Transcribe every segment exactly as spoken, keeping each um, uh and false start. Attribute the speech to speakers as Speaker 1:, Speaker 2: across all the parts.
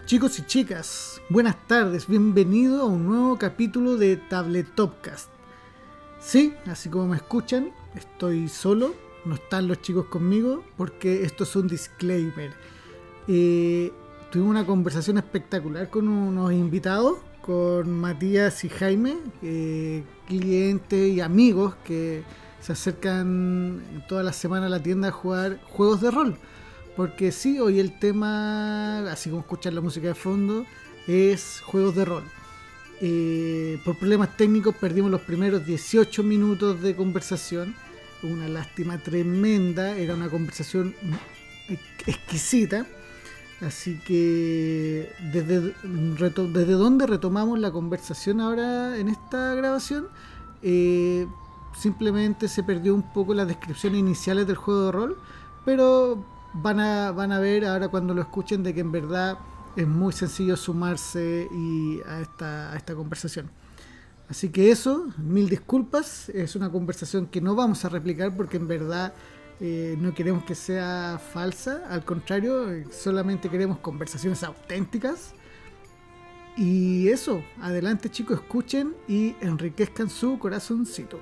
Speaker 1: Chicos y chicas, buenas tardes, bienvenido a un nuevo capítulo de Tabletopcast. Sí, así como me escuchan, estoy solo, no están los chicos conmigo porque esto es un disclaimer. Eh, tuvimos una conversación espectacular con unos invitados, con Matías y Jaime, eh, clientes y amigos que se acercan toda la semana a la tienda a jugar juegos de rol. Porque sí, hoy el tema, así como escuchar la música de fondo, es juegos de rol. Eh, por problemas técnicos perdimos los primeros dieciocho minutos de conversación. Una lástima tremenda, era una conversación exquisita. Así que, ¿desde, reto, ¿desde dónde retomamos la conversación ahora en esta grabación? Eh, simplemente se perdió un poco las descripciones iniciales del juego de rol, pero... Van a, van a ver ahora cuando lo escuchen de que en verdad es muy sencillo sumarse y a, esta, a esta conversación. Así que eso, mil disculpas, es una conversación que no vamos a replicar porque en verdad eh, no queremos que sea falsa, al contrario, solamente queremos conversaciones auténticas. Y eso, adelante chicos, escuchen y enriquezcan su corazoncito.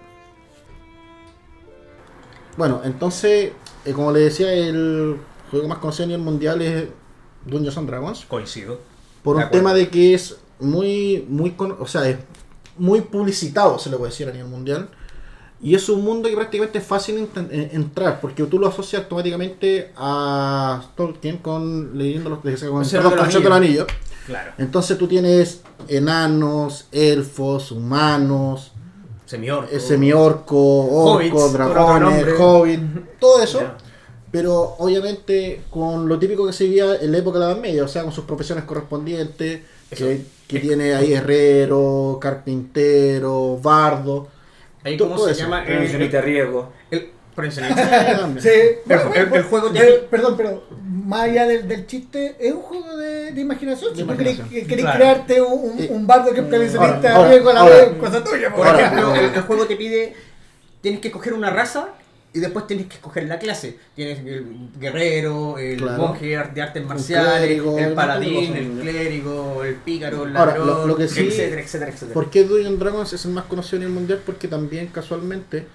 Speaker 2: Bueno, entonces, eh, como le decía, el juego más conocido a nivel mundial es Dungeons and Dragons.
Speaker 3: Coincido.
Speaker 2: Por un tema de que es muy, muy, con, o sea, es muy publicitado, se le puede decir, a nivel mundial. Y es un mundo que prácticamente es fácil ent- en, entrar, porque tú lo asocias automáticamente a Tolkien con leyendo los de con el Señor del Anillo.
Speaker 3: Claro.
Speaker 2: Entonces tú tienes enanos, elfos, humanos.
Speaker 3: Semiorco,
Speaker 2: semiorco, orco, dragones, hobbit, todo eso, yeah. Pero obviamente con lo típico que se vivía en la época de la Edad Media, o sea, con sus profesiones correspondientes, que, que tiene ahí herrero, carpintero, bardo.
Speaker 3: Ahí cómo se eso. llama
Speaker 4: el de riesgo.
Speaker 3: El Prevencionista.
Speaker 1: Sí,
Speaker 3: bueno, el, el, el juego
Speaker 1: de... el, perdón, pero más allá del, del chiste, es un juego de, de imaginación. Si tú querés, querés claro. crearte un, un, un bardo que es prevencionista, riesgo a la vez, cosa tuya.
Speaker 3: Por ejemplo, el, el juego te pide, tienes que escoger una raza y después tienes que escoger la clase. Tienes el guerrero, el claro. monje de artes marciales, clérigo, el paladín, el clérigo, el pícaro, el ladrón,
Speaker 2: Ahora, lo, lo que sí,
Speaker 3: etcétera, etcétera, etcétera.
Speaker 2: ¿Por qué Dungeons and Dragons es el más conocido a nivel mundial? Porque también casualmente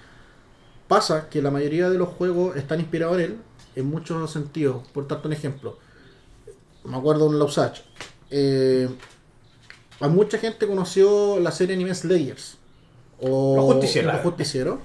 Speaker 2: pasa que la mayoría de los juegos están inspirados en él en muchos sentidos. Por tanto, un ejemplo, me acuerdo de un Lausach. Eh, a mucha gente conoció la serie anime Slayers o
Speaker 3: Los Justicieros.
Speaker 2: Los Justicieros.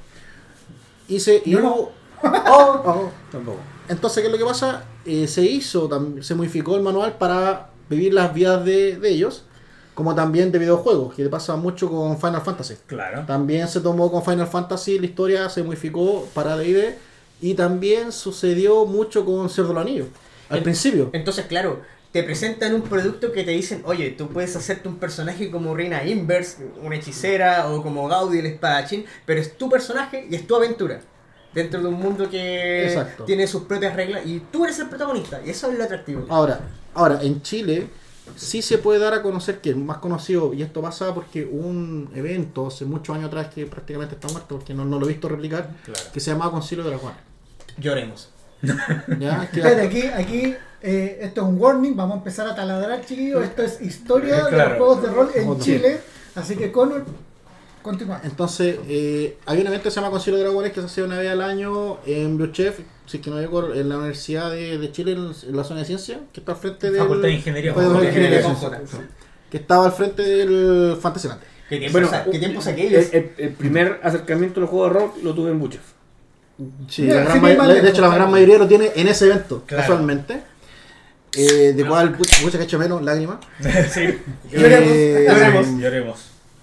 Speaker 2: Y se y
Speaker 1: no,
Speaker 2: no.
Speaker 1: oh,
Speaker 2: oh. Tampoco. Entonces, ¿qué es lo que pasa? Eh, se hizo, se modificó el manual para vivir las vidas de, de ellos, como también de videojuegos, que pasa mucho con Final Fantasy.
Speaker 3: Claro.
Speaker 2: También se tomó con Final Fantasy, la historia se modificó para D and D, y también sucedió mucho con Señor de los Anillos, al
Speaker 3: en,
Speaker 2: principio.
Speaker 3: Entonces, claro, te presentan un producto que te dicen, oye, tú puedes hacerte un personaje como Reina Inverse, una hechicera, o como Gaudi el espadachín, pero es tu personaje y es tu aventura. Dentro de un mundo que Exacto. tiene sus propias reglas, y tú eres el protagonista, y eso es lo atractivo.
Speaker 2: Ahora, ahora en Chile... sí se puede dar a conocer que el más conocido, y esto pasa porque un evento hace muchos años atrás que prácticamente está muerto porque no, no lo he visto replicar, claro. que se llamaba Concilio de Dragones.
Speaker 3: Lloremos.
Speaker 2: ¿Ya? Que
Speaker 1: Espérate, aquí, aquí eh, esto es un warning, vamos a empezar a taladrar, chiquillos. Esto es historia eh, claro. de los juegos de rol en Chile, así que Conor, continúa.
Speaker 2: Entonces, eh, hay un evento que se llama Concilio de Dragones que se hace una vez al año en Biochef, si es que no me acuerdo, en la Universidad de, de Chile, en la zona de ciencia, que está al frente del...
Speaker 3: Facultad de Ingeniería.
Speaker 2: De de Ingeniería que estaba al frente del Fantasyland.
Speaker 3: ¿Qué tiempos, bueno, ¿qué tiempos aquellos?
Speaker 4: El, el, el primer acercamiento al juego de rol lo tuve en Biochef.
Speaker 2: Sí, Mira, la gran sí ma- de hecho la gran mayoría lo tiene en ese evento, claro. casualmente. Eh, de no. cual mucha que hecho menos lágrimas.
Speaker 3: Sí.
Speaker 2: Lloremos.
Speaker 3: Eh, lloremos. Lloremos.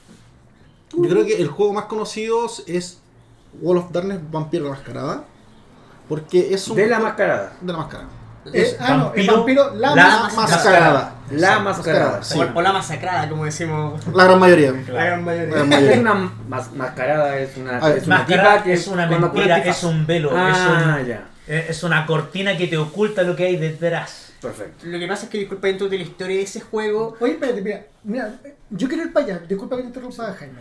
Speaker 2: Yo creo que el juego más conocido es Wall of Darkness Vampiro la Mascarada. Porque es un
Speaker 4: de la mascarada.
Speaker 2: De la mascarada.
Speaker 1: Es, ah, no, el vampiro, la,
Speaker 2: la
Speaker 1: mascarada.
Speaker 2: mascarada.
Speaker 4: La mascarada.
Speaker 3: Sí. O, o la masacrada, como decimos.
Speaker 2: La gran mayoría.
Speaker 3: La gran mayoría.
Speaker 4: La gran mayoría. Es una mas- mascarada, es una,
Speaker 5: ver,
Speaker 4: es una
Speaker 5: tipa que es una mentira, es un velo,
Speaker 4: ah,
Speaker 5: es, un,
Speaker 4: ya.
Speaker 5: es una cortina que te oculta lo que hay detrás.
Speaker 3: Perfecto. Lo que pasa es que, disculpa, dentro de la historia de ese juego...
Speaker 1: Oye, espérate, mira, mira yo quiero ir para allá, disculpa que te interrumpa, Jaime.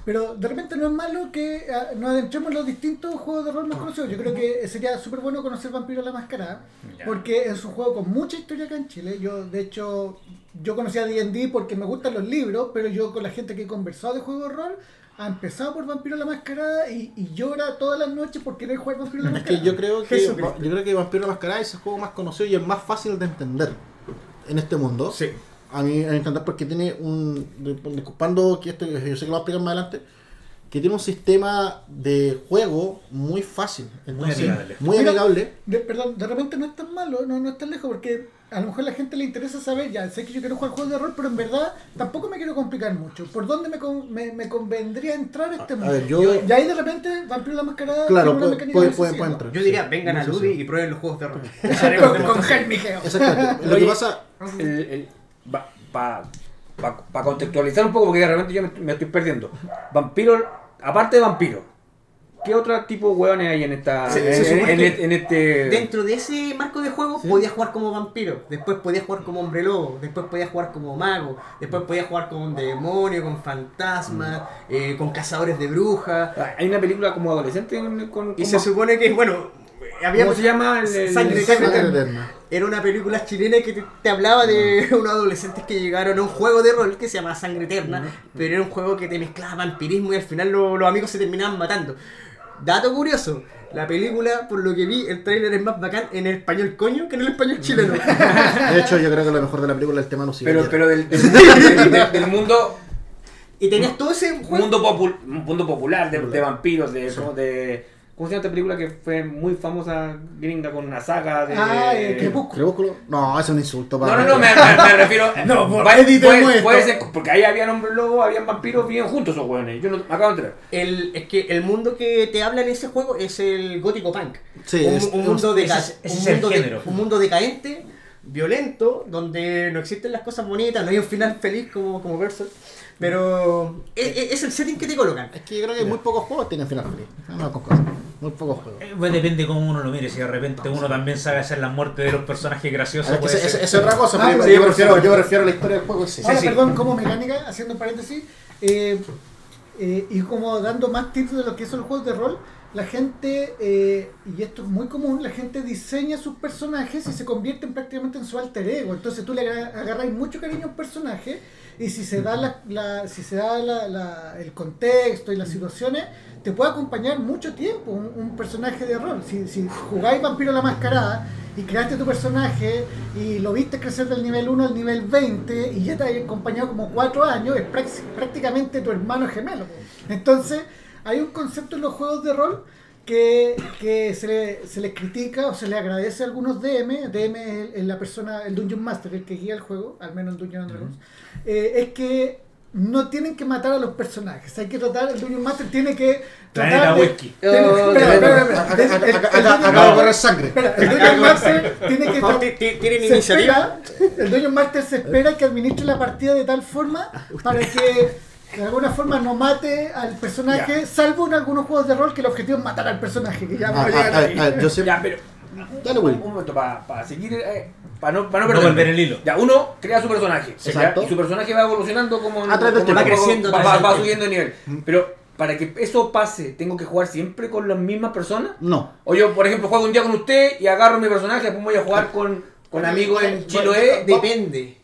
Speaker 1: Pero de repente no es malo que uh, nos adentremos en los distintos juegos de rol más conocidos. Yo creo que sería súper bueno conocer Vampiro la Mascarada,
Speaker 5: Ya.
Speaker 1: porque es un juego con mucha historia acá en Chile. Yo, de hecho, yo conocía D and D porque me gustan los libros, pero yo con la gente que he conversado de juegos de rol, ha empezado por Vampiro la Mascarada y, y llora todas las noches por querer jugar Vampiro la
Speaker 2: Es
Speaker 1: Mascarada.
Speaker 2: que yo creo que
Speaker 3: Jesucristo.
Speaker 2: yo creo que Vampiro la Mascarada es el juego más conocido y el más fácil de entender en este mundo.
Speaker 3: Sí.
Speaker 2: A mí a mí entender porque tiene un disculpando que esto yo sé que lo voy a explicar más adelante, que tiene un sistema de juego muy fácil, entonces,
Speaker 5: amigable.
Speaker 2: muy
Speaker 1: Mira,
Speaker 2: amigable.
Speaker 1: De, perdón, de repente no es tan malo, no, no es tan lejos, porque a lo mejor a la gente le interesa saber, ya sé que yo quiero jugar juegos de rol, pero en verdad tampoco me quiero complicar mucho. ¿Por dónde me, con- me, me convendría entrar a este
Speaker 2: A
Speaker 1: mundo?
Speaker 2: ver, yo-
Speaker 1: Y ahí de repente Vampiro la Mascarada
Speaker 2: Claro,
Speaker 1: tiene una
Speaker 2: puede,
Speaker 1: mecánica
Speaker 2: puede,
Speaker 1: muy
Speaker 2: puede,
Speaker 1: sencilla,
Speaker 2: puede
Speaker 1: ¿no?
Speaker 2: entrar.
Speaker 3: Yo diría,
Speaker 2: Sí,
Speaker 3: vengan
Speaker 2: muy
Speaker 3: a Ludi
Speaker 2: sencillo.
Speaker 3: y prueben los juegos de rol.
Speaker 1: con, con Jaime Geo.
Speaker 2: Exactamente. Lo que
Speaker 4: Oye,
Speaker 2: pasa,
Speaker 4: El, el, Para pa, pa, pa contextualizar un poco, porque de repente yo me, me estoy perdiendo. Vampiro, aparte de vampiro, ¿qué otro tipo de hueones hay en esta
Speaker 3: Se-
Speaker 4: en,
Speaker 3: se supone
Speaker 4: en-
Speaker 3: que
Speaker 4: en- en este
Speaker 3: Dentro de ese marco de juego
Speaker 2: Sí.
Speaker 3: podías jugar como vampiro, después podías jugar como hombre lobo, después podías jugar como mago, después podías jugar como un demonio, con fantasmas, eh, con cazadores de brujas.
Speaker 4: Hay una película como adolescente con, con-
Speaker 3: Y
Speaker 4: con-
Speaker 3: se supone que, bueno, había
Speaker 4: ¿cómo se llama? El- el-
Speaker 3: Sangre
Speaker 4: el-
Speaker 3: Eterna.
Speaker 2: Sangre Eterna.
Speaker 3: Era una película chilena que te, te hablaba de unos adolescentes que llegaron a un juego de rol que se llama Sangre Eterna, pero era un juego que te mezclaba vampirismo y al final lo- los amigos se terminaban matando. Dato curioso, la película, por lo que vi, el tráiler es más bacán en el español coño que en el español chileno.
Speaker 2: de hecho, yo creo que lo mejor de la película es el tema Lucy.
Speaker 4: pero pero del, del, del- del- del mundo
Speaker 3: Y tenías todo ese
Speaker 4: un
Speaker 3: juego.
Speaker 4: mundo, popul- un mundo popular de, de vampiros, de, como de ¿cómo se llama esta película que fue muy famosa gringa con una saga de
Speaker 1: Ah, eh, Crepúsculo.
Speaker 2: Crepúsculo. No, es un insulto
Speaker 4: No,
Speaker 2: para
Speaker 4: no, no, me, me- me refiero.
Speaker 1: No, por-
Speaker 4: puede,
Speaker 1: editemos
Speaker 4: puede-
Speaker 1: esto.
Speaker 4: puede ser, porque ahí habían hombres lobos, habían vampiros, bien juntos esos hueones. Yo no, me acabo de entrar.
Speaker 3: El, es que el mundo que te habla en ese juego es el gótico punk.
Speaker 2: Sí,
Speaker 3: un,
Speaker 2: es-
Speaker 3: un mundo
Speaker 5: ese
Speaker 3: deca-
Speaker 5: es- ese
Speaker 3: un
Speaker 5: es el
Speaker 3: mundo de-
Speaker 5: género.
Speaker 3: un mundo decaente, violento, donde no existen las cosas bonitas, no hay un final feliz como, como Berserk. Pero es, es- es el setting que te colocan.
Speaker 2: Es que yo creo que muy pocos juegos tienen final feliz. No, con cosas. Muy pocos juegos.
Speaker 5: Eh, pues depende cómo uno lo mire. Si de repente uno también sabe hacer la muerte de los personajes graciosos,
Speaker 2: Es que
Speaker 5: puede
Speaker 2: esa
Speaker 5: ser.
Speaker 2: es otra cosa,
Speaker 1: Ah,
Speaker 2: pero
Speaker 1: sí,
Speaker 2: yo, me
Speaker 1: por
Speaker 2: refiero,
Speaker 1: supuesto.
Speaker 2: yo me refiero a la historia del juego en sí.
Speaker 1: Ahora,
Speaker 5: sí.
Speaker 1: perdón, como mecánica, haciendo un paréntesis, eh, eh, y como dando más tips de lo que son los juegos de rol, la gente, eh, y esto es muy común, la gente diseña sus personajes y se convierten prácticamente en su alter ego. Entonces tú le agar- agarráis mucho cariño a un personaje y si se da, la, la- si se da la- la- el contexto y las situaciones, te puede acompañar mucho tiempo un, un personaje de rol. Si, si jugáis Vampiro la Mascarada y creaste tu personaje y lo viste crecer del nivel uno al nivel veinte y ya te ha acompañado como cuatro años, es prac- prácticamente tu hermano gemelo. Entonces, hay un concepto en los juegos de rol que, que se, le, se les critica o se le agradece a algunos D M. D M es, el- es la persona, el Dungeon Master, el que guía el juego, al menos en Dungeon and Dragons. Eh, es que no tienen que matar a los personajes. Hay que tratar, el Dungeon Master tiene que
Speaker 5: Planeta
Speaker 1: tratar de-
Speaker 5: Whisky.
Speaker 1: tiene-
Speaker 4: Oh,
Speaker 1: espera, espera, espera,
Speaker 2: Acá-
Speaker 1: espera.
Speaker 2: acá-
Speaker 1: El- el-
Speaker 2: acá-
Speaker 1: el
Speaker 2: acá-
Speaker 1: Dungeon
Speaker 2: acaba de
Speaker 1: Master-
Speaker 2: correr sangre.
Speaker 1: espera, el Dungeon Master tiene que
Speaker 3: Por favor,
Speaker 1: tra-
Speaker 3: ti- ti- tienen
Speaker 1: se
Speaker 3: iniciativa.
Speaker 1: espera, el Dungeon Master se espera que administre la partida de tal forma para que de alguna forma no mate al personaje, salvo en algunos juegos de rol que el objetivo es matar al personaje, que ya
Speaker 2: Ah,
Speaker 1: vamos a
Speaker 2: ah,
Speaker 1: llegar
Speaker 2: a
Speaker 1: ahí.
Speaker 2: ver, a ver, yo siempre.
Speaker 4: Ya, pero.
Speaker 2: Dale, Will.
Speaker 4: Un, un momento, para seguir. Eh, para no, para no
Speaker 5: No
Speaker 4: perderme.
Speaker 5: volver el hilo.
Speaker 4: Ya, uno crea su personaje. ¿ya?
Speaker 2: Exacto.
Speaker 4: Y su personaje va evolucionando como.
Speaker 2: A través del
Speaker 4: como-
Speaker 2: tiempo.
Speaker 3: Va creciendo
Speaker 4: Va,
Speaker 3: a
Speaker 4: va-
Speaker 3: través
Speaker 4: va
Speaker 3: del
Speaker 4: subiendo de nivel. Pero para que eso pase, ¿tengo que jugar siempre con las mismas personas?
Speaker 2: No.
Speaker 4: O yo, por ejemplo, juego un día con usted y agarro mi personaje, después voy a jugar con, con amigos en Chiloé.
Speaker 3: Depende.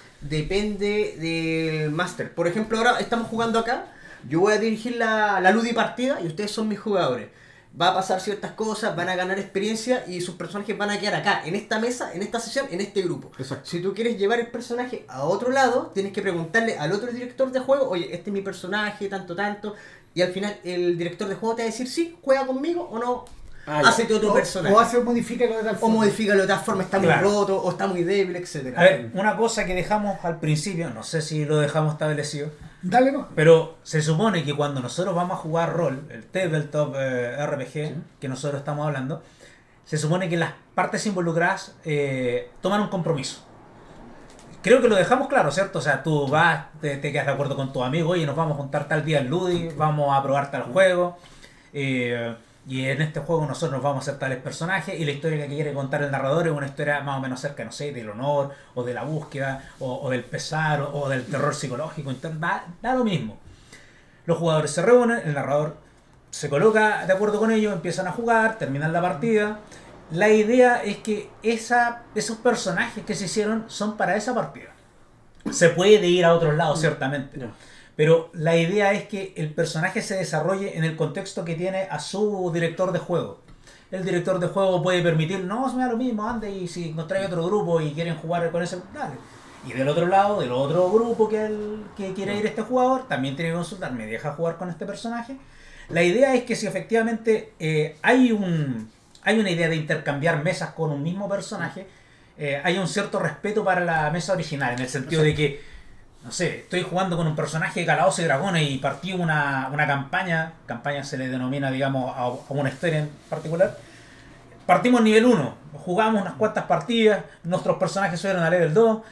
Speaker 3: Depende del máster. Por ejemplo, ahora estamos jugando acá. Yo voy a dirigir la, la Ludi partida y ustedes son mis jugadores. Va a pasar ciertas cosas, van a ganar experiencia y sus personajes van a quedar acá, en esta mesa, en esta sesión, en este grupo.
Speaker 2: Exacto.
Speaker 3: Si tú quieres llevar el personaje a otro lado, tienes que preguntarle al otro director de juego, oye, este es mi personaje, tanto, tanto. Y al final el director de juego te va a decir, sí, juega conmigo o no,
Speaker 4: Ah, ya.
Speaker 3: hacete otro
Speaker 1: O,
Speaker 3: personaje.
Speaker 1: o hace modifícalo de tal
Speaker 3: O
Speaker 1: forma.
Speaker 3: modifícalo de tal forma, está muy
Speaker 5: Claro.
Speaker 3: roto, o está muy débil, etcétera.
Speaker 5: A ver, una cosa que dejamos al principio, no sé si lo dejamos establecido,
Speaker 1: Dale, no.
Speaker 5: pero se supone que cuando nosotros vamos a jugar rol, el tabletop eh, R P G que nosotros estamos hablando, se supone que las partes involucradas eh, toman un compromiso. Creo que lo dejamos claro, ¿cierto? O sea, tú vas, te, te quedas de acuerdo con tus amigos y nos vamos a juntar tal día en Ludi, vamos a probar tal juego. Eh, y en este juego nosotros nos vamos a hacer tales personajes y la historia que quiere contar el narrador es una historia más o menos cerca, no sé, del honor o de la búsqueda o, o del pesar o, o del terror psicológico. Entonces, da, da lo mismo. Los jugadores se reúnen, el narrador se coloca de acuerdo con ellos, empiezan a jugar, terminan la partida. La idea es que esa, esos personajes que se hicieron son para esa partida. Se puede ir a otros lados, ciertamente.
Speaker 4: No.
Speaker 5: Pero la idea es que el personaje se desarrolle en el contexto que tiene a su director de juego. El director de juego puede permitir, no, se me da lo mismo, ande y si encontráis otro grupo y quieren jugar con ese, dale. Y del otro lado, del otro grupo que, el, que quiere ir este jugador, también tiene que consultar, ¿me deja jugar con este personaje? La idea es que si efectivamente eh, hay un... hay una idea de intercambiar mesas con un mismo personaje, eh, hay un cierto respeto para la mesa original, en el sentido de que, no sé, estoy jugando con un personaje de Calabozos y Dragones y partí una, una campaña, campaña se le denomina, digamos, a, a una historia en particular. Partimos nivel uno, jugamos unas cuantas partidas, nuestros personajes subieron a level dos,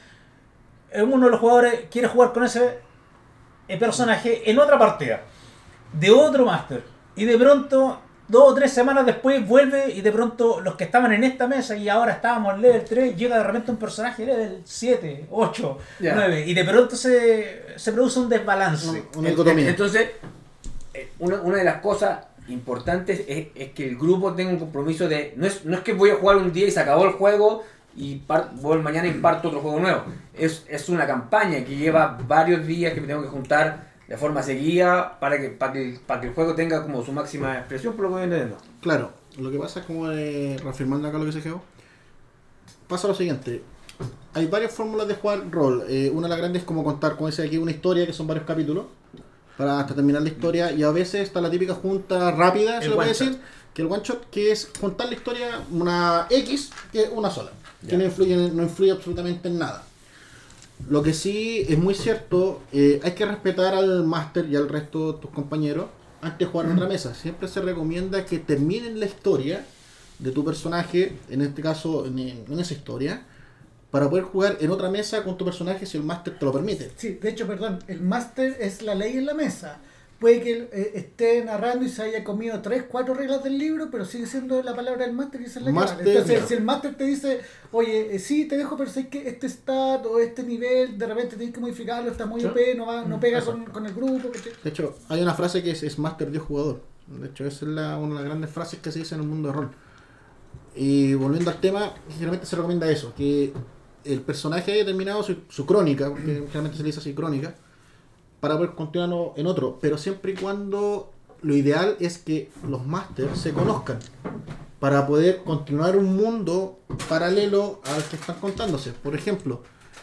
Speaker 5: uno de los jugadores quiere jugar con ese personaje en otra partida, de otro máster, y de pronto... Dos o tres semanas después vuelve y de pronto los que estaban en esta mesa y ahora estábamos en level tres, llega de repente un personaje level siete, ocho,
Speaker 4: Yeah.
Speaker 5: nueve y de pronto se, se produce un desbalance.
Speaker 2: Una dicotomía.
Speaker 4: Entonces, eh, una, una de las cosas importantes es, es que el grupo tenga un compromiso de... No es, no es que voy a jugar un día y se acabó el juego y par, voy mañana y parto otro juego nuevo. Es, es una campaña que lleva varios días que me tengo que juntar de forma seguida para que, para que, para que el juego tenga como su máxima expresión, por lo que voy entendiendo.
Speaker 2: Claro, lo que pasa es como eh, reafirmando acá lo que se quedó. Pasa lo siguiente. Hay varias fórmulas de jugar rol. Eh, una de las grandes es como contar, como dice aquí, una historia que son varios capítulos para hasta terminar la historia. Y a veces está la típica junta rápida, se
Speaker 5: El
Speaker 2: le puede
Speaker 5: one
Speaker 2: decir,
Speaker 5: shot.
Speaker 2: que el one shot, que es contar la historia una X, que es una sola.
Speaker 4: Ya.
Speaker 2: Que no influye, no influye absolutamente en nada. Lo que sí es muy cierto, eh, hay que respetar al máster y al resto de tus compañeros antes de jugar en otra mesa. Siempre se recomienda que terminen la historia de tu personaje, en este caso en, en esa historia, para poder jugar en otra mesa con tu personaje si el máster te lo permite.
Speaker 1: Sí, de hecho, perdón, el máster es la ley en la mesa. Puede que él eh, esté narrando y se haya comido tres, cuatro reglas del libro, pero sigue siendo la palabra del máster y esa es la que
Speaker 2: Máster,
Speaker 1: vale. Entonces,
Speaker 2: ya.
Speaker 1: si el máster te dice, oye, eh, sí, te dejo, pero sé que este stat o este nivel, de repente tienes que modificarlo, está muy
Speaker 2: Sí.
Speaker 1: O P, no, va, no pega
Speaker 2: Eso.
Speaker 1: con, con el grupo. ¿Cachai?
Speaker 2: De hecho, hay una frase que es, es máster Dios jugador. De hecho, esa es la, una de las grandes frases que se dice en el mundo de rol. Y volviendo al tema, generalmente se recomienda eso, que el personaje haya terminado su, su crónica, porque generalmente se le dice así, crónica, para poder continuar en otro, pero siempre y cuando lo ideal es que los másters se conozcan para poder continuar un mundo paralelo al que están contándose. Por ejemplo,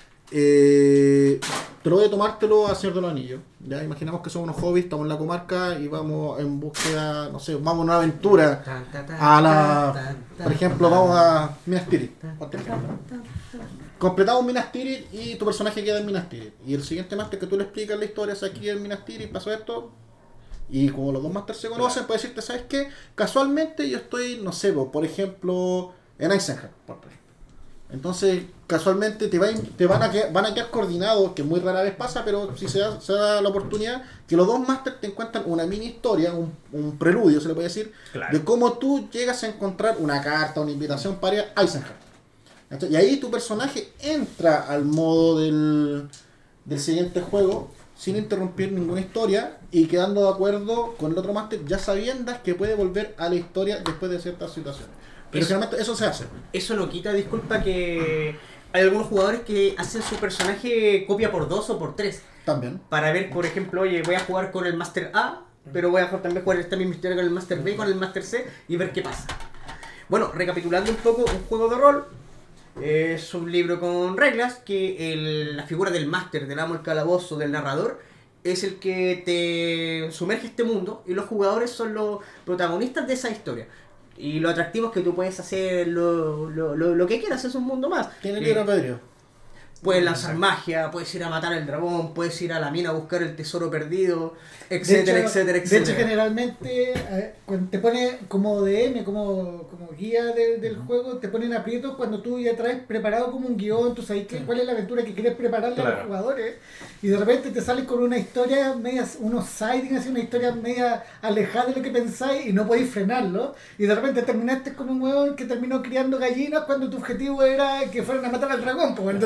Speaker 2: eh, te lo voy a tomártelo a Señor de los Anillos. Ya imaginamos que somos unos hobbits, estamos en la comarca y vamos en búsqueda, no sé, vamos a una aventura a la, por ejemplo, vamos a Minas Tirith. Por ejemplo. Completamos Minas Tirith y tu personaje queda en Minas Tirith. Y el siguiente máster que tú le explicas la historia es aquí en Minas Tirith, pasó esto. Y como los dos másters se conocen, puedes decirte, ¿sabes qué? Casualmente yo estoy, no sé, por ejemplo, en Eisenhower. por ejemplo. Entonces, casualmente te, va, te van, a quedar, van a quedar coordinados, que muy rara vez pasa, pero si se da, se da la oportunidad, que los dos másters te encuentran una mini historia, un, un preludio, se le puede decir,
Speaker 5: Claro.
Speaker 2: de cómo tú llegas a encontrar una carta, una invitación para ir a Eisenhower. Entonces, y ahí tu personaje entra al modo del, del siguiente juego sin interrumpir ninguna historia y quedando de acuerdo con el otro máster, ya sabiendo que puede volver a la historia después de ciertas situaciones. Pero
Speaker 3: Eso-
Speaker 2: generalmente eso se hace.
Speaker 3: Eso no quita, disculpa, que hay algunos jugadores que hacen su personaje copia por dos o por tres.
Speaker 2: También.
Speaker 3: Para ver, por ejemplo, oye, voy a jugar con el Master A, pero voy a jugar- también jugar esta misma historia con el Master B, con el Master C y ver qué pasa. Bueno, recapitulando un poco, un juego de rol es un libro con reglas que el- la figura del Master, del amo del calabozo, del narrador, es el que te sumerge a este mundo y los jugadores son los protagonistas de esa historia. Y lo atractivo es que tú puedes hacer lo, lo, lo, lo que quieras, es un mundo más.
Speaker 2: Tiene
Speaker 3: Eh,
Speaker 2: libre albedrío.
Speaker 3: Puedes lanzar magia, puedes ir a matar al dragón, puedes ir a la mina a buscar el tesoro perdido,
Speaker 1: De
Speaker 3: etcétera,
Speaker 1: hecho-
Speaker 3: etcétera,
Speaker 1: De
Speaker 3: etcétera.
Speaker 1: hecho, generalmente, eh, cuando te pone como D M, como, como guía de- del juego, te ponen aprietos cuando tú ya traes preparado como un guión, tú sabes qué- cuál es la aventura que quieres prepararle a
Speaker 5: Claro.
Speaker 1: los jugadores, y de repente te sales con una historia media, unos sidings, así, una historia media alejada de lo que pensáis y no podéis frenarlo, y de repente terminaste con un huevón que terminó criando gallinas cuando tu objetivo era que fueran a matar al dragón, pues entonces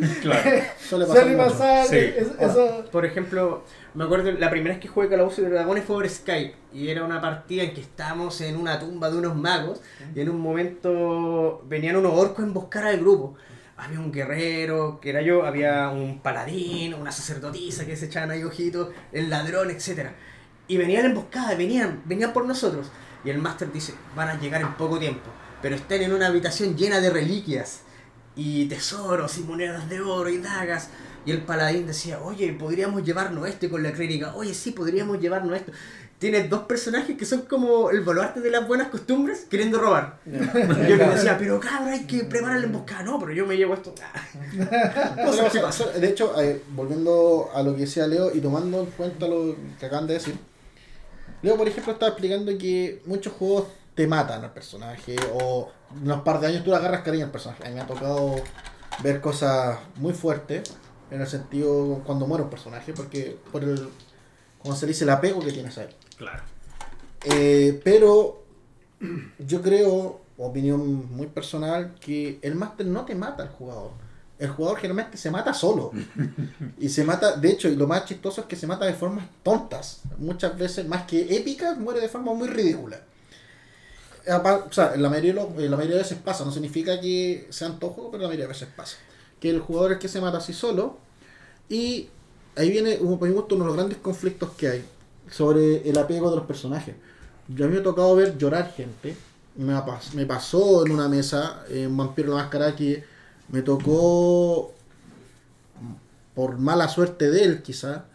Speaker 5: Claro.
Speaker 2: Suele pasar.
Speaker 1: Suele
Speaker 2: mucho.
Speaker 1: pasar.
Speaker 5: Sí.
Speaker 1: es- eso.
Speaker 3: Por ejemplo, me acuerdo la primera vez que jugué Calabozos y Dragones fue por Skype y era una partida en que estábamos en una tumba de unos magos y en un momento venían unos orcos a emboscar al grupo. Había un guerrero, que era yo, había un paladín, una sacerdotisa que se echaban ahí ojitos, el ladrón, etcétera. Y venían emboscadas, venían, venían por nosotros. Y el máster dice, van a llegar en poco tiempo, pero están en una habitación llena de reliquias y tesoros y monedas de oro y dagas. Y el paladín decía, oye, podríamos llevarnos esto, y con la clériga, oye, sí, podríamos llevarnos esto. Tienes dos personajes que son como el baluarte de las buenas costumbres queriendo robar. Yo le decía, pero cabrón, hay que preparar la emboscada. No, pero yo me llevo esto.
Speaker 2: Suele pasar. De hecho, eh, volviendo a lo que decía Leo y tomando en cuenta lo que acaban de decir, Leo, por ejemplo, estaba explicando que muchos juegos te matan al personaje o en unos par de años tú le agarras cariño al personaje. A mí me ha tocado ver cosas muy fuertes en el sentido cuando muere un personaje, porque por el, como se dice, el apego que tienes a él.
Speaker 5: Claro.
Speaker 2: Eh, pero yo creo, opinión muy personal, que el máster no te mata al jugador. El jugador generalmente se mata solo. Y se mata, de hecho, y lo más chistoso es que se mata de formas tontas. Muchas veces, más que épicas, muere de forma muy ridícula. O sea, en la mayoría, de los- en la mayoría de veces pasa. No significa que sean todos juegos, pero la mayoría de veces pasa. Que el jugador es el que se mata así solo. Y ahí viene un- por mi gusto, uno de los grandes conflictos que hay sobre el apego de los personajes. Yo a mí me ha tocado ver llorar gente. Me, ha pas- me pasó en una mesa en un Vampiro la Máscara que me tocó, por mala suerte de él quizá,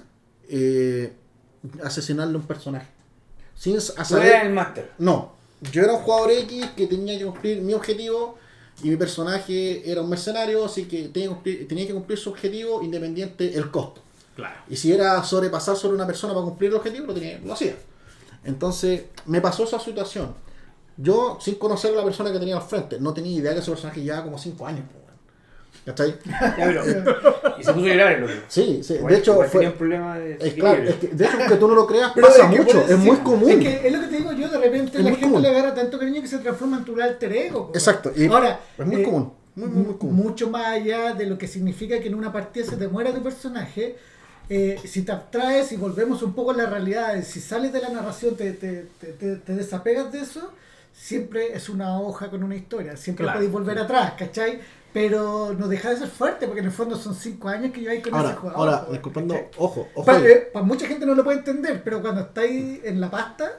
Speaker 2: eh, asesinarle a un personaje. Sin s- a
Speaker 4: Tú eras
Speaker 2: saber,
Speaker 4: el máster.
Speaker 2: no, yo era un jugador X que tenía que cumplir mi objetivo y mi personaje era un mercenario, así que tenía que cumplir, tenía que cumplir su objetivo independiente el costo.
Speaker 5: Claro.
Speaker 2: Y si era sobrepasar sobre una persona para cumplir el objetivo, lo, tenía, lo hacía. Entonces, me pasó esa situación. Yo, sin conocer a la persona que tenía al frente, no tenía idea que ese personaje llevaba como cinco años. po, weón. ¿Cachai?
Speaker 4: Ya, pero- y se puso a llorar el otro.
Speaker 2: Sí, sí.
Speaker 4: Igual-
Speaker 2: De hecho,
Speaker 4: igual
Speaker 2: fue,
Speaker 4: tenía un problema de
Speaker 2: es claro,
Speaker 4: desequilibrio.
Speaker 2: es que, de hecho, aunque tú no lo creas,
Speaker 1: Pero
Speaker 2: pasa
Speaker 1: es que
Speaker 2: mucho.
Speaker 1: puede-
Speaker 2: Es
Speaker 1: sí,
Speaker 2: muy común.
Speaker 1: Es que es lo que te digo yo, de repente
Speaker 2: Es
Speaker 1: la
Speaker 2: muy
Speaker 1: gente
Speaker 2: común.
Speaker 1: le agarra tanto cariño que se transforma en tu alter ego. po.
Speaker 2: Exacto. Y
Speaker 1: Ahora,
Speaker 2: es muy
Speaker 1: eh,
Speaker 2: común. Muy, muy, muy común.
Speaker 1: mucho más allá de lo que significa que en una partida se te muera tu personaje, eh, si te abstraes y volvemos un poco a la realidad, si sales de la narración, te, te, te, te- te desapegas de eso, siempre es una hoja con una historia, siempre
Speaker 5: Claro.
Speaker 1: podéis volver atrás, ¿cachai? Pero no deja de ser fuerte, porque en el fondo son cinco años que lleváis con
Speaker 2: Ahora,
Speaker 1: ese jugador.
Speaker 2: ahora,
Speaker 1: po,
Speaker 2: disculpando,
Speaker 1: ¿cachai?
Speaker 2: ojo, ojo.
Speaker 1: Para,
Speaker 2: ahí.
Speaker 1: eh, para mucha gente no lo puede entender, pero cuando estáis en la pasta,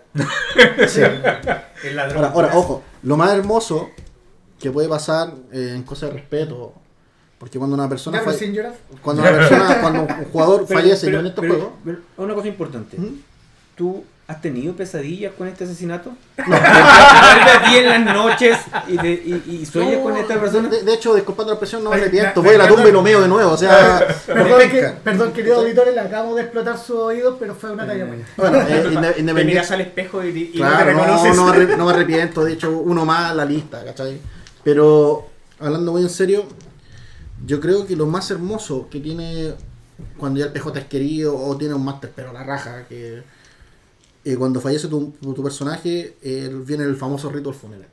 Speaker 5: El ladrón.
Speaker 2: Ahora, ahora, ojo, lo más hermoso que puede pasar eh, en cosas de respeto, porque cuando una persona
Speaker 1: ya pues,
Speaker 2: falle-
Speaker 1: sin llorar.
Speaker 2: cuando una persona, cuando un jugador
Speaker 4: Pero-
Speaker 2: fallece
Speaker 4: pero-
Speaker 2: en estos
Speaker 4: pero-
Speaker 2: juegos,
Speaker 4: pero una cosa importante.
Speaker 2: ¿Mm?
Speaker 4: ¿Tú has tenido pesadillas con este asesinato? No. ¿Vuelve a ti en las noches y, te- y, y sueñas
Speaker 2: No,
Speaker 4: con esta persona?
Speaker 2: De, de hecho, disculpando la expresión, no me
Speaker 1: Oye,
Speaker 2: arrepiento.
Speaker 1: me-
Speaker 2: Voy a la
Speaker 1: me-
Speaker 2: tumba y lo meo de nuevo. O sea,
Speaker 1: Perdón,
Speaker 2: me
Speaker 1: que-
Speaker 2: pesca.
Speaker 1: perdón, queridos auditores, le acabamos de explotar sus oídos, pero fue una talla buena.
Speaker 2: Bueno, eh, inde-
Speaker 3: Te miras
Speaker 2: independiente.
Speaker 3: al espejo y, y
Speaker 2: Claro,
Speaker 3: no te
Speaker 2: no,
Speaker 3: reconoces.
Speaker 2: no, me arre- no me arrepiento. De hecho, uno más en la lista, ¿cachai? Pero, hablando muy en serio, yo creo que lo más hermoso que tiene cuando ya el P J es querido o tiene un máster, pero la raja, que eh, cuando fallece tu, tu personaje, eh, viene el famoso rito del funeral.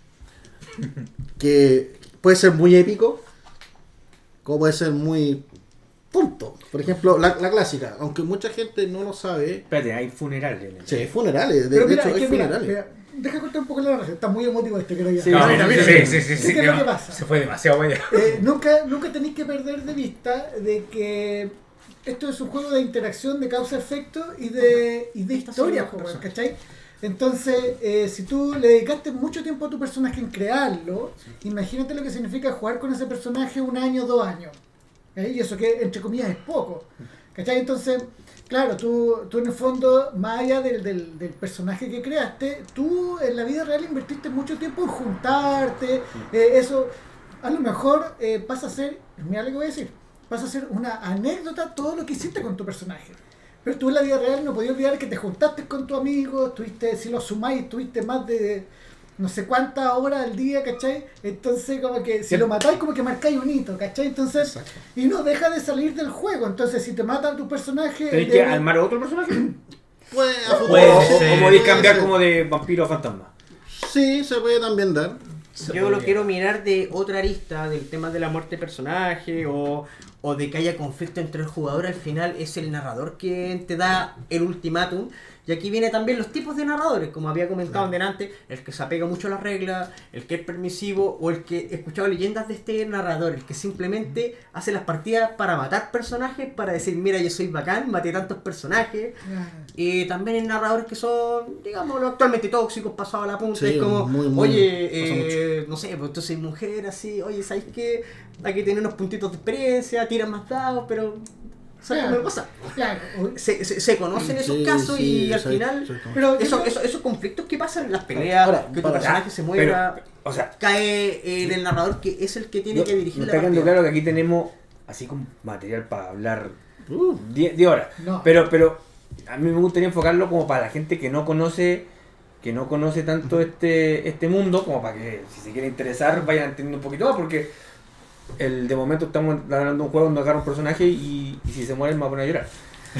Speaker 2: Que puede ser muy épico, como puede ser muy tonto. Por ejemplo, la, la clásica, aunque mucha gente no lo sabe,
Speaker 4: Espérate, hay funerales.
Speaker 2: sí, hay funerales, de,
Speaker 1: Pero
Speaker 2: de
Speaker 1: mira,
Speaker 2: hecho
Speaker 1: es
Speaker 2: hay
Speaker 1: que mira,
Speaker 2: funerales.
Speaker 1: mira, deja cortar un poco la narración, está muy emotivo este, quiero ya.
Speaker 4: Sí,
Speaker 5: No,
Speaker 4: sí,
Speaker 5: mira,
Speaker 4: sí,
Speaker 5: mira,
Speaker 4: sí,
Speaker 5: sí, sí, sí,
Speaker 1: sí,
Speaker 5: sí,
Speaker 1: ¿qué es
Speaker 5: que
Speaker 1: lo que
Speaker 5: no,
Speaker 1: pasa?
Speaker 5: se fue demasiado allá.
Speaker 1: Eh, nunca, nunca tenéis que perder de vista de que esto es un juego de interacción, de causa-efecto y de, y de historia, po, weón, ¿cachai? Entonces, eh, si tú le dedicaste mucho tiempo a tu personaje en crearlo, imagínate lo que significa jugar con ese personaje un año, dos años. ¿eh? Y eso que, entre comillas, es poco. ¿Cachai? Entonces, claro, tú, tú en el fondo, más allá del, del, del personaje que creaste, tú en la vida real invertiste mucho tiempo en juntarte, eh, eso a lo mejor eh, pasa a ser, mira lo que voy a decir, pasa a ser una anécdota todo lo que hiciste con tu personaje. Pero tú en la vida real no podías olvidar que te juntaste con tu amigo, tuviste, si lo sumáis, tuviste más de no sé cuántas horas al día, ¿cachai? Entonces como que si
Speaker 4: Sí.
Speaker 1: lo matáis como que marcáis un hito, ¿cachai? Entonces,
Speaker 2: Exacto.
Speaker 1: y no deja de salir del juego. Entonces si te matan tu personaje...
Speaker 4: ¿Tenés
Speaker 1: de-
Speaker 4: que armar otro personaje?
Speaker 2: Puede, a futuro,
Speaker 5: Puede
Speaker 4: o,
Speaker 5: ser.
Speaker 4: o podéis
Speaker 2: puede
Speaker 4: cambiar
Speaker 2: ser.
Speaker 4: como de vampiro a fantasma.
Speaker 2: Sí, se puede también dar.
Speaker 5: Se
Speaker 3: Yo lo
Speaker 5: podría.
Speaker 3: quiero mirar de otra arista, del tema de la muerte de personaje o, o de que haya conflicto entre el jugador. Al final es el narrador que te da el ultimátum. Y aquí viene también los tipos de narradores, como había comentado delante, el que se apega mucho a las reglas, el que es permisivo o el que he escuchado leyendas de este narrador, el que simplemente hace las partidas para matar personajes, para decir, mira, yo soy bacán, maté tantos personajes. Y también hay narradores que son, digámoslo, actualmente tóxicos, pasados a la punta.
Speaker 2: Sí,
Speaker 3: es como,
Speaker 2: muy, muy,
Speaker 3: oye,
Speaker 2: pasa
Speaker 3: eh, no sé, pues tú soy mujer, así, oye, ¿sabes qué? Hay que tener unos puntitos de experiencia, tiran más dados, pero... ¿sabes
Speaker 1: Claro.
Speaker 3: cómo pasa?
Speaker 1: Claro.
Speaker 3: Se, se, se conocen esos
Speaker 2: Sí,
Speaker 3: casos
Speaker 2: sí,
Speaker 3: y al
Speaker 2: soy-
Speaker 3: final...
Speaker 2: soy como-
Speaker 1: Pero yo
Speaker 3: Eso,
Speaker 1: creo-
Speaker 3: eso, esos conflictos que pasan en las peleas,
Speaker 2: Ahora,
Speaker 3: que tu
Speaker 2: para-
Speaker 3: personaje se muera,
Speaker 4: Pero, o sea,
Speaker 3: cae en el narrador que es el que tiene
Speaker 4: no-
Speaker 3: que dirigir
Speaker 4: me
Speaker 3: la
Speaker 4: está quedando
Speaker 3: partida.
Speaker 4: claro que aquí tenemos así como material para hablar
Speaker 2: Uh,
Speaker 4: diez horas.
Speaker 1: No.
Speaker 4: Pero, pero a mí me gustaría enfocarlo como para la gente que no conoce, que no conoce tanto este, este mundo, como para que si se quiere interesar vayan entendiendo un poquito más, porque el, de momento estamos hablando de un juego donde agarra un personaje y, y si se muere me va a poner a llorar.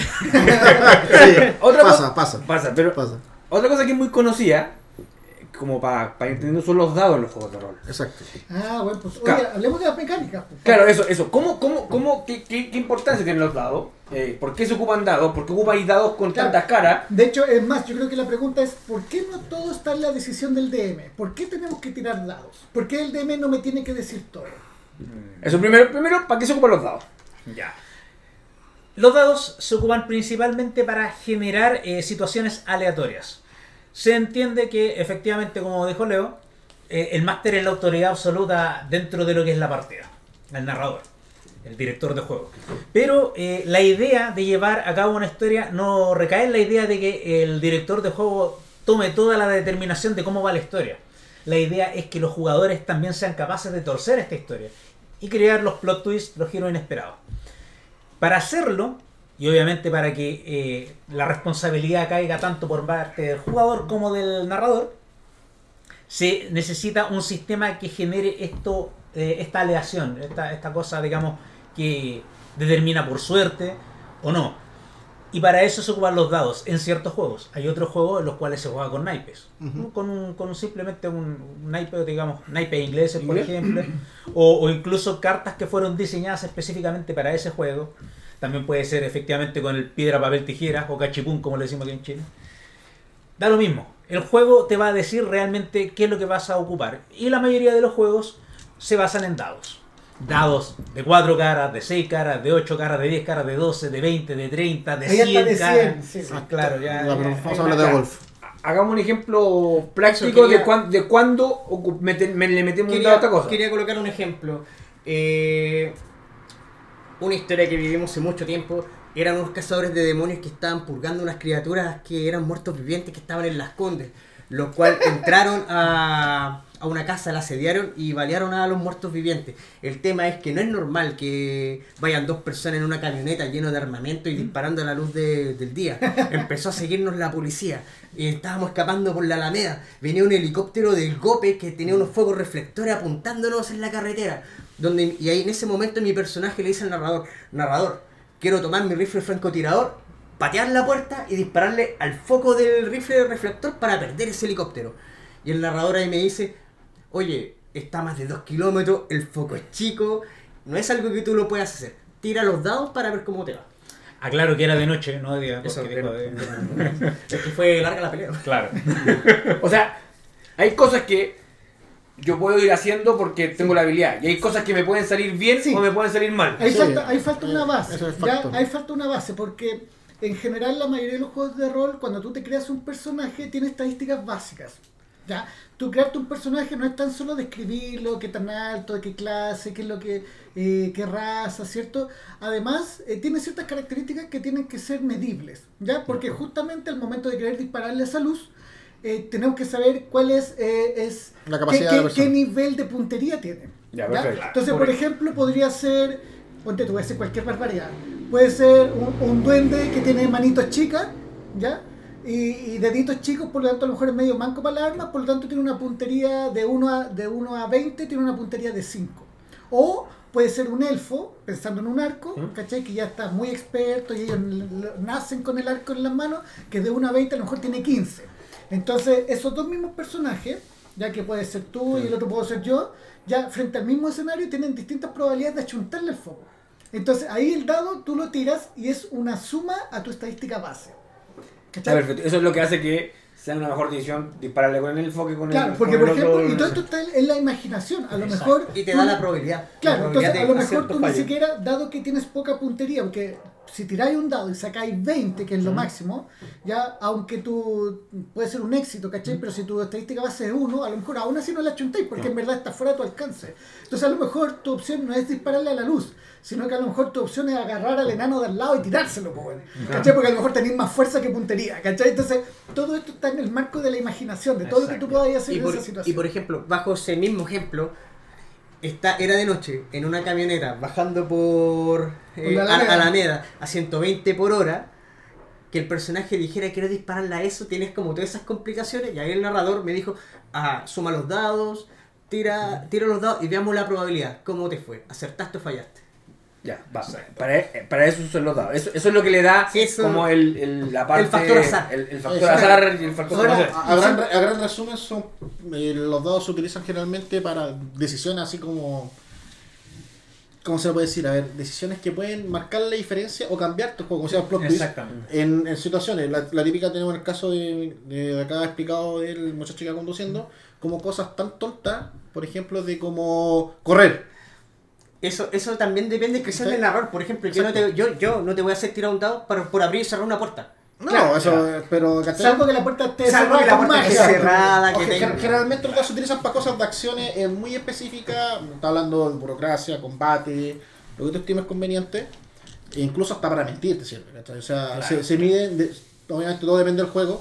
Speaker 2: sí,
Speaker 4: Otra
Speaker 2: pasa,
Speaker 4: cosa-
Speaker 2: pasa,
Speaker 4: Pasa, pero
Speaker 2: pasa.
Speaker 4: otra cosa que es muy conocida, eh, como para, para ir entendiendo, son los dados en los juegos de rol.
Speaker 2: Exacto.
Speaker 1: Ah, bueno, pues oye,
Speaker 4: Claro.
Speaker 1: hablemos de las mecánicas. Pues.
Speaker 4: Claro, eso, eso. ¿Cómo, cómo, cómo, qué, qué, qué importancia tienen los dados? Eh, ¿Por qué se ocupan dados? ¿Por qué ocupáis dados con
Speaker 1: Claro.
Speaker 4: tantas caras?
Speaker 1: De hecho, es más, yo creo que la pregunta es, ¿por qué no todo está en la decisión del D M? ¿Por qué tenemos que tirar dados? ¿Por qué el D M no me tiene que decir todo?
Speaker 4: Eso primero, primero, ¿para qué se ocupan los dados?
Speaker 5: Ya. Los dados se ocupan principalmente para generar eh, situaciones aleatorias. Se entiende que, efectivamente, como dijo Leo, eh, el máster es la autoridad absoluta dentro de lo que es la partida, el narrador, el director de juego. Pero eh, la idea de llevar a cabo una historia no recae en la idea de que el director de juego tome toda la determinación de cómo va la historia. La idea es que los jugadores también sean capaces de torcer esta historia y crear los plot twists, los giros inesperados. Para hacerlo, y obviamente para que eh, la responsabilidad caiga tanto por parte del jugador como del narrador, se necesita un sistema que genere esto, eh, esta aleación, esta, esta cosa, digamos, que determina por suerte o no. Y para eso se ocupan los dados en ciertos juegos. Hay otros juegos en los cuales se juega con naipes. ¿no? Con, un, con un simplemente un, un naipe, digamos, naipes ingleses, por
Speaker 4: ¿Inglés?
Speaker 5: ejemplo. O, o incluso cartas que fueron diseñadas específicamente para ese juego. También puede ser efectivamente con el piedra, papel, tijera o cachipún, como le decimos aquí en Chile. Da lo mismo. El juego te va a decir realmente qué es lo que vas a ocupar. Y la mayoría de los juegos se basan en dados. Dados de cuatro caras, de seis caras, de ocho caras, de diez caras, de doce, de veinte, de treinta, de
Speaker 1: Ahí hasta
Speaker 5: cien
Speaker 1: de
Speaker 5: caras.
Speaker 1: cien, sí, sí.
Speaker 5: Ah, claro, ya.
Speaker 2: Ya, pero
Speaker 5: ya,
Speaker 2: vamos
Speaker 5: hay
Speaker 2: a hablar
Speaker 5: una-
Speaker 2: de golf.
Speaker 4: Hagamos un ejemplo práctico
Speaker 3: Eso, quería-
Speaker 4: de, cuán, de cuándo ocu- mete- me- le metemos un
Speaker 3: Quería,
Speaker 4: dado a esta cosa.
Speaker 3: quería colocar un ejemplo. Eh, una historia que vivimos hace mucho tiempo. Eran unos cazadores de demonios que estaban purgando unas criaturas que eran muertos vivientes que estaban en las Condes. Los cuales entraron a, a una casa, la asediaron y balearon a los muertos vivientes. El tema es que no es normal que vayan dos personas en una camioneta lleno de armamento y disparando a la luz de- del día. Empezó a seguirnos la policía. Y estábamos escapando por la Alameda. Venía un helicóptero del GOPE que tenía unos fuegos reflectores apuntándonos en la carretera. Donde, y ahí en ese momento mi personaje le dice al narrador, narrador, quiero tomar mi rifle francotirador, patear la puerta y dispararle al foco del rifle reflector para perder ese helicóptero. Y el narrador ahí me dice, oye, está a más de dos kilómetros, el foco es chico, no es algo que tú lo puedas hacer. Tira los dados para ver cómo te va.
Speaker 5: Aclaro que era de noche, no de día.
Speaker 3: Eso,
Speaker 5: porque dijo de-
Speaker 3: Es que fue larga la pelea.
Speaker 5: Claro.
Speaker 4: O sea, hay cosas que yo puedo ir haciendo porque tengo la habilidad. Y hay cosas que me pueden salir bien
Speaker 1: Sí.
Speaker 4: o me pueden salir mal.
Speaker 1: Ahí,
Speaker 2: Sí,
Speaker 1: falta, ahí falta una
Speaker 2: eh,
Speaker 1: base.
Speaker 2: eso es
Speaker 1: ¿ya?
Speaker 2: factor.
Speaker 1: Ahí falta una base porque en general la mayoría de los juegos de rol, cuando tú te creas un personaje, tiene estadísticas básicas. ¿Ya? Tú crearte un personaje no es tan solo describirlo, qué tan alto, qué clase, qué es lo que, eh, qué raza, ¿cierto? Además, eh, tiene ciertas características que tienen que ser medibles, ¿ya? Porque justamente al momento de querer dispararle esa luz, eh, tenemos que saber cuál es, eh, es
Speaker 2: La
Speaker 1: qué,
Speaker 2: capacidad
Speaker 1: qué-
Speaker 2: de la persona.
Speaker 1: qué nivel de puntería tiene.
Speaker 4: Ya,
Speaker 1: ¿ya?
Speaker 4: perfecto.
Speaker 1: Entonces,
Speaker 4: Por
Speaker 1: por ejemplo, podría ser, ponte tú, voy a decir cualquier barbaridad. Puede ser un, un duende que tiene manitos chicas, ¿ya? Y, y deditos chicos, por lo tanto a lo mejor es medio manco para las armas, por lo tanto tiene una puntería de uno a, de uno a veinte, tiene una puntería de cinco. O puede ser un elfo, pensando en un arco, ¿cachai? Que ya está muy experto y ellos l- l- nacen con el arco en las manos, que de uno a veinte a lo mejor tiene quince. Entonces esos dos mismos personajes ya que puede ser tú y el otro puedo ser yo, ya frente al mismo escenario tienen distintas probabilidades de achuntarle el foco. Entonces ahí el dado tú lo tiras y es una suma a tu estadística base.
Speaker 4: Está perfecto. Eso es lo que hace que sea una mejor decisión dispararle con el enfoque con
Speaker 1: Claro,
Speaker 4: el
Speaker 1: porque
Speaker 4: con
Speaker 1: por
Speaker 4: el
Speaker 1: ejemplo,
Speaker 4: otro,
Speaker 1: y todo esto está en, en la imaginación. A lo
Speaker 5: Exacto.
Speaker 1: mejor.
Speaker 3: Y te
Speaker 1: tú-
Speaker 3: da la probabilidad.
Speaker 1: Claro,
Speaker 3: La
Speaker 1: entonces a
Speaker 3: probabilidad
Speaker 1: lo
Speaker 3: de
Speaker 1: mejor
Speaker 3: acierto
Speaker 1: tú ni
Speaker 3: fallo.
Speaker 1: siquiera, dado que tienes poca puntería, porque si tiráis un dado y sacáis veinte, que es lo máximo, ya aunque tú puede ser un éxito, ¿cachai? Pero si tu estadística va a ser uno, a lo mejor aún así no la chuntáis, porque en verdad está fuera de tu alcance. Entonces a lo mejor tu opción no es dispararle a la luz, sino que a lo mejor tu opción es agarrar al enano de al lado y tirárselo, po, weón. ¿Cachai? Porque a lo mejor tenéis más fuerza que puntería, ¿cachai? Entonces todo esto está en el marco de la imaginación, de todo lo que tú puedas hacer
Speaker 3: Y
Speaker 1: en
Speaker 3: por,
Speaker 1: esa situación.
Speaker 3: y por ejemplo, bajo ese mismo ejemplo, está, era de noche, en una camioneta, bajando por,
Speaker 1: Por
Speaker 3: eh,
Speaker 1: la
Speaker 3: a-
Speaker 1: Alameda.
Speaker 3: Alameda a ciento veinte por hora, que el personaje dijera quiero dispararle a eso, tienes como todas esas complicaciones, y ahí el narrador me dijo, ah, suma los dados, tira, tira los dados y veamos la probabilidad, ¿cómo te fue? ¿Acertaste o fallaste?
Speaker 4: Ya, va. Para, para eso son los dados. Eso, eso es lo que le da
Speaker 3: Sí, eso-
Speaker 4: como el, el, la parte,
Speaker 3: el factor azar.
Speaker 4: El, el factor
Speaker 2: Exacto.
Speaker 4: azar y el factor
Speaker 2: Ahora,
Speaker 4: conocer.
Speaker 2: a, a gran, a gran resumen, son eh, los dados se utilizan generalmente para decisiones así como. ¿Cómo se lo puede decir? A ver, decisiones que pueden marcar la diferencia o cambiar tu juego, como sea plot twist.
Speaker 5: Exactamente.
Speaker 2: En, en situaciones, la, la típica tenemos el caso de, de acá explicado del muchacho que iba conduciendo, como cosas tan tontas, por ejemplo, de como correr.
Speaker 3: Eso, eso también depende del creación
Speaker 2: Sí.
Speaker 3: del narrador. Por ejemplo, yo no, te, yo, yo no te voy a hacer tirar un dado por, por abrir y cerrar una puerta.
Speaker 2: No,
Speaker 1: Claro,
Speaker 2: eso,
Speaker 5: claro.
Speaker 2: pero ¿cachai?
Speaker 1: Salvo que la puerta esté
Speaker 3: Salvo
Speaker 1: cerrada
Speaker 3: que la
Speaker 1: con
Speaker 3: puerta esté
Speaker 1: magia.
Speaker 3: cerrada,
Speaker 2: O
Speaker 3: que
Speaker 2: ge-
Speaker 3: tenga-
Speaker 2: generalmente los dados se utilizan para cosas de acciones eh, muy específicas, está hablando de burocracia, combate, lo que tú estimes conveniente, e incluso hasta para mentir, te sirve, ¿cachai? O sea,
Speaker 5: Claro.
Speaker 2: se, se miden, de- obviamente todo depende del juego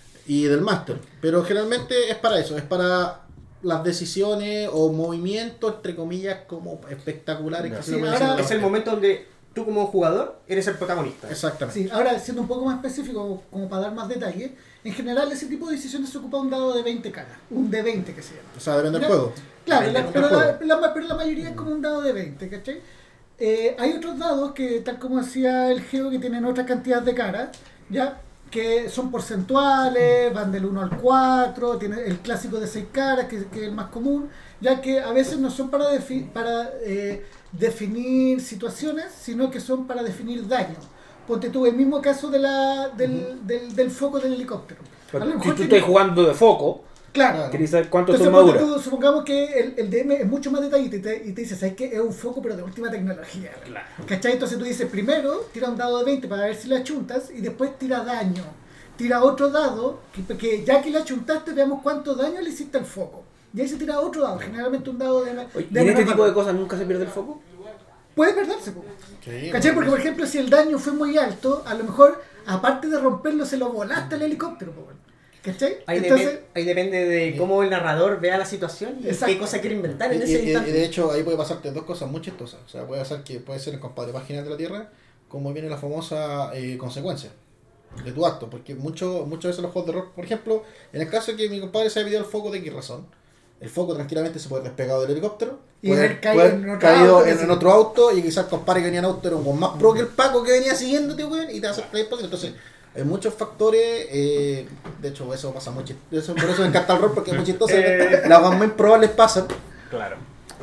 Speaker 2: y del máster, pero generalmente es para eso, es para las decisiones o movimientos, entre comillas, como espectaculares. que
Speaker 5: Ya.
Speaker 2: se
Speaker 1: Sí,
Speaker 2: le pueden
Speaker 1: ahora
Speaker 2: decir a la
Speaker 3: Es el
Speaker 2: hora.
Speaker 3: momento donde tú como jugador eres el protagonista.
Speaker 2: Exactamente.
Speaker 1: Sí, ahora siendo un poco más específico, como para dar más detalles, en general ese tipo de decisiones se ocupa un dado de veinte caras, un de veinte que se llama.
Speaker 2: O sea, depende del
Speaker 1: Ya.
Speaker 2: juego.
Speaker 1: Claro,
Speaker 3: Depende
Speaker 1: la-
Speaker 3: del
Speaker 1: pero,
Speaker 2: juego.
Speaker 1: la, la- pero la mayoría es como un dado de veinte, ¿cachai? Eh, hay otros dados que, tal como decía el Geo, que tienen otra cantidad de caras, ¿ya? Que son porcentuales, van del uno al cuatro, tiene el clásico de seis caras, que, que es el más común, ya que a veces no son para, defi- para eh, definir situaciones, sino que son para definir daño. Ponte tú, el mismo caso de la, del, del, del foco del helicóptero. A lo
Speaker 4: Si
Speaker 1: mejor
Speaker 4: tú
Speaker 1: tiene-
Speaker 4: estás jugando de foco,
Speaker 1: Claro.
Speaker 4: querés saber cuánto es tu
Speaker 1: Entonces, ponte
Speaker 4: armadura.
Speaker 1: tú, supongamos que el, el D M es mucho más detallista y te, y te dice, ¿sabes qué? Es un foco pero de última tecnología.
Speaker 5: Claro.
Speaker 1: ¿Cachai? Entonces tú dices, primero tira un dado de veinte para ver si la chuntas y después tira daño. Tira otro dado, que, que ya que la chuntaste veamos cuánto daño le hiciste al foco. Y ahí se tira otro dado, generalmente un dado de...
Speaker 4: Oye,
Speaker 1: de
Speaker 4: ¿y en este
Speaker 1: menor
Speaker 4: tipo de
Speaker 1: valor.
Speaker 4: cosas nunca se pierde el foco?
Speaker 1: Puede perderse, po.
Speaker 2: Sí,
Speaker 1: ¿Cachai?
Speaker 2: bueno.
Speaker 1: Porque por ejemplo si el daño fue muy alto, a lo mejor aparte de romperlo se lo volaste al helicóptero, po. ¿Cachai?
Speaker 3: Ahí,
Speaker 1: Entonces...
Speaker 3: depe- ahí depende de cómo el narrador vea la situación y
Speaker 1: Exacto.
Speaker 3: qué cosa quiere inventar
Speaker 2: Y,
Speaker 3: en
Speaker 2: y-
Speaker 3: ese
Speaker 2: y-
Speaker 3: instante.
Speaker 2: y de hecho ahí puede pasarte dos cosas muy chistosas. O sea, puede pasar que puede ser el compadre más genial de la Tierra, como viene la famosa eh, consecuencia de tu acto. Porque mucho, muchas veces los juegos de rol, por ejemplo, en el caso de que mi compadre se haya pedido el foco de X razón, el foco tranquilamente se puede haber despegado del helicóptero,
Speaker 1: Y
Speaker 2: puede
Speaker 1: haber caído
Speaker 2: puede
Speaker 1: en
Speaker 2: haber
Speaker 1: otro
Speaker 2: caído
Speaker 1: auto,
Speaker 2: en,
Speaker 1: que
Speaker 2: en
Speaker 1: sí.
Speaker 2: otro auto y quizás el compadre que venía en auto era un weón más pro que el Paco que venía siguiéndote, weón, y te hace play posible. Entonces, hay muchos factores, eh, de hecho eso pasa muy chistoso, por eso me encanta el rol porque es muy chistoso, las cosas muy probables pasan.
Speaker 5: Claro.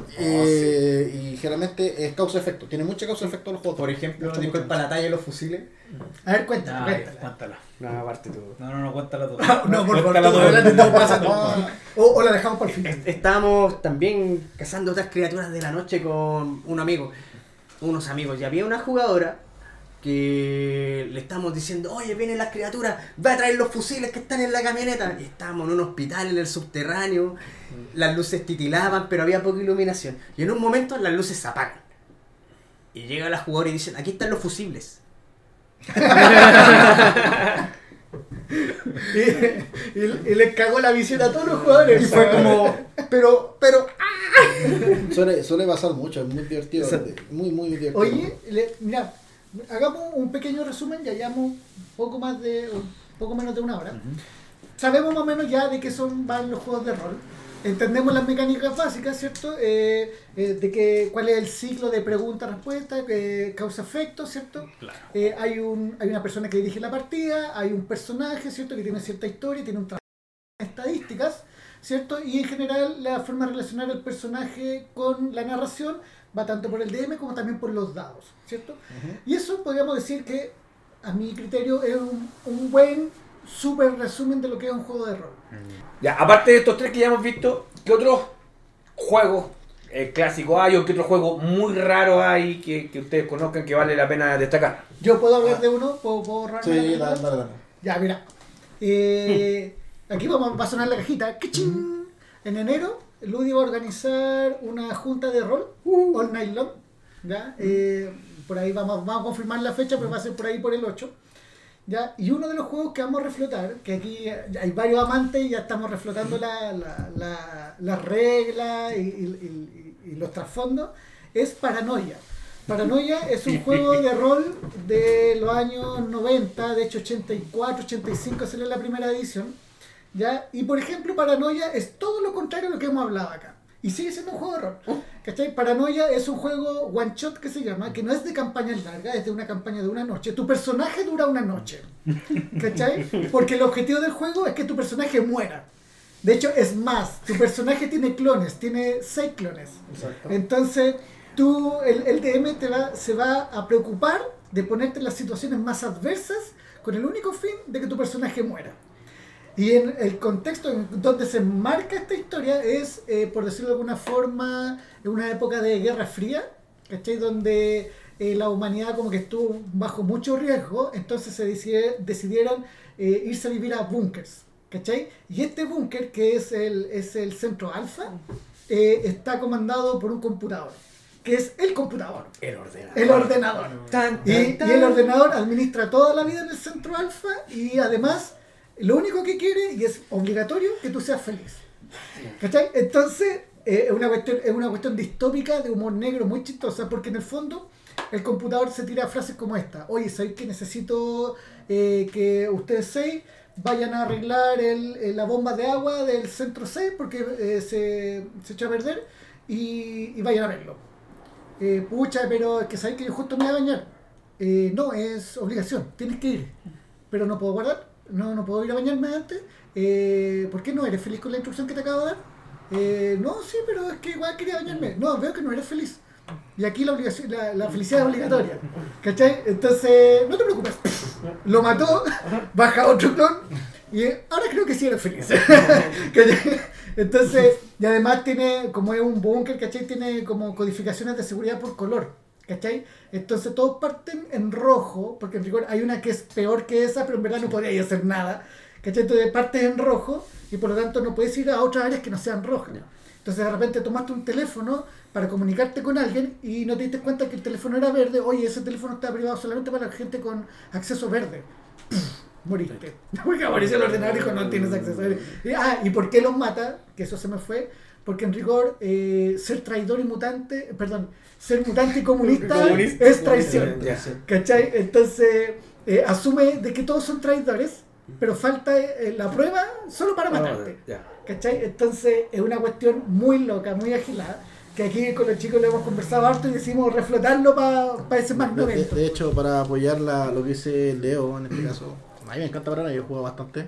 Speaker 2: Eh, y generalmente es causa-efecto. Tiene mucha causa-efecto los juegos.
Speaker 3: Por ejemplo,
Speaker 2: Mucho,
Speaker 3: disculpa
Speaker 2: mucho,
Speaker 3: la talla de los fusiles.
Speaker 1: A ver, cuéntala,
Speaker 5: Ah,
Speaker 1: cuéntala.
Speaker 5: ya, cuéntala.
Speaker 3: No, aparte tú.
Speaker 5: No, no, no, cuéntala tú.
Speaker 1: No, por favor,
Speaker 5: Cuéntala
Speaker 1: tú,
Speaker 5: tú.
Speaker 1: adelante, todo pasa.
Speaker 2: mucho.
Speaker 1: O, o la dejamos para el final.
Speaker 3: Est- Estábamos también cazando otras criaturas de la noche con un amigo, unos amigos, y había una jugadora que le estábamos diciendo, oye, vienen las criaturas, va a traer los fusiles que están en la camioneta. Y estábamos en un hospital en el subterráneo, las luces titilaban, pero había poca iluminación. Y en un momento las luces se apagan. Y llega la jugadora y dicen, aquí están los fusibles.
Speaker 1: Y, y- y le cagó la visión a todos los jugadores.
Speaker 3: Y fue como, pero, pero,
Speaker 2: Suele, suele pasar mucho, es muy divertido.
Speaker 3: Exacto.
Speaker 2: Muy, muy divertido.
Speaker 1: Oye, le- mira, hagamos un pequeño resumen, ya llevamos poco más de, un poco menos de una hora. Sabemos más o menos ya de qué son van los juegos de rol. Entendemos las mecánicas básicas, ¿cierto? Eh, eh, de que cuál es el ciclo de pregunta-respuesta, eh, causa-efecto, ¿cierto?
Speaker 5: Claro.
Speaker 1: Eh, hay, un, hay una persona que dirige la partida, hay un personaje, ¿cierto? Que tiene cierta historia, tiene un trabajo de estadísticas, ¿cierto? Y en general la forma de relacionar el personaje con la narración va tanto por el D M como también por los dados, ¿cierto? Uh-huh. Y eso podríamos decir que, a mi criterio, es un, un buen, súper resumen de lo que es un juego de rol.
Speaker 4: Ya, aparte de estos tres que ya hemos visto, ¿qué otros juegos eh, clásicos hay o qué otro juego muy raro hay que, que ustedes conozcan que vale la pena destacar?
Speaker 1: ¿Yo puedo hablar de uno? ¿Puedo, puedo ahorrar?
Speaker 2: Sí, dale, dale, dale.
Speaker 1: Ya, mira. Eh, aquí vamos, va a sonar la cajita. ¡Kichín! En enero, Ludi va a organizar una junta de rol, uh. all night long. ¿Ya? Eh, por ahí vamos, vamos a confirmar la fecha, pero va a ser por ahí por el ocho. ¿Ya? Y uno de los juegos que vamos a reflotar, que aquí hay varios amantes y ya estamos reflotando la, la, la, las reglas y, y, y, y los trasfondos, es Paranoia. Paranoia es un juego de rol de los años noventa, de hecho ochenta y cuatro, ochenta y cinco salió la primera edición, ¿ya? Y por ejemplo Paranoia es todo lo contrario a lo que hemos hablado acá. Y sigue siendo un juego de rol. ¿Cachai? Paranoia es un juego one shot que se llama, que no es de campañas largas, es de una campaña de una noche. Tu personaje dura una noche. ¿Cachai? Porque el objetivo del juego es que tu personaje muera. De hecho, es más, tu personaje tiene clones, tiene seis clones. Exacto. Entonces, tú, el, el D M te va, se va a preocupar de ponerte en las situaciones más adversas con el único fin de que tu personaje muera. Y en el contexto en donde se marca esta historia es, eh, por decirlo de alguna forma, en una época de Guerra Fría, ¿cachai? Donde eh, la humanidad como que estuvo bajo mucho riesgo, entonces se decide, decidieron eh, irse a vivir a búnkers, ¿cachai? Y este búnker, que es el, es el centro alfa, eh, está comandado por un computador, que es el computador.
Speaker 3: El ordenador.
Speaker 1: El ordenador. Tan, tan, y, tan. y el ordenador administra toda la vida en el centro alfa y además... Lo único que quiere, y es obligatorio, que tú seas feliz. ¿Cachai? Entonces, eh, es, una cuestión, es una cuestión distópica, de humor negro, muy chistosa, porque en el fondo el computador se tira frases como esta. Oye, ¿sabéis que necesito eh, que ustedes seis vayan a arreglar el, el, la bomba de agua del centro seis porque eh, se, se echó a perder y, y vayan a verlo? Eh, pucha, pero es que sabéis que yo justo me voy a bañar. Eh, no, es obligación, tienes que ir. Pero no puedo guardar. No, no puedo ir a bañarme antes. Eh, ¿Por qué no? ¿Eres feliz con la instrucción que te acabo de dar? Eh, no, sí, pero es que igual quería bañarme. No, veo que no eres feliz. Y aquí la, obligación, la, la felicidad es obligatoria. ¿Cachai? Entonces, no te preocupes. Lo mató, baja otro clon y ahora creo que sí eres feliz. Entonces, y además tiene, como es un búnker, ¿cachai? Tiene como codificaciones de seguridad por color. ¿Cachai? Entonces todos parten en rojo, porque en rigor hay una que es peor que esa, pero en verdad no podría hacer nada. ¿Cachai? Entonces partes en rojo y por lo tanto no puedes ir a otras áreas que no sean rojas. Entonces de repente tomaste un teléfono para comunicarte con alguien y no te diste cuenta que el teléfono era verde. Oye, ese teléfono está privado solamente para la gente con acceso verde. Pff, moriste. Porque apareció el ordenador y dijo no tienes acceso verde. Y, ah, ¿y por qué los mata? Que eso se me fue. Porque en rigor eh, ser traidor y mutante, perdón, ser mutante y comunista, comunista es traición. ¿Cachai? Entonces eh, asume de que todos son traidores, pero falta eh, la prueba solo para matarte. ¿Cachai? Entonces es una cuestión muy loca, muy agilada, que aquí con los chicos le hemos conversado harto y decidimos reflotarlo para pa ese magno evento.
Speaker 2: De, de hecho, para apoyar la, lo que dice Leo en este caso, a mí me encanta Paranoia, yo juego bastante.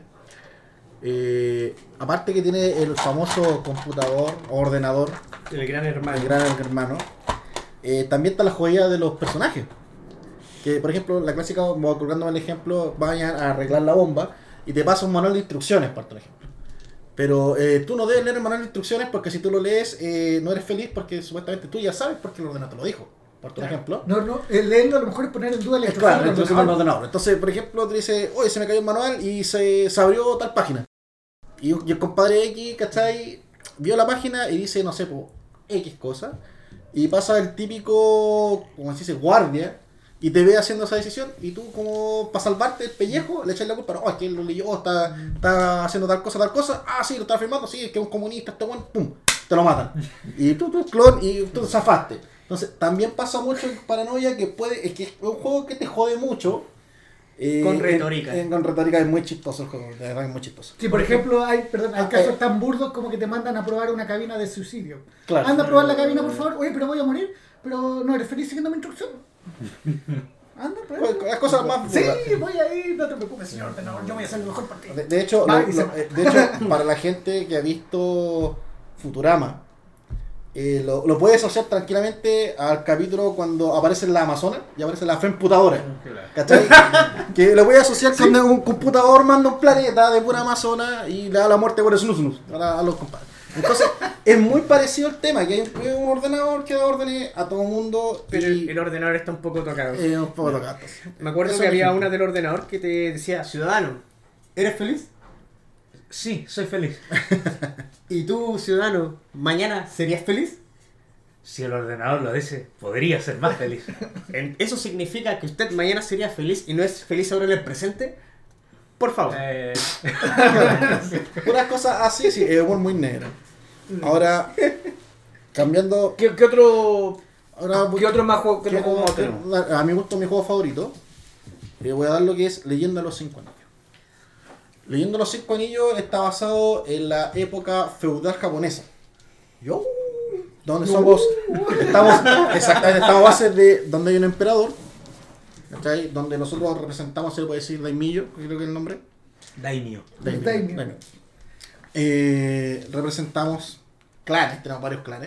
Speaker 2: Eh, aparte que tiene el famoso computador o ordenador,
Speaker 3: el gran hermano,
Speaker 2: el gran hermano eh, también está la joya de los personajes. Que por ejemplo, la clásica, colgándome el ejemplo, vayan a arreglar la bomba y te pasa un manual de instrucciones, por ejemplo. Pero eh, tú no debes leer el manual de instrucciones porque si tú lo lees eh, no eres feliz porque supuestamente tú ya sabes porque el ordenador te lo dijo. Por tu
Speaker 1: claro.
Speaker 2: ejemplo.
Speaker 1: No, no, el leerlo a lo mejor es poner en duda la
Speaker 2: instrucción. Claro, entonces el ordenador. Entonces, por ejemplo, te dice, oye, se me cayó el manual y se, se abrió tal página. Y, y el compadre X, ¿cachai? Vio la página y dice, no sé, pues, X cosa. Y pasa el típico, como se dice, guardia. Y te ve haciendo esa decisión. Y tú, como para salvarte el pellejo, le echas la culpa. No, es que él lo leyó, está, está haciendo tal cosa, tal cosa. Ah, sí, lo está afirmando. Sí, es que es un comunista, este bueno, pum, te lo matan. Y tú, tú, clon, y tú zafaste. Entonces, también pasa mucho en Paranoia que puede. Es que es un juego que te jode mucho.
Speaker 3: Eh, con retórica.
Speaker 2: En, en, con retórica es muy chistoso el juego, de verdad es muy chistoso.
Speaker 1: Sí, por ejemplo, hay, perdón, hay casos tan burdos como que te mandan a probar una cabina de suicidio. Claro. Anda a probar la cabina, por favor. Oye, pero voy a morir. Pero no eres feliz siguiendo mi instrucción. Anda,
Speaker 2: Las cosas más
Speaker 1: Sí,
Speaker 2: burdas.
Speaker 1: voy a ir, no te preocupes, señor ordenador, yo voy a hacer lo mejor por ti.
Speaker 2: De, de hecho,
Speaker 1: Va,
Speaker 2: lo-
Speaker 1: y se-
Speaker 2: lo- eh, de hecho, para la gente que ha visto Futurama, eh, lo, lo puede asociar tranquilamente al capítulo cuando aparece la Amazona y aparece la Femputadora. ¿Cachai? Que lo puede asociar con un computador manda un planeta de pura Amazona y le da la muerte por snus snus a, a los compadres. Entonces, es muy parecido el tema, que hay un, un ordenador que da órdenes a todo el mundo.
Speaker 3: Pero
Speaker 2: y,
Speaker 3: el, el ordenador está un poco tocado.
Speaker 2: eh, un poco tocado.
Speaker 3: Me acuerdo
Speaker 2: Eso
Speaker 3: que
Speaker 2: es
Speaker 3: había
Speaker 2: ejemplo.
Speaker 3: una del ordenador que te decía, ciudadano, ¿eres feliz?
Speaker 5: Sí, soy feliz.
Speaker 3: ¿Y tú, ciudadano, mañana serías feliz?
Speaker 5: Si el ordenador lo dice, podría ser más feliz.
Speaker 3: En- ¿Eso significa que usted mañana sería feliz y no es feliz ahora en el presente? Por favor.
Speaker 5: Eh,
Speaker 2: Puras cosas así, sí, es humor muy negro. Ahora, cambiando.
Speaker 4: ¿Qué, qué otro,
Speaker 2: Ahora,
Speaker 4: ¿qué otro más juego, qué
Speaker 2: ¿qué
Speaker 4: otro juego
Speaker 2: juego-
Speaker 4: tenemos?
Speaker 2: a mi gusto, mi juego favorito. Le voy a dar lo que es Leyenda de los Cinco Anillos. Leyenda de los Cinco Anillos está basado en la época feudal japonesa. Yo. Donde somos. Estamos. Exactamente, estamos a base de donde hay un emperador. ¿Cachai? Donde nosotros representamos, se le puede decir Daimillo, creo que es el nombre.
Speaker 5: Daimyo.
Speaker 2: Daimyo,
Speaker 1: Daimyo.
Speaker 2: Daimyo. Eh, representamos clanes, tenemos varios clanes.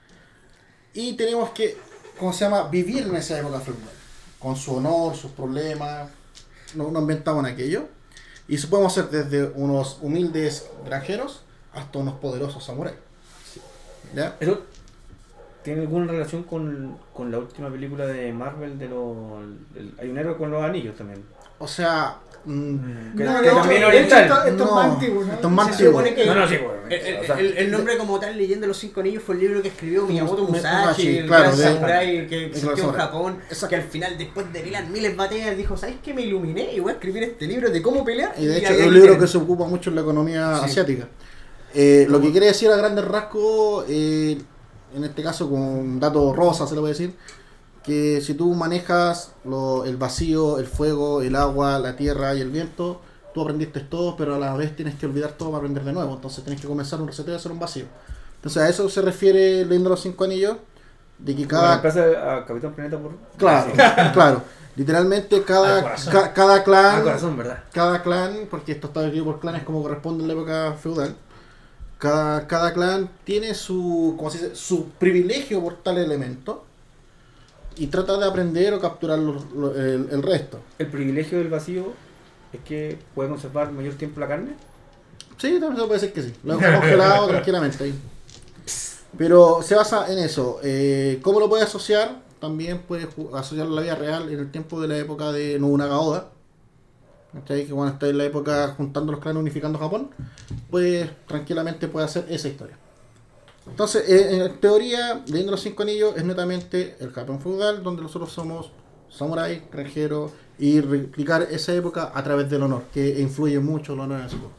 Speaker 2: Y tenemos que, ¿cómo se llama? Vivir en esa época feudal. Con su honor, sus problemas. Nos, nos inventamos en aquello. Y eso podemos hacer desde unos humildes granjeros hasta unos poderosos samuráis. ¿Ya?
Speaker 4: ¿Eso tiene alguna relación con, con la última película de Marvel de los... el- hay un héroe con los anillos también?
Speaker 2: O sea... mm,
Speaker 4: Que-
Speaker 1: No,
Speaker 4: que
Speaker 1: de hecho-
Speaker 4: también
Speaker 1: de
Speaker 4: oriental.
Speaker 1: hecho, Esto, esto
Speaker 2: No,
Speaker 1: es más antiguo, ¿no?
Speaker 2: esto es más
Speaker 3: Se
Speaker 2: antiguo.
Speaker 3: supone que
Speaker 4: No, no, sí,
Speaker 3: el,
Speaker 4: bueno,
Speaker 3: el-
Speaker 4: o sea,
Speaker 3: el- el nombre como tal, Leyenda de los Cinco Anillos, fue el libro que escribió Miyamoto
Speaker 2: Musashi,
Speaker 3: Musashi, el
Speaker 2: claro,
Speaker 3: gran
Speaker 2: de-
Speaker 3: samurái que
Speaker 2: de
Speaker 3: existió en
Speaker 2: Samurai.
Speaker 3: Japón,
Speaker 2: Exacto.
Speaker 3: que al final, después de miles, miles batallas, dijo, ¿sabes qué? Me iluminé y voy a escribir este libro de cómo pelear.
Speaker 2: Y de hecho
Speaker 3: ahí
Speaker 2: es un
Speaker 3: ahí
Speaker 2: libro
Speaker 3: tienen.
Speaker 2: que se ocupa mucho en la economía
Speaker 3: Sí.
Speaker 2: asiática. Eh, lo que quiere decir a grandes rasgos, eh, en este caso con un dato rosa se le puede decir, que si tú manejas lo- el vacío, el fuego, el agua, la tierra y el viento, tú aprendiste todo, pero a la vez tienes que olvidar todo para aprender de nuevo. Entonces tienes que comenzar un reseteo y hacer un vacío. Entonces a eso se refiere leyendo los cinco anillos, de que cada...
Speaker 4: Cada... a Capitán Planeta por...
Speaker 2: Claro, claro. Literalmente
Speaker 5: Al
Speaker 2: cada,
Speaker 5: corazón.
Speaker 2: ca- cada clan...
Speaker 4: Ah, corazón, ¿verdad?
Speaker 2: Cada clan, porque esto está dividido por clanes como corresponde en la época feudal, cada, cada clan tiene su, ¿cómo se dice? Su privilegio por tal elemento y trata de aprender o capturar lo- lo- el, el resto.
Speaker 4: El privilegio del vacío es que puede conservar mayor tiempo la carne.
Speaker 2: Sí, también se puede decir que sí. Lo hemos congelado tranquilamente ahí. Pero se basa en eso. Eh, ¿Cómo lo puede asociar? También puede ju- asociarlo a la vida real en el tiempo de la época de Nobunaga Oda. ¿Cachai? Que cuando está en la época juntando los clanes unificando Japón, pues tranquilamente puede hacer esa historia. Entonces, eh, en teoría, leyendo los cinco anillos es netamente el Japón feudal, donde nosotros somos samuráis, granjeros, y replicar esa época a través del honor, que influye mucho el honor en ese juego.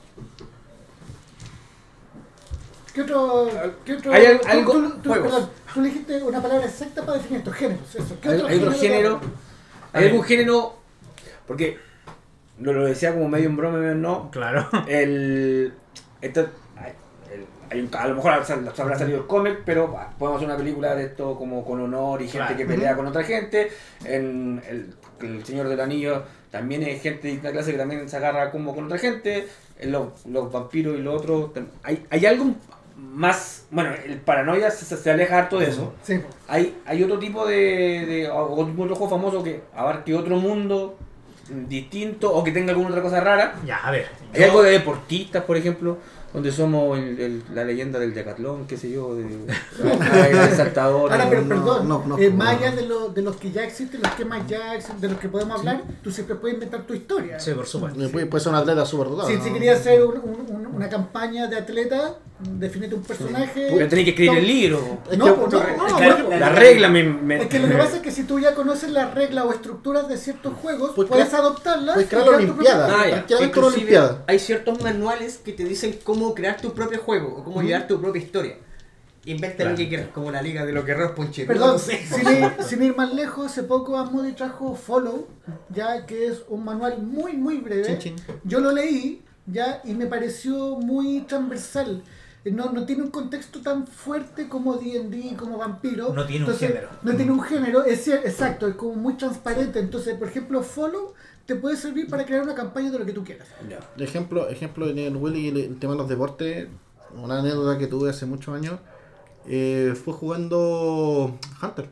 Speaker 1: ¿Qué otro, qué otro
Speaker 4: ¿Hay al-
Speaker 1: tú-
Speaker 4: algo-
Speaker 1: tú, tú-
Speaker 4: juegos?
Speaker 1: perdón, tú le dijiste una palabra exacta para definir estos géneros. Eso. ¿Qué
Speaker 4: Hay, hay otro género.
Speaker 5: A
Speaker 4: Hay
Speaker 5: ver.
Speaker 4: algún género. Porque lo, lo decía como medio en broma, medio en no.
Speaker 5: Claro.
Speaker 4: El. Esto, hay, el- hay un- a lo mejor sal- habrá salido el cómic, pero bah, podemos hacer una película de esto como con honor y gente
Speaker 5: Claro.
Speaker 4: que pelea con otra gente. En el, el Señor del Anillo también hay gente de una clase que también se agarra como con otra gente. En los, los vampiros y lo otro. tam- Hay, hay algo más. Bueno, el paranoia se, se- se aleja harto de eso.
Speaker 1: Sí,
Speaker 4: Hay, hay otro tipo de, de o- otro juego famoso que abarque otro mundo mm, distinto o que tenga alguna otra cosa rara.
Speaker 5: Ya, a ver.
Speaker 4: Hay
Speaker 5: yo-
Speaker 4: algo de deportistas, por ejemplo, donde somos el- el- la leyenda del decatlón, qué sé yo, de, de saltador.
Speaker 1: Ahora, pero
Speaker 2: no,
Speaker 1: perdón,
Speaker 2: no, no,
Speaker 1: eh,
Speaker 2: no.
Speaker 1: más allá de, lo- de los que ya existen, los que más ya existen, de los que podemos hablar, tú siempre puedes inventar tu historia.
Speaker 5: Sí, por supuesto.
Speaker 2: Eh, Puede, puede ser un atleta súper dotado.
Speaker 1: Si,
Speaker 2: ¿no?
Speaker 1: si querías hacer un- un- un- una campaña de atleta, definite un personaje.
Speaker 4: Pero tenés que escribir
Speaker 1: to-
Speaker 4: el libro.
Speaker 2: Es
Speaker 1: No,
Speaker 2: que-
Speaker 1: pues, no,
Speaker 2: no,
Speaker 1: no,
Speaker 2: es
Speaker 1: no,
Speaker 2: que-
Speaker 1: no,
Speaker 4: La regla me... me-
Speaker 1: Es que lo que pasa es que si tú ya conoces las reglas o estructuras de ciertos juegos,
Speaker 2: Pues
Speaker 1: puedes
Speaker 2: crea-
Speaker 1: adoptarlas.
Speaker 2: puedes
Speaker 1: y
Speaker 2: crear la
Speaker 1: crear tu
Speaker 2: Olimpiada.
Speaker 1: propio-
Speaker 3: Ah, ya.
Speaker 2: Tranquilamente una
Speaker 3: Inclusive,
Speaker 2: Olimpiada.
Speaker 3: hay ciertos manuales que te dicen cómo crear tu propio juego o cómo llevar tu propia historia. Inventa
Speaker 5: Claro.
Speaker 3: lo que quieras, como la liga de los guerreros ponche.
Speaker 1: Perdón,
Speaker 3: no sé.
Speaker 1: sin ir, sin ir más lejos, hace poco Asmodee trajo Follow, ya que es un manual muy muy breve.
Speaker 2: Chin, chin.
Speaker 1: Yo lo leí ya y me pareció muy transversal. no, no tiene un contexto tan fuerte como D and D, como Vampiro.
Speaker 5: No tiene un
Speaker 1: Entonces,
Speaker 5: género.
Speaker 1: No tiene un género, es cier- exacto, es como muy transparente. Entonces, por ejemplo, Follow te puede servir para crear una campaña de lo que tú quieras.
Speaker 4: Ya.
Speaker 2: Ejemplo, ejemplo en el Willy, el, el tema de los deportes, una anécdota que tuve hace muchos años, eh, fue jugando Hunter.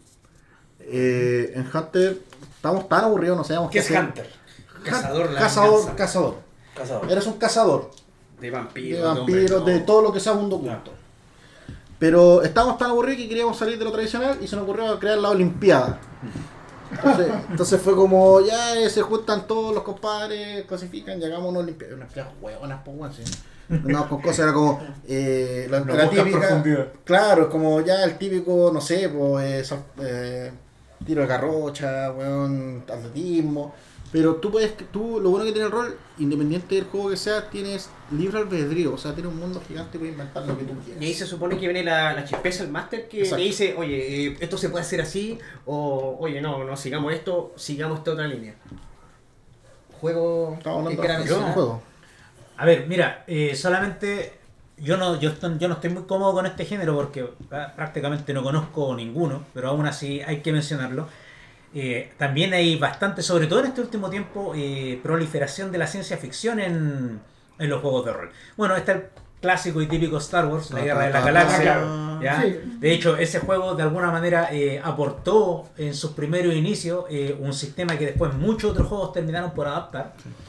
Speaker 2: Eh, en Hunter estábamos tan aburridos, no sabíamos
Speaker 4: ¿Qué es
Speaker 2: hacer.
Speaker 4: Hunter?
Speaker 3: Cazador, la
Speaker 2: Cazador,
Speaker 3: venganza.
Speaker 2: cazador.
Speaker 4: Cazador.
Speaker 2: Eres un cazador
Speaker 3: De
Speaker 2: de
Speaker 3: vampiros.
Speaker 2: vampiros, de,
Speaker 3: hombres, no.
Speaker 2: todo lo que sea mundo oculto. Pero estábamos tan aburridos que queríamos salir de lo tradicional y se nos ocurrió crear la Olimpiada. Entonces, entonces fue como, ya eh, se juntan todos los compadres, clasifican, llegamos a una Olimpiada. Unas peleas hueonas, pues, bueno, sí. No, con cosas era como, eh, la,
Speaker 4: No
Speaker 2: la
Speaker 4: buscas
Speaker 2: típica.
Speaker 4: profundidad.
Speaker 2: Claro, es como ya el típico, no sé, pues, eh, sal- eh, tiro de garrocha, weón, atletismo. Pero tú puedes, tú, lo bueno que tiene el rol, independiente del juego que sea, tienes libre albedrío, o sea, tiene un mundo gigante y puedes inventar lo que tú quieras.
Speaker 3: Y ahí se supone que viene la, la chispeza, el máster, que
Speaker 2: Exacto.
Speaker 3: te dice, oye, eh, esto se puede hacer así, o oye, no, no sigamos esto, sigamos esta otra línea. Juego
Speaker 2: Estamos
Speaker 3: que
Speaker 2: hablando
Speaker 3: quiera
Speaker 2: de un
Speaker 3: mencionar.
Speaker 2: juego.
Speaker 5: A ver, mira, eh, solamente yo no, yo, estoy- yo no estoy muy cómodo con este género porque ah, prácticamente no conozco ninguno, pero aún así hay que mencionarlo. Eh, también hay bastante, sobre todo en este último tiempo, eh, proliferación de la ciencia ficción en, en los juegos de rol. Bueno, está el clásico y típico Star Wars, la
Speaker 2: Ta,
Speaker 5: Guerra
Speaker 2: ta,
Speaker 5: de la
Speaker 2: ta,
Speaker 5: Galaxia.
Speaker 2: ta.
Speaker 5: ¿Ya?
Speaker 1: Sí.
Speaker 5: De hecho, ese juego de alguna manera eh, aportó en sus primeros inicios eh, un sistema que después muchos otros juegos terminaron por adaptar.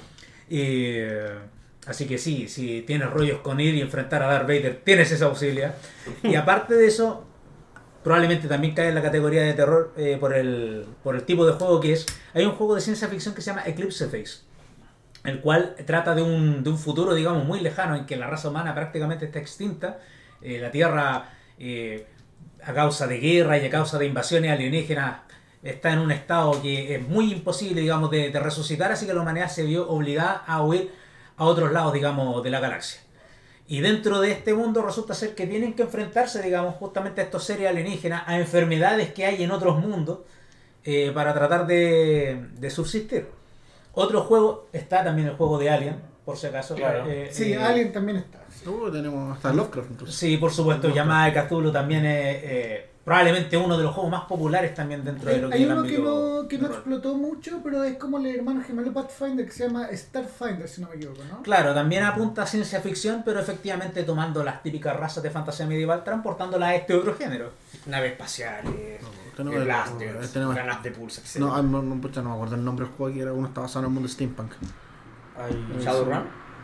Speaker 5: Eh, así que sí, si tienes rollos con ir y enfrentar a Darth Vader, tienes esa posibilidad. Y aparte de eso, probablemente también cae en la categoría de terror eh, por, el, por el tipo de juego que es. Hay un juego de ciencia ficción que se llama Eclipse Phase, el cual trata de un, de un futuro, digamos, muy lejano en que la raza humana prácticamente está extinta. Eh, la Tierra, eh, a causa de guerra y a causa de invasiones alienígenas, está en un estado que es muy imposible, digamos, de, de resucitar, así que la humanidad se vio obligada a huir a otros lados, digamos, de la galaxia. Y dentro de este mundo resulta ser que tienen que enfrentarse, digamos, justamente a estos seres alienígenas, a enfermedades que hay en otros mundos, eh, para tratar de, de subsistir. Otro juego, está también el juego de Alien, por si acaso.
Speaker 4: Claro.
Speaker 5: eh,
Speaker 1: Sí,
Speaker 5: eh,
Speaker 1: Alien también está.
Speaker 2: Uh, tenemos hasta Lovecraft incluso.
Speaker 5: Sí, por supuesto, Llamada de Cthulhu también es eh, probablemente uno de los juegos más populares también dentro de
Speaker 1: Hay,
Speaker 5: lo que
Speaker 1: hay
Speaker 5: es el
Speaker 1: uno que
Speaker 5: ámbito
Speaker 1: no, que
Speaker 5: de
Speaker 1: no
Speaker 5: rol.
Speaker 1: explotó mucho, pero es como el hermano gemelo Pathfinder que se llama Starfinder, si no me equivoco, ¿no?
Speaker 5: Claro, también apunta a ciencia ficción, pero efectivamente tomando las típicas razas de fantasía medieval, transportándolas a este otro género.
Speaker 3: Naves espaciales,
Speaker 2: tenemos
Speaker 3: eh,
Speaker 2: el-
Speaker 3: blasters,
Speaker 2: tenemos-
Speaker 3: granadas de pulso, etcétera.
Speaker 2: No, ah, no, no, pucha, no me acuerdo el nombre del juego, que era uno estaba basado en el mundo steampunk.
Speaker 4: Hay
Speaker 3: Shadowrun.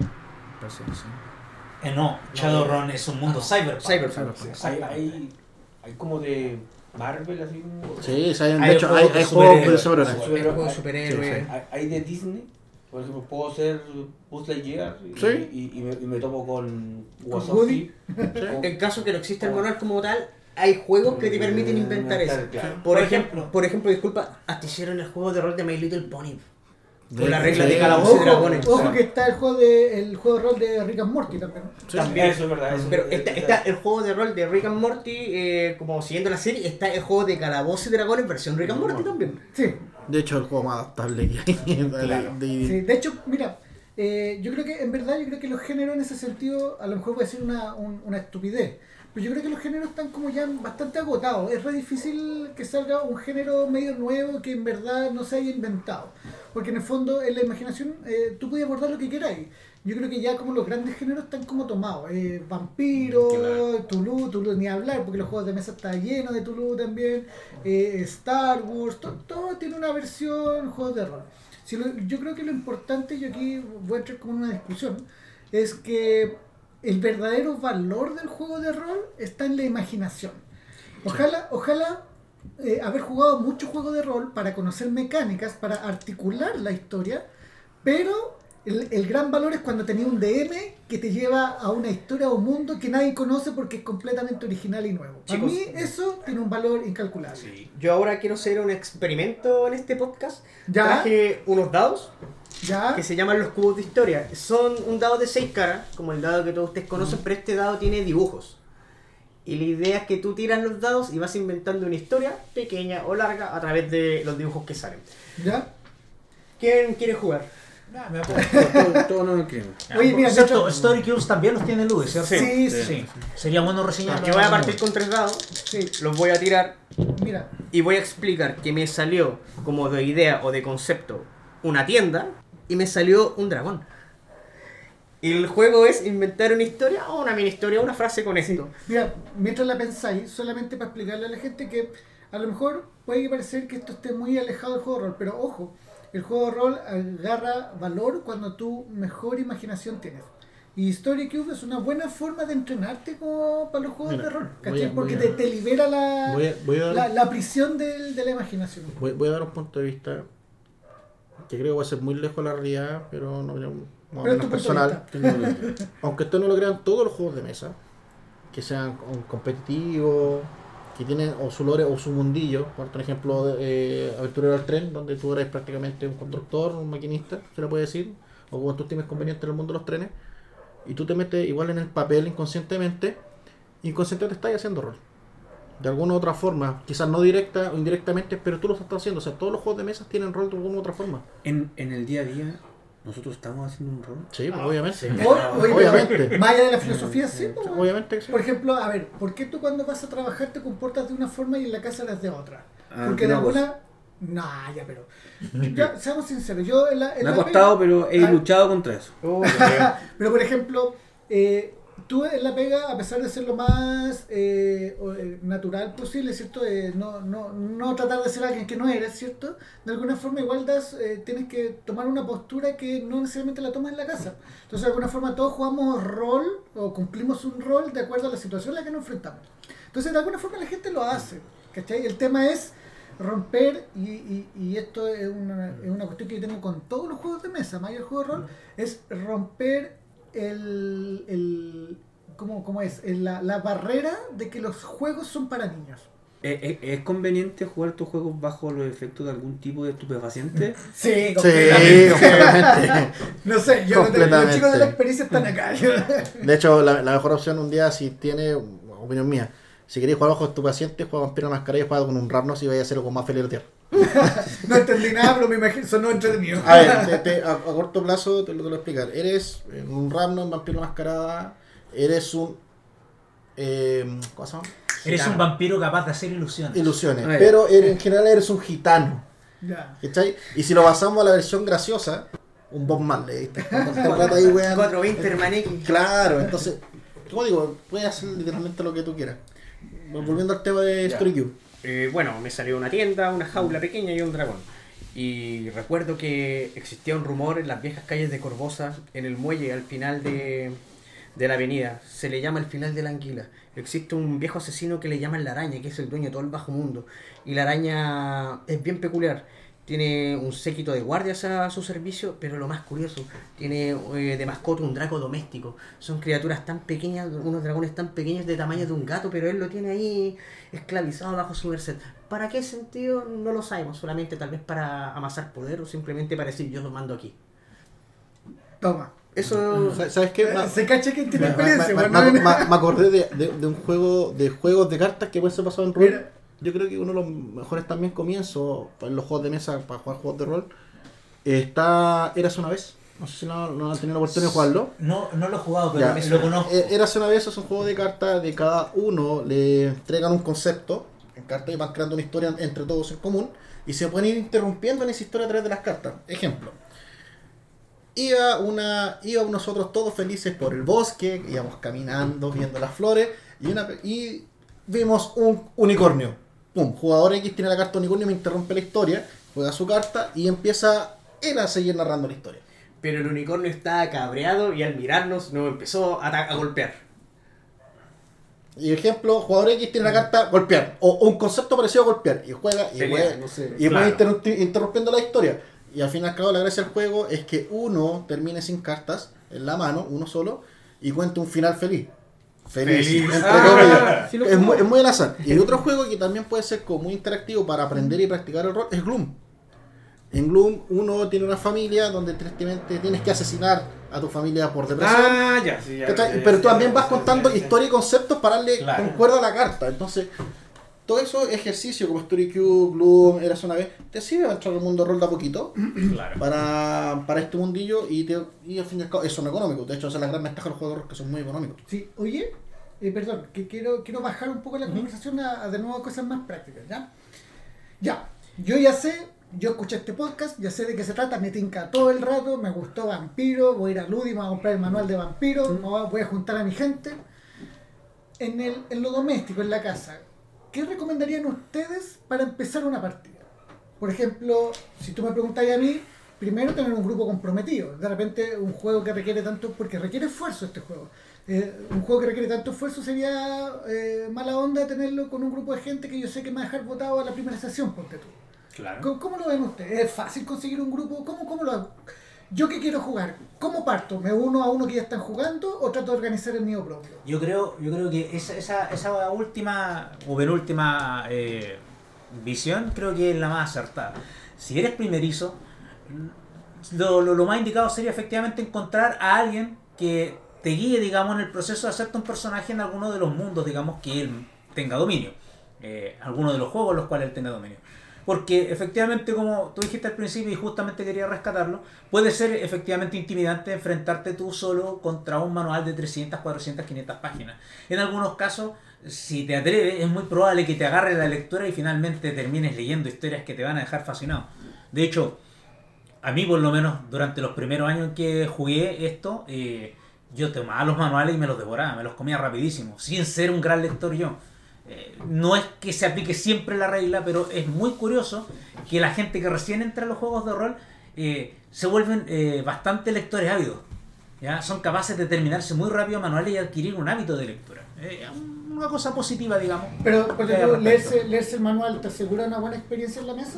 Speaker 2: Parece que sí.
Speaker 5: Eh, no, Shadowrun es un mundo cyberpunk.
Speaker 3: Cyberpunk.
Speaker 4: Hay, hay, hay como de Marvel, así como.
Speaker 2: Sí, sí, hay, de
Speaker 5: Hay
Speaker 2: hecho,
Speaker 5: juegos
Speaker 2: hay,
Speaker 5: de
Speaker 2: hay juegos de
Speaker 5: superhéroes.
Speaker 2: superhéroes.
Speaker 3: El juego de superhéroes.
Speaker 2: Sí,
Speaker 4: Hay, hay de Disney. Por ejemplo, puedo ser Buzz Lightyear y,
Speaker 2: Sí.
Speaker 4: y, y, me, y me topo con
Speaker 1: Woody.
Speaker 4: Wazowski.
Speaker 3: En caso que no exista el manual como tal, hay juegos que te permiten inventar eso.
Speaker 4: Claro.
Speaker 3: Por,
Speaker 5: Por
Speaker 3: ejemplo,
Speaker 5: ejemplo.
Speaker 3: por ejemplo, disculpa, hasta hicieron el juego de rol de My Little Pony.
Speaker 2: De-
Speaker 3: Con la regla
Speaker 2: sí,
Speaker 3: de calabozos y
Speaker 1: Ojo,
Speaker 3: dragones.
Speaker 1: ojo que está el juego de el juego de rol de Rick and Morty también.
Speaker 2: sí.
Speaker 4: También eso es verdad. Eso
Speaker 3: Pero
Speaker 4: es-
Speaker 3: está,
Speaker 4: es-
Speaker 3: está el juego de rol de Rick and Morty, eh, como siguiendo la serie, está el juego de calabozos y dragones versión Rick and Morty también.
Speaker 1: Sí,
Speaker 2: De hecho, el juego más adaptable que hay.
Speaker 4: Claro.
Speaker 2: de-
Speaker 1: sí. De hecho, mira, eh, yo creo que en verdad yo creo que los géneros en ese sentido, a lo mejor voy a decir una, un- una estupidez, pero yo creo que los géneros están como ya bastante agotados. Es re difícil que salga un género medio nuevo que en verdad no se haya inventado. Porque en el fondo, en la imaginación, eh, tú puedes abordar lo que queráis. Yo creo que ya como los grandes géneros están como tomados. Eh, vampiro,
Speaker 4: Claro.
Speaker 1: Tulu, Tulu ni hablar, porque los juegos de mesa están llenos de Tulu también. Eh, Star Wars, to- todo tiene una versión juegos de rol. Si lo- yo creo que lo importante, y aquí voy a entrar como en una discusión, es que el verdadero valor del juego de rol está en la imaginación. Ojalá, ojalá eh, haber jugado muchos juegos de rol para conocer mecánicas, para articular la historia, pero el, el gran valor es cuando tenés un D M que te lleva a una historia o un mundo que nadie conoce porque es completamente original y nuevo. Para
Speaker 3: Chicos,
Speaker 1: mí eso tiene un valor incalculable.
Speaker 4: Sí.
Speaker 3: Yo ahora quiero hacer un experimento en este podcast.
Speaker 1: Ya.
Speaker 3: Traje unos dados
Speaker 1: ¿Ya?
Speaker 3: que se llaman los cubos de historia. Son un dado de seis caras, como el dado que todos ustedes conocen, pero este dado tiene dibujos. Y la idea es que tú tiras los dados y vas inventando una historia, pequeña o larga, a través de los dibujos que salen.
Speaker 1: ¿Ya?
Speaker 3: ¿Quién quiere jugar?
Speaker 5: Nah, me acuerdo.
Speaker 4: Todo, todo no lo creemos.
Speaker 1: Oye, mira, de
Speaker 5: ¿cierto?
Speaker 1: hecho-
Speaker 5: Story Cubes también los tiene Luis, ¿cierto?
Speaker 1: Sí,
Speaker 5: sí.
Speaker 1: sí.
Speaker 5: Sería bueno reseñar.
Speaker 3: Yo voy a partir con tres dados,
Speaker 1: Sí,
Speaker 3: los voy a tirar
Speaker 1: mira,
Speaker 3: y voy a explicar que me salió como de idea o de concepto una tienda y me salió un dragón. Y el juego es inventar una historia o una mini historia, una frase con
Speaker 1: sí.
Speaker 3: esto.
Speaker 1: Mira, mientras la pensáis, solamente para explicarle a la gente que a lo mejor puede parecer que esto esté muy alejado del juego de rol, pero ojo, el juego de rol agarra valor cuando tú mejor imaginación tienes. Y Story Cube es una buena forma de entrenarte como para los juegos
Speaker 2: Mira,
Speaker 1: de rol,
Speaker 2: voy
Speaker 1: ¿cachai?
Speaker 2: a-
Speaker 1: Porque
Speaker 2: voy a-
Speaker 1: te, te libera la,
Speaker 2: Voy a, voy a dar,
Speaker 1: la, la prisión del- de la imaginación.
Speaker 2: voy, voy a dar un punto de vista que creo que va a ser muy lejos de la realidad, pero no, no, no
Speaker 1: Pero es
Speaker 2: menos
Speaker 1: tu punto de
Speaker 2: personal.
Speaker 1: vista.
Speaker 2: Aunque esto no lo crean todos los juegos de mesa, que sean un competitivos, que tienen o su lore o su mundillo. Por ejemplo, eh, Aventurero al Tren, donde tú eres prácticamente un constructor, un maquinista, se le puede decir, o como tú tienes conveniente en el mundo de los trenes, y tú te metes igual en el papel inconscientemente, inconscientemente estás haciendo rol. De alguna u otra forma, quizás no directa o indirectamente, pero tú lo estás haciendo. O sea, todos los juegos de mesa tienen rol de alguna u otra forma.
Speaker 4: En, en el día a día, nosotros estamos haciendo un rol.
Speaker 2: Sí, pues, obviamente.
Speaker 1: O- oye,
Speaker 2: Obviamente.
Speaker 1: más allá de la filosofía, sí.
Speaker 2: Sí,
Speaker 1: pues,
Speaker 2: obviamente que sí.
Speaker 1: Por ejemplo, a ver, ¿por qué tú cuando vas a trabajar te comportas de una forma y en la casa eres de otra?
Speaker 4: Ah,
Speaker 1: Porque de
Speaker 4: no, pues.
Speaker 1: alguna... No, ya, pero... Ya, seamos sinceros, yo en la... en
Speaker 4: Me ha
Speaker 1: la
Speaker 4: costado,
Speaker 1: pega-
Speaker 4: pero he
Speaker 1: Ah,
Speaker 4: luchado contra eso.
Speaker 1: pero por ejemplo, eh, tú en la pega, a pesar de ser lo más eh, o, eh, natural posible, ¿cierto? Eh, no, no, no tratar de ser alguien que no eres, ¿cierto? De alguna forma igual das, eh, tienes que tomar una postura que no necesariamente la tomas en la casa. Entonces de alguna forma todos jugamos rol o cumplimos un rol de acuerdo a la situación en la que nos enfrentamos. Entonces de alguna forma la gente lo hace, ¿cachai? El tema es romper, y, y, y esto es una, es una cuestión que yo tengo con todos los juegos de mesa, más allá del juego de rol, es romper el, el ¿cómo, cómo es? El- La, la barrera de que los juegos son para niños.
Speaker 4: ¿Es, es, es conveniente jugar tus juegos bajo los efectos de algún tipo de estupefaciente?
Speaker 1: Sí,
Speaker 2: Sí, completamente.
Speaker 1: No sé, yo no tengo, los
Speaker 2: Completamente.
Speaker 1: chicos de la experiencia están acá.
Speaker 2: De hecho, la, la mejor opción un día, si tiene, opinión mía, si queréis jugar bajo tu paciente, juega Vampiro la Mascarada y juega con un Ravnos y vaya a ser algo más feliz de la tierra.
Speaker 1: No entendí nada, pero me imagino, sonó entretenido.
Speaker 2: A ver, te- te- a, a corto plazo te lo, te lo voy a explicar. Eres eh, un Ravnos, Vampiro la Mascarada, eres un... Eh, ¿Cómo se llama?
Speaker 5: Eres un
Speaker 3: Gitano.
Speaker 5: vampiro capaz de hacer ilusiones.
Speaker 2: Ilusiones.
Speaker 4: Ah, ya.
Speaker 2: Pero eres- en general eres un gitano.
Speaker 1: Ya.
Speaker 2: ¿Cachai? Y si lo pasamos a la versión graciosa, un Bob Marley, ¿viste? Cuando te trata ahí, weón.
Speaker 3: cuatro veinte hermaniki.
Speaker 2: Claro, entonces, como digo, puedes hacer literalmente lo que tú quieras. Volviendo al tema de
Speaker 3: Ya.
Speaker 2: Story Cube.
Speaker 3: Eh, bueno, me salió una tienda, una jaula pequeña y un dragón. Y recuerdo que existía un rumor en las viejas calles de Corbosa, en el muelle al final de, de la avenida. Se le llama el final de la anguila. Existe un viejo asesino que le llaman la araña, que es el dueño de todo el bajo mundo. Y la araña es bien peculiar. Tiene un séquito de guardias a su servicio, pero lo más curioso, tiene eh, de mascota un draco doméstico. Son criaturas tan pequeñas, unos dragones tan pequeños de tamaño de un gato, pero él lo tiene ahí esclavizado bajo su merced. ¿Para qué sentido? No lo sabemos, solamente tal vez para amasar poder o simplemente para decir yo lo mando aquí.
Speaker 1: Toma.
Speaker 3: Eso...
Speaker 2: Sa- ¿Sabes qué? Ma-
Speaker 1: Se cacha que tiene
Speaker 2: ma-
Speaker 1: experiencia,
Speaker 2: ma-
Speaker 1: bueno,
Speaker 2: ma- ma- Me acordé de, de- de un juego de juegos de cartas que puede ser pasado en rol.
Speaker 1: Mira.
Speaker 2: Yo creo que uno de los mejores también comienzos en los juegos de mesa para jugar juegos de rol está Érase una vez. No sé si no, no han tenido la oportunidad de jugarlo.
Speaker 5: No, no lo he jugado, pero
Speaker 2: Ya,
Speaker 5: me- lo conozco.
Speaker 2: eh, Érase una vez es un juego de cartas de cada uno le entregan un concepto en cartas y van creando una historia entre todos en común y se pueden ir interrumpiendo en esa historia a través de las cartas. Ejemplo. Iba una, íbamos nosotros todos felices por el bosque, íbamos caminando, viendo las flores y, una, y vimos un unicornio. Pum, jugador X tiene la carta unicornio, me interrumpe la historia, juega su carta y empieza él a seguir narrando la historia.
Speaker 3: Pero el unicornio estaba cabreado y al mirarnos nos empezó a, a golpear.
Speaker 2: Y ejemplo, jugador X tiene la carta golpear, o, o un concepto parecido a golpear, y juega y,
Speaker 3: Pelea,
Speaker 2: juega,
Speaker 3: no sé,
Speaker 2: y
Speaker 3: claro.
Speaker 2: va interrumpi- interrumpiendo la historia. Y al fin y al cabo la gracia del juego es que uno termine sin cartas en la mano, uno solo, y cuente un final feliz. Feliz.
Speaker 3: Feliz.
Speaker 2: entre
Speaker 3: Ah,
Speaker 2: comillas.
Speaker 3: sí lo
Speaker 2: es,
Speaker 3: juego.
Speaker 2: muy, es muy al azar. Y otro juego que también puede ser como muy interactivo para aprender y practicar el rol es Gloom. En Gloom uno tiene una familia donde tristemente tienes que asesinar a tu familia por depresión.
Speaker 4: Ah, ya, sí, ya.
Speaker 2: ¿Cachai?
Speaker 4: ya,
Speaker 2: Pero
Speaker 4: ya,
Speaker 2: tú también
Speaker 4: ya,
Speaker 2: vas
Speaker 4: ya,
Speaker 2: contando
Speaker 4: ya, ya.
Speaker 2: historia y conceptos para darle
Speaker 5: Claro.
Speaker 2: concuerdo a la carta. Entonces, todo eso ejercicio como Story Cube, Gloom, Era Zona B, te sirve para entrar al mundo rol de a poquito
Speaker 5: Claro.
Speaker 2: para, para este mundillo y, te, y al fin y al cabo son económicos. De hecho, esa es la gran ventaja de los juegos de rol, que son muy económicos.
Speaker 1: Sí, oye, eh, perdón, que quiero, quiero bajar un poco la conversación a, a de nuevo a cosas más prácticas, ¿ya? Ya, yo ya sé, yo escuché este podcast, ya sé de qué se trata, me tinca todo el rato, me gustó Vampiro, voy a ir a Ludi, me voy a comprar el manual de Vampiro, me voy a- voy a juntar a mi gente. En, el, en lo doméstico, en la casa, ¿qué recomendarían ustedes para empezar una partida? Por ejemplo, si tú me preguntáis a mí, primero tener un grupo comprometido. De repente un juego que requiere tanto, porque requiere esfuerzo este juego. Eh, un juego que requiere tanto esfuerzo sería eh, mala onda tenerlo con un grupo de gente que yo sé que me va a dejar votado a la primera sesión, ponte tú.
Speaker 5: Claro.
Speaker 1: ¿Cómo, cómo lo ven ustedes? ¿Es fácil conseguir un grupo? ¿Cómo, cómo lo hago? Yo que quiero jugar, ¿cómo parto? ¿Me uno a uno que ya están jugando o trato de organizar el mío propio?
Speaker 5: Yo creo, yo creo que esa, esa, esa última o penúltima eh, visión creo que es la más acertada. Si eres primerizo, lo, lo, lo más indicado sería efectivamente encontrar a alguien que te guíe, digamos, en el proceso de hacerte un personaje en alguno de los mundos, digamos, que él tenga dominio. Eh, alguno de los juegos en los cuales él tenga dominio. Porque efectivamente, como tú dijiste al principio y justamente quería rescatarlo, puede ser efectivamente intimidante enfrentarte tú solo contra un manual de trescientas, cuatrocientas, quinientas páginas. En algunos casos, si te atreves, es muy probable que te agarre la lectura y finalmente termines leyendo historias que te van a dejar fascinado. De hecho, a mí por lo menos durante los primeros años en que jugué esto, eh, yo tomaba los manuales y me los devoraba, me los comía rapidísimo, sin ser un gran lector yo. Eh, no es que se aplique siempre la regla, pero es muy curioso que la gente que recién entra a los juegos de rol eh, se vuelven eh, bastante lectores ávidos. ¿Ya? Son capaces de terminarse muy rápido manuales y adquirir un hábito de lectura. Eh, una cosa positiva, digamos.
Speaker 1: Pero,
Speaker 5: que
Speaker 1: pero
Speaker 5: haya
Speaker 1: tú,
Speaker 5: respecto.
Speaker 1: leerse, leerse el manual, ¿te asegura una buena experiencia en la mesa?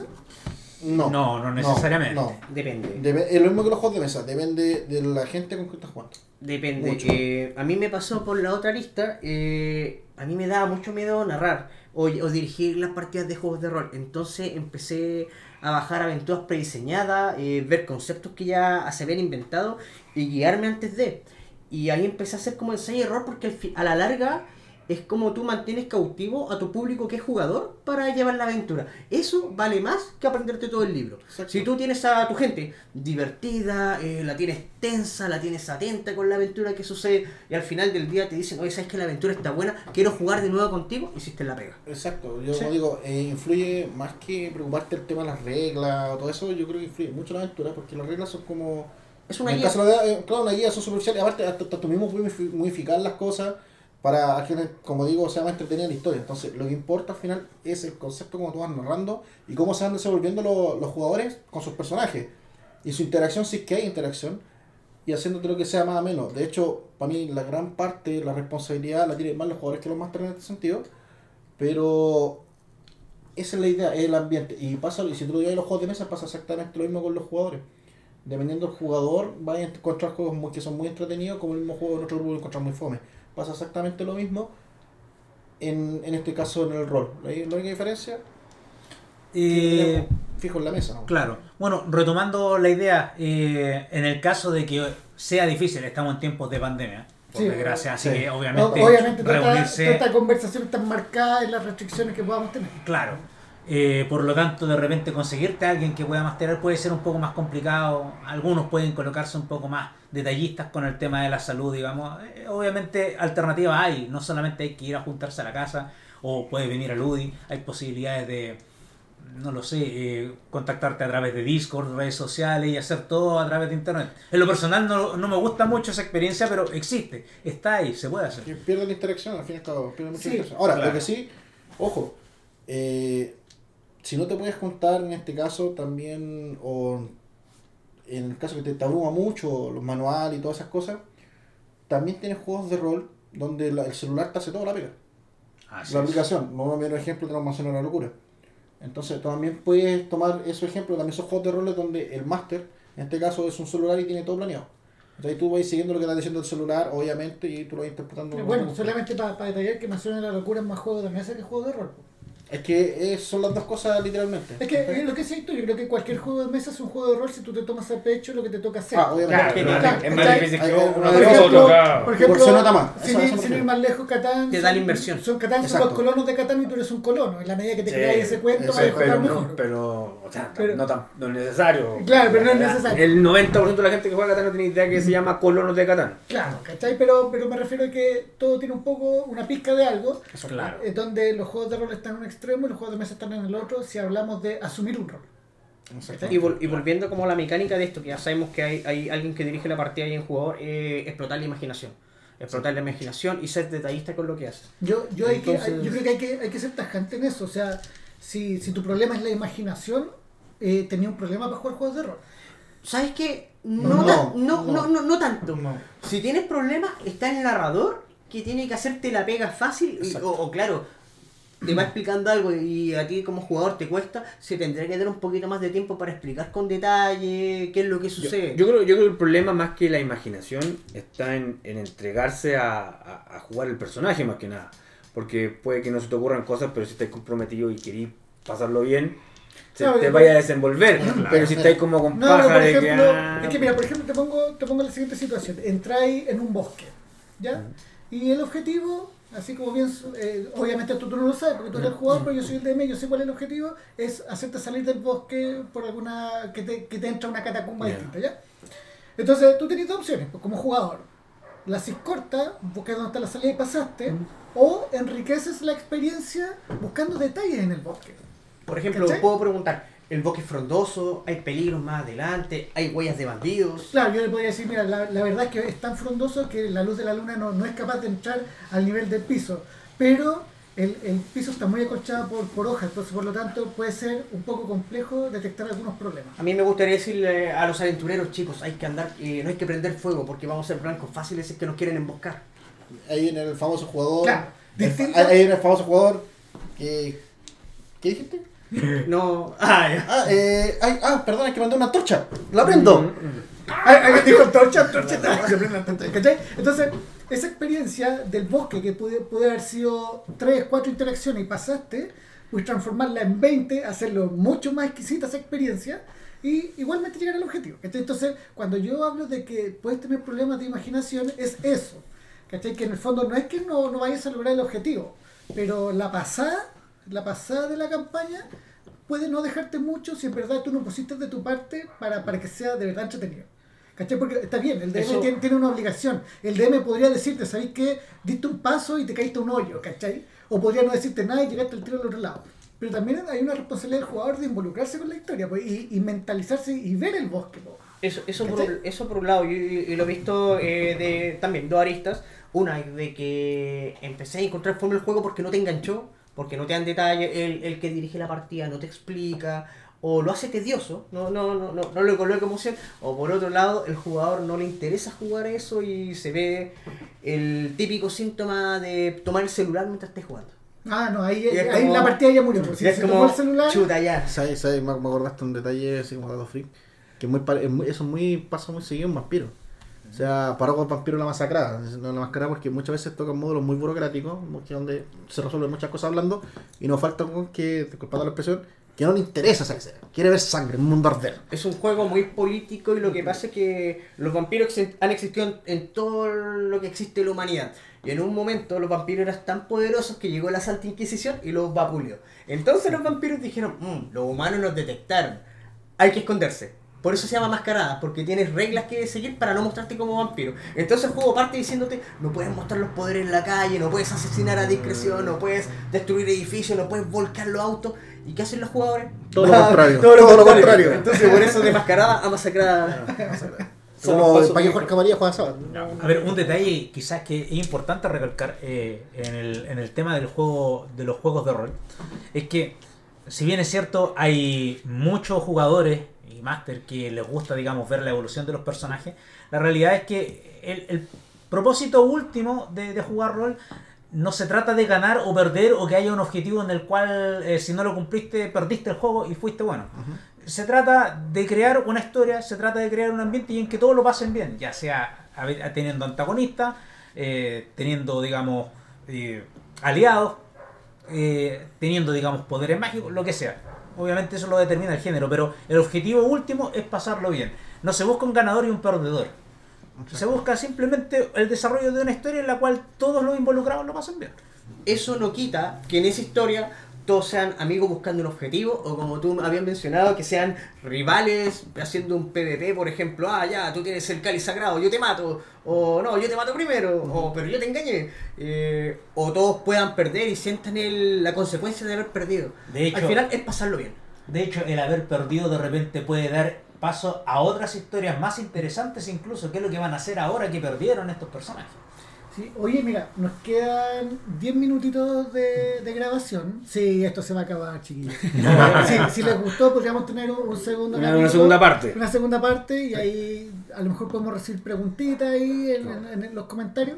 Speaker 2: No,
Speaker 5: No, no necesariamente.
Speaker 2: No,
Speaker 3: Depende.
Speaker 2: Dep- es lo mismo que los juegos de mesa, depende de la gente con que estás jugando.
Speaker 3: Depende.
Speaker 2: Mucho.
Speaker 3: Eh, a mí me pasó por la otra lista. Eh, a mí me daba mucho miedo narrar o, o dirigir las partidas de juegos de rol. Entonces empecé a bajar aventuras prediseñadas, eh, ver conceptos que ya se habían inventado y guiarme antes de. Y ahí empecé a hacer como ensayo y error porque al fi- a la larga es como tú mantienes cautivo a tu público que es jugador para llevar la aventura. Eso vale más que aprenderte todo el libro.
Speaker 2: Exacto.
Speaker 3: Si tú tienes a tu gente divertida, eh, la tienes tensa, la tienes atenta con la aventura que sucede y al final del día te dicen, oye, ¿sabes que la aventura está buena? Quiero jugar de nuevo contigo, hiciste la pega.
Speaker 2: Exacto, yo
Speaker 1: Sí.
Speaker 2: como digo, eh, influye más que preocuparte el tema de las reglas o todo eso, yo creo que influye mucho la aventura porque las reglas son como...
Speaker 3: Es una
Speaker 2: en el
Speaker 3: guía.
Speaker 2: caso de la, eh, claro, una guía, son superficiales, aparte hasta, hasta tú mismo puedes modifi- modificar las cosas para que, como digo, sea más entretenida la historia. Entonces, lo que importa al final es el concepto como tú vas narrando y cómo se van desenvolviendo los, los jugadores con sus personajes. Y su interacción, si es que hay interacción, y haciéndote lo que sea más o menos. De hecho, para mí la gran parte, la responsabilidad la tienen más los jugadores que los masters en este sentido, pero esa es la idea, es el ambiente. Y pasa, y si tú lo llevas a los juegos de mesa, pasa exactamente lo mismo con los jugadores. Dependiendo del jugador, vas a encontrar juegos muy, que son muy entretenidos, como el mismo juego en otro grupo encontrar muy fome. Pasa exactamente lo mismo en, en este caso en el rol. La, la única diferencia
Speaker 5: Eh,
Speaker 2: que fijo en la mesa, ¿no?
Speaker 5: Claro. Bueno, retomando la idea, eh, en el caso de que sea difícil, estamos en tiempos de pandemia, por
Speaker 1: Sí,
Speaker 5: desgracia, así
Speaker 2: sí.
Speaker 5: que
Speaker 1: No,
Speaker 5: obviamente,
Speaker 1: obviamente, toda esta,
Speaker 5: reunirse...
Speaker 1: toda esta conversación está marcada en las restricciones que podamos tener.
Speaker 5: Claro. Eh, por lo tanto, de repente conseguirte a alguien que pueda masterar puede ser un poco más complicado. Algunos pueden colocarse un poco más detallistas con el tema de la salud, digamos. Eh, obviamente, alternativas hay. No solamente hay que ir a juntarse a la casa o puedes venir al U D I. Hay posibilidades de, no lo sé, eh, contactarte a través de Discord, redes sociales y hacer todo a través de Internet. En lo personal no, no me gusta mucho esa experiencia, pero existe. Está ahí, se puede hacer.
Speaker 2: Que pierde la interacción, al fin y al cabo, pierde mucha
Speaker 1: Sí,
Speaker 2: interacción. Ahora,
Speaker 5: claro.
Speaker 2: lo que sí, ojo, eh, si no te puedes juntar en este caso también, o en el caso que te, te abruma mucho los manuales y todas esas cosas, también tienes juegos de rol donde la- el celular te hace toda la pega.
Speaker 5: Así
Speaker 2: La
Speaker 5: es.
Speaker 2: aplicación, no me un ejemplo de transformación a la locura. Entonces también puedes tomar esos ejemplos, también son juegos de roles donde el máster, en este caso es un celular y tiene todo planeado. Entonces tú vas siguiendo lo que está diciendo el celular, obviamente, y tú lo vas interpretando.
Speaker 1: Bueno, solamente para detallar que Nación de la Locura es más juego de mesa que juego de rol.
Speaker 2: Es que eh, son las dos cosas literalmente.
Speaker 1: Es que es lo que sé tú, yo creo que cualquier juego de mesa es un juego de rol si tú te tomas a pecho lo que te toca hacer.
Speaker 2: Ah, obviamente.
Speaker 4: Claro,
Speaker 1: Claro,
Speaker 4: es más
Speaker 1: ¿cachai?
Speaker 4: difícil que
Speaker 2: Hay-
Speaker 4: uno
Speaker 2: por
Speaker 4: de
Speaker 1: Por
Speaker 4: los
Speaker 1: ejemplo,
Speaker 4: otros.
Speaker 1: por ejemplo,
Speaker 2: Por se nota más.
Speaker 1: sin,
Speaker 2: Eso-
Speaker 1: ir,
Speaker 2: eso me
Speaker 1: sin ir
Speaker 2: refiero.
Speaker 1: más lejos, Catán.
Speaker 3: Te
Speaker 1: son-
Speaker 3: da la inversión.
Speaker 1: Son Catán, son
Speaker 2: Exacto.
Speaker 1: los colonos de Catán y tú eres un colono. En la medida que te
Speaker 4: Sí,
Speaker 1: creáis ese cuento,
Speaker 2: eso
Speaker 1: vas a
Speaker 2: es,
Speaker 1: jugar
Speaker 4: Pero,
Speaker 1: mejor.
Speaker 4: pero, o sea,
Speaker 1: Pero-
Speaker 4: no, tan, no es necesario.
Speaker 1: Claro, pero no es necesario.
Speaker 4: El noventa por ciento de la gente que juega Catán no tiene idea que se llama colonos de Catán.
Speaker 1: Claro, ¿cachai? Pero, pero me refiero a que todo tiene un poco, una pizca de algo.
Speaker 5: Claro.
Speaker 1: eh, donde los juegos de rol están en un extremo y los juegos de mesa están en el otro si hablamos de asumir un rol.
Speaker 3: Y, vol- y volviendo como a la mecánica de esto, que ya sabemos que hay, hay alguien que dirige la partida y un jugador, eh, explotar la imaginación. Explotar la imaginación y ser detallista con lo que haces.
Speaker 1: Yo, yo, hay que,
Speaker 3: Entonces-
Speaker 1: yo creo que hay, que hay que ser tajante en eso. O sea, si, si tu problema es la imaginación, eh, tenía un problema para jugar juegos de rol.
Speaker 3: ¿Sabes qué?
Speaker 2: No,
Speaker 3: No, ta- no,
Speaker 2: no.
Speaker 3: no, no, no tanto.
Speaker 5: No.
Speaker 3: Si tienes problemas, está el narrador que tiene que hacerte la pega fácil. y- o, o claro, te va explicando algo y a ti como jugador te cuesta, se tendría que dar un poquito más de tiempo para explicar con detalle qué es lo que
Speaker 4: Yo,
Speaker 3: sucede.
Speaker 4: yo creo, yo creo que el problema más que la imaginación está en, en entregarse a, a- a jugar el personaje más que nada. Porque puede que no se te ocurran cosas, pero si estás comprometido y querís pasarlo bien, se
Speaker 1: Claro,
Speaker 4: te
Speaker 1: yo-
Speaker 4: vaya a desenvolver.
Speaker 2: Claro.
Speaker 4: Pero si estáis como con
Speaker 1: No,
Speaker 4: paja
Speaker 1: pero por
Speaker 4: de que...
Speaker 1: ejemplo,
Speaker 4: ah,
Speaker 1: es que mira, por ejemplo, te pongo, te pongo la siguiente situación. Entráis en un bosque, ¿ya? Y el objetivo, así como bien, eh, obviamente tú, tú no lo sabes porque tú eres el jugador, pero yo soy el D M, yo sé cuál es el objetivo, es hacerte salir del bosque por alguna, que te, que te entra una catacumba
Speaker 4: Ya.
Speaker 1: distinta, ¿ya? Entonces tú tienes dos opciones, pues, como jugador. La haces corta, buscas dónde está la salida y pasaste, o enriqueces la experiencia buscando detalles en el bosque.
Speaker 3: Por ejemplo,
Speaker 1: ¿Cachai?
Speaker 3: puedo preguntar, el bosque es frondoso, hay peligros más adelante, hay huellas de bandidos.
Speaker 1: Claro, yo le podría decir, mira, la, la verdad es que es tan frondoso que la luz de la luna no, no es capaz de entrar al nivel del piso, pero el, el piso está muy acolchado por, por hojas, entonces por lo tanto puede ser un poco complejo detectar algunos problemas.
Speaker 3: A mí me gustaría decirle a los aventureros, chicos, hay que andar, eh, no hay que prender fuego porque vamos a ser blancos fáciles es que nos quieren emboscar.
Speaker 2: Ahí en el famoso jugador.
Speaker 1: Claro,
Speaker 2: el-
Speaker 1: distinto-
Speaker 2: ahí en el famoso jugador. Que, ¿Qué dijiste?
Speaker 3: No, ah, ya.
Speaker 2: Ah, eh, ay, ah, perdón, es que mandé una antorcha. ¡La prendo!
Speaker 1: Alguien dijo antorcha, antorcha, tal, se prende la antorcha, ¿cachai? Entonces, esa experiencia del bosque que puede, puede haber sido tres, cuatro interacciones y pasaste, puedes transformarla en veinte, hacerlo mucho más exquisita esa experiencia y igualmente llegar al objetivo. ¿Cachai? Entonces, cuando yo hablo de que puedes tener problemas de imaginación, es eso. ¿Cachai? Que en el fondo no es que no, no vayas a lograr el objetivo, pero la pasada, la pasada de la campaña puede no dejarte mucho si en verdad tú no pusiste de tu parte para, para que sea de verdad entretenido. ¿Cachai? Porque está bien, el D M
Speaker 3: Eso-
Speaker 1: tiene, tiene una obligación. El D M podría decirte, ¿sabéis qué? Diste un paso y te caíste a un hoyo, ¿cachai? O podría no decirte nada y llegaste al tiro al otro lado. Pero también hay una responsabilidad del jugador de involucrarse con la historia pues, y, y mentalizarse y ver el bosque. Pues.
Speaker 3: Eso, eso, por,
Speaker 1: ¿Cachai?
Speaker 3: un- eso por un lado, y, y lo he visto eh, de también dos aristas. Una de que empecé a encontrar forma del juego porque no te enganchó, porque no te dan detalle, el, el que dirige la partida no te explica, o lo hace tedioso, no, no, no, no, no le coloca emoción, o por otro lado, el jugador no le interesa jugar eso y se ve el típico síntoma de tomar el celular mientras estés jugando.
Speaker 1: Ah, no, ahí,
Speaker 3: Y es
Speaker 1: ahí
Speaker 3: como-
Speaker 1: la partida ya murió. Pues, si
Speaker 3: Y es
Speaker 1: se
Speaker 3: como,
Speaker 1: tomó el celular,
Speaker 3: chuta ya.
Speaker 2: ¿Sabes? ¿Sabes? Me, me acordaste un detalle así como dato freak. Que es muy, pare- es muy- eso es muy, pasa muy seguido en Vampiro. O sea, para con Vampiro la masacrada. No la masacrada porque muchas veces tocan módulos muy burocráticos, que donde se resuelven muchas cosas hablando, y nos falta con que, disculpando la expresión, que no le interesa esa escena. Quiere ver sangre, un mundo arder.
Speaker 3: Es un juego muy político y lo que pasa es que los vampiros exi- han existido en, en todo lo que existe en la humanidad. Y en un momento los vampiros eran tan poderosos que llegó la Santa Inquisición y los vapuleó. Entonces los vampiros dijeron, "Mm, los humanos nos detectaron, hay que esconderse". Por eso se llama mascarada, porque tienes reglas que seguir para no mostrarte como vampiro. Entonces el juego parte diciéndote, no puedes mostrar los poderes en la calle, no puedes asesinar a discreción, no puedes destruir edificios, no puedes volcar los autos. ¿Y qué hacen los jugadores?
Speaker 2: Todo lo contrario.
Speaker 3: Todo lo
Speaker 2: Todo lo
Speaker 3: contrario.
Speaker 2: contrario.
Speaker 3: Entonces por eso de mascarada a masacrada.
Speaker 2: Como para que Juan Camarilla juega sábado.
Speaker 5: A ver, un detalle quizás que es importante recalcar eh, en, el, en el tema del juego, de los juegos de rol, es que si bien es cierto, hay muchos jugadores y máster que les gusta, digamos, ver la evolución de los personajes, la realidad es que el, el propósito último de, de jugar rol no se trata de ganar o perder o que haya un objetivo en el cual eh, si no lo cumpliste perdiste el juego y fuiste bueno. Uh-huh. Se trata de crear una historia, se trata de crear un ambiente y en que todos lo pasen bien, ya sea a ver, teniendo antagonistas, eh, teniendo, digamos, eh, aliados, eh, teniendo, digamos, poderes mágicos, lo que sea. Obviamente eso lo determina el género, pero el objetivo último es pasarlo bien. No se busca un ganador y un perdedor. Se busca simplemente el desarrollo de una historia en la cual todos los involucrados lo pasen bien.
Speaker 3: Eso no quita que en esa historia todos sean amigos buscando un objetivo, o como tú habías mencionado, que sean rivales haciendo un PvP, por ejemplo. Ah, ya, tú tienes el cáliz sagrado, yo te mato. O no, yo te mato primero. O pero yo te engañé. Eh, o todos puedan perder y sientan el, la consecuencia de haber perdido.
Speaker 5: De hecho,
Speaker 3: al final es pasarlo bien.
Speaker 5: De hecho, el haber perdido de repente puede dar paso a otras historias más interesantes incluso, que es lo que van a hacer ahora que perdieron estos personajes.
Speaker 1: Sí, oye, mira, nos quedan diez minutitos de, de grabación. Sí, esto se va a acabar, chiquillos. Sí, si les gustó, podríamos tener un, un segundo
Speaker 4: Una,
Speaker 1: capítulo,
Speaker 4: una segunda parte.
Speaker 1: Una segunda parte, y ahí a lo mejor podemos recibir preguntitas ahí en, en, en los comentarios.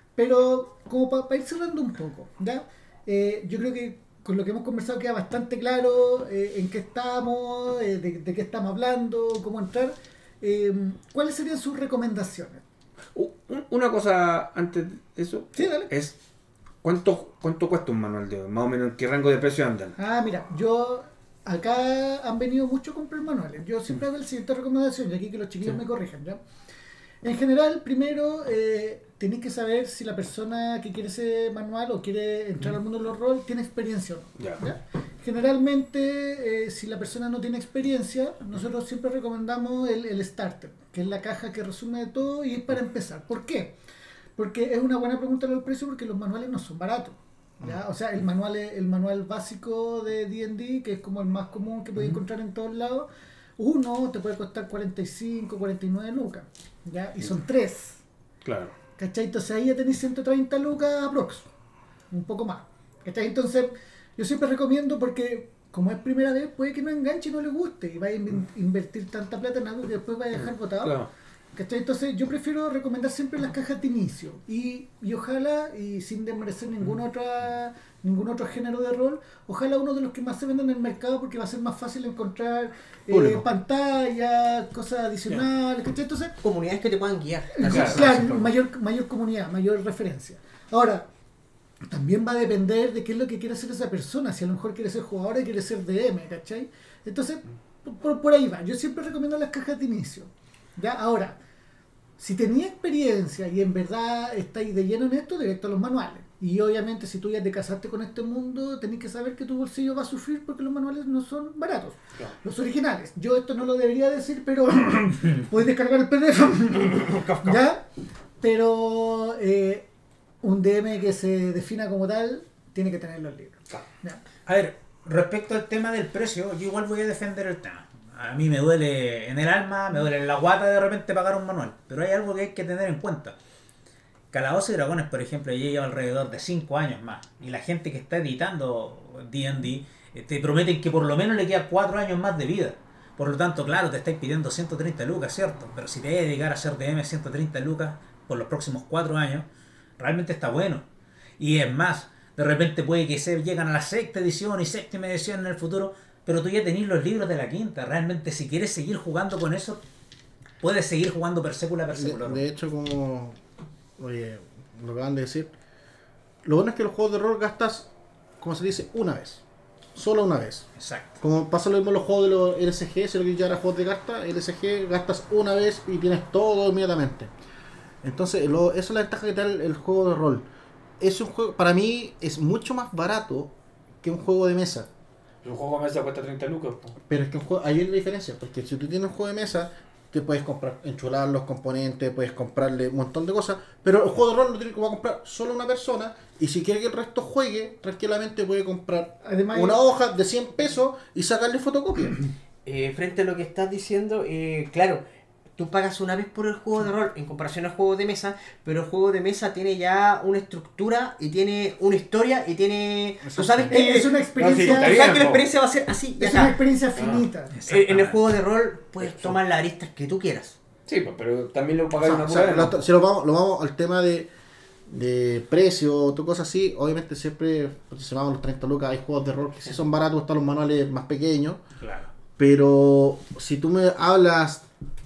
Speaker 1: Pero como para pa ir cerrando un poco, ¿ya? Eh, yo creo que con lo que hemos conversado queda bastante claro eh, en qué estamos, eh, de, de qué estamos hablando, cómo entrar. Eh, ¿Cuáles serían sus recomendaciones?
Speaker 4: Uh, una cosa antes de eso,
Speaker 1: Sí, dale.
Speaker 4: es ¿cuánto, cuánto cuesta un manual de más o menos? ¿En qué rango de precio andan?
Speaker 1: Ah, mira, yo acá han venido mucho a comprar manuales. Yo siempre hago la siguiente recomendación, y aquí que los chiquillos
Speaker 4: Sí.
Speaker 1: me corrijan, ¿ya? En general, primero, eh, tenéis que saber si la persona que quiere ese manual o quiere entrar al mundo de los roles tiene experiencia o no.
Speaker 4: Ya.
Speaker 1: ¿Ya? Generalmente, eh, si la persona no tiene experiencia, nosotros siempre recomendamos el, el starter, que es la caja que resume de todo y es para empezar. ¿Por qué? Porque es una buena pregunta el precio, porque los manuales no son baratos. ¿Ya? O sea, el manual el manual básico de D and D, que es como el más común que puedes encontrar en todos lados, uno te puede costar cuarenta y cinco, cuarenta y nueve lucas, ¿ya? Y son tres,
Speaker 4: Claro.
Speaker 1: ¿cachai? Entonces ahí ya tenéis ciento treinta lucas aprox, un poco más, ¿cachai? Entonces yo siempre recomiendo, porque como es primera vez, puede que no enganche y no le guste, y vaya a in- invertir tanta plata en algo que después vaya a dejar botado.
Speaker 4: Claro.
Speaker 1: ¿Cachai? Entonces yo prefiero recomendar siempre las cajas de inicio, y, y ojalá, y sin desmerecer ningún otra ningún otro género de rol, ojalá uno de los que más se venden en el mercado, porque va a ser más fácil encontrar eh,
Speaker 2: Público.
Speaker 1: pantallas, cosas adicionales, ¿cachai? Entonces,
Speaker 3: Comunidades que te puedan guiar.
Speaker 4: Claro.
Speaker 1: claro, mayor, mayor comunidad, mayor referencia. Ahora, también va a depender de qué es lo que quiere hacer esa persona, si a lo mejor quiere ser jugador y quiere ser D M, ¿cachai? Entonces, por, por ahí va. Yo siempre recomiendo las cajas de inicio. ¿Ya? Ahora, si tenía experiencia y en verdad estáis de lleno en esto, directo a los manuales. Y obviamente, si tú ya te casaste con este mundo, tenés que saber que tu bolsillo va a sufrir, porque los manuales no son baratos.
Speaker 4: Claro.
Speaker 1: Los originales. Yo esto no lo debería decir, pero podéis descargar el P D F. ¿Ya? Pero eh, un D M que se defina como tal tiene que tener los libros. ¿Ya?
Speaker 5: A ver, respecto al tema del precio, yo igual voy a defender el tema. A mí me duele en el alma, me duele en la guata de repente pagar un manual, pero hay algo que hay que tener en cuenta. Calabozos y Dragones, por ejemplo, ya lleva alrededor de cinco años más, y la gente que está editando D and D eh, te prometen que por lo menos le queda cuatro años más de vida. Por lo tanto, claro, te estáis pidiendo ciento treinta lucas, ¿cierto? Pero si te vas a dedicar a hacer D M ciento treinta lucas por los próximos cuatro años, realmente está bueno. Y es más, de repente puede que se llegan a la sexta edición y séptima edición en el futuro, pero tú ya tenés los libros de la quinta. Realmente, si quieres seguir jugando con eso, puedes seguir jugando per sécula per sécula.
Speaker 2: De, de hecho, como oye, lo acaban de decir, lo bueno es que los juegos de rol gastas, como se dice, una vez. Solo una vez.
Speaker 5: Exacto.
Speaker 2: Como pasa lo mismo en los juegos de los L S G, si lo que ya era juegos de cartas, L S G gastas una vez y tienes todo inmediatamente. Entonces, lo, esa es la ventaja que te da el, el juego de rol. Es un juego, para mí, es mucho más barato que un juego de mesa.
Speaker 4: El juego de mesa cuesta treinta lucas. Po.
Speaker 2: Pero es que un juego, ahí es la diferencia, porque si tú tienes un juego de mesa, te puedes comprar, enchular los componentes, puedes comprarle un montón de cosas, pero el juego de rol lo tiene que va a comprar solo una persona, y si quiere que el resto juegue, tranquilamente puede comprar
Speaker 1: Además,
Speaker 2: una hoja de cien pesos y sacarle fotocopia.
Speaker 3: Eh, frente a lo que estás diciendo, eh, claro, tú pagas una vez por el juego de rol en comparación al juego de mesa, pero el juego de mesa tiene ya una estructura y tiene una historia y tiene... Tú sabes que,
Speaker 1: es una experiencia,
Speaker 4: No, sí, está
Speaker 3: tú
Speaker 4: bien,
Speaker 3: sabes que la
Speaker 4: po.
Speaker 3: experiencia va a ser así. ya
Speaker 1: es una
Speaker 3: está.
Speaker 1: experiencia finita.
Speaker 3: Eh, En el juego de rol puedes tomar las aristas que tú quieras.
Speaker 4: Sí, pues, pero también lo
Speaker 2: O
Speaker 4: pagáis
Speaker 2: sea,
Speaker 4: una
Speaker 2: o sea,
Speaker 4: pura vez,
Speaker 2: lo-
Speaker 4: ¿no?
Speaker 2: si lo vamos, lo vamos al tema de, de precio o tu cosas así, obviamente siempre, pues, si vamos a los treinta lucas, hay juegos de rol que sí son baratos, están los manuales más pequeños.
Speaker 5: Claro.
Speaker 2: Pero si tú me hablas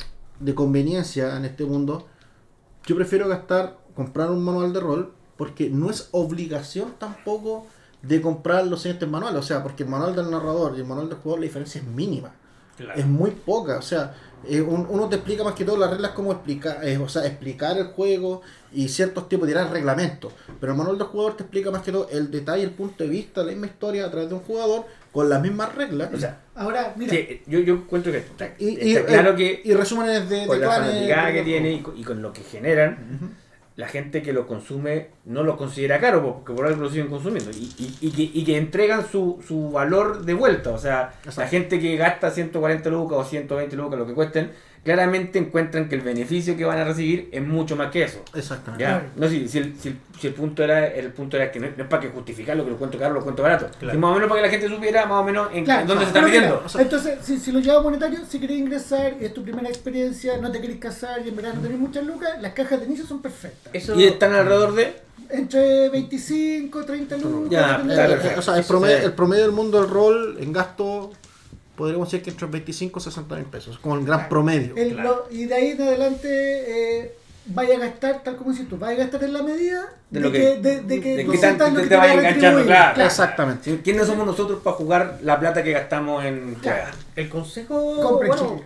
Speaker 2: de conveniencia en este mundo, yo prefiero gastar, comprar un manual de rol, porque no es obligación tampoco de comprar los siguientes manuales. O sea, porque el manual del narrador y el manual del jugador, la diferencia es mínima.
Speaker 5: Claro.
Speaker 2: Es muy poca. O sea, eh, un- uno te explica más que todo las reglas, como explicar, eh, o sea, explicar el juego y ciertos tipos de tirar reglamentos. Pero el manual del jugador te explica más que todo el detalle, el punto de vista, la misma historia a través de un jugador con las mismas reglas.
Speaker 4: O sea,
Speaker 1: Ahora, mira,
Speaker 4: que yo, yo encuentro que está,
Speaker 2: y,
Speaker 4: está
Speaker 2: y-
Speaker 4: claro
Speaker 2: eh,
Speaker 4: que
Speaker 2: y resúmenes de, de
Speaker 4: con la
Speaker 2: clanes,
Speaker 4: fanaticada
Speaker 2: de-
Speaker 4: que tiene y con, y con lo que generan, la gente que lo consume no lo considera caro porque por algo lo siguen consumiendo y, y, y que, y que entregan su, su valor de vuelta. O sea,
Speaker 2: Exacto.
Speaker 4: la gente que gasta ciento cuarenta lucas o ciento veinte lucas, lo que cuesten, claramente encuentran que el beneficio que van a recibir es mucho más que eso.
Speaker 2: Exactamente.
Speaker 4: ¿Ya?
Speaker 1: Claro.
Speaker 4: No, si, si, el, si, el, si el punto era el punto era que no, no es para que justificarlo, que lo cuento caro, lo cuento barato.
Speaker 5: Claro.
Speaker 4: Si más o menos para que la gente supiera más o menos en,
Speaker 1: claro,
Speaker 4: en dónde se
Speaker 1: pero
Speaker 4: está
Speaker 1: mira,
Speaker 4: pidiendo.
Speaker 2: O sea,
Speaker 1: entonces, si, si lo llevas monetario, si querés ingresar, es tu primera experiencia, no te querés casar y en verdad no tenés muchas lucas, las cajas de inicio son perfectas.
Speaker 3: Eso,
Speaker 4: Y están alrededor de...
Speaker 1: Entre veinticinco, treinta lucas.
Speaker 4: Ya,
Speaker 1: depende
Speaker 4: claro,
Speaker 1: de la
Speaker 2: Eh,
Speaker 1: caja.
Speaker 2: eh, o sea, el
Speaker 4: Sí,
Speaker 2: promedio,
Speaker 4: sí.
Speaker 2: el promedio del mundo del rol en gasto podríamos decir que entre veinticinco y sesenta mil pesos, como el gran
Speaker 1: Claro.
Speaker 2: promedio.
Speaker 1: El-
Speaker 5: Claro.
Speaker 1: lo- y de ahí en adelante eh, vaya a gastar, tal como dices tú, vaya a gastar en la medida
Speaker 4: De
Speaker 1: de,
Speaker 4: lo
Speaker 1: que,
Speaker 4: que-
Speaker 1: de, de que
Speaker 4: de
Speaker 1: tú
Speaker 4: que
Speaker 1: sientas
Speaker 4: te-
Speaker 1: lo
Speaker 4: te
Speaker 1: que
Speaker 4: te
Speaker 1: te
Speaker 4: vaya
Speaker 1: va a
Speaker 4: enganchando,
Speaker 1: retribuir.
Speaker 4: claro.
Speaker 2: Exactamente.
Speaker 4: Sí, ¿quiénes somos nosotros para jugar la plata que gastamos en
Speaker 1: Claro.
Speaker 4: jugar?
Speaker 3: el consejo.
Speaker 1: Compre
Speaker 3: bueno,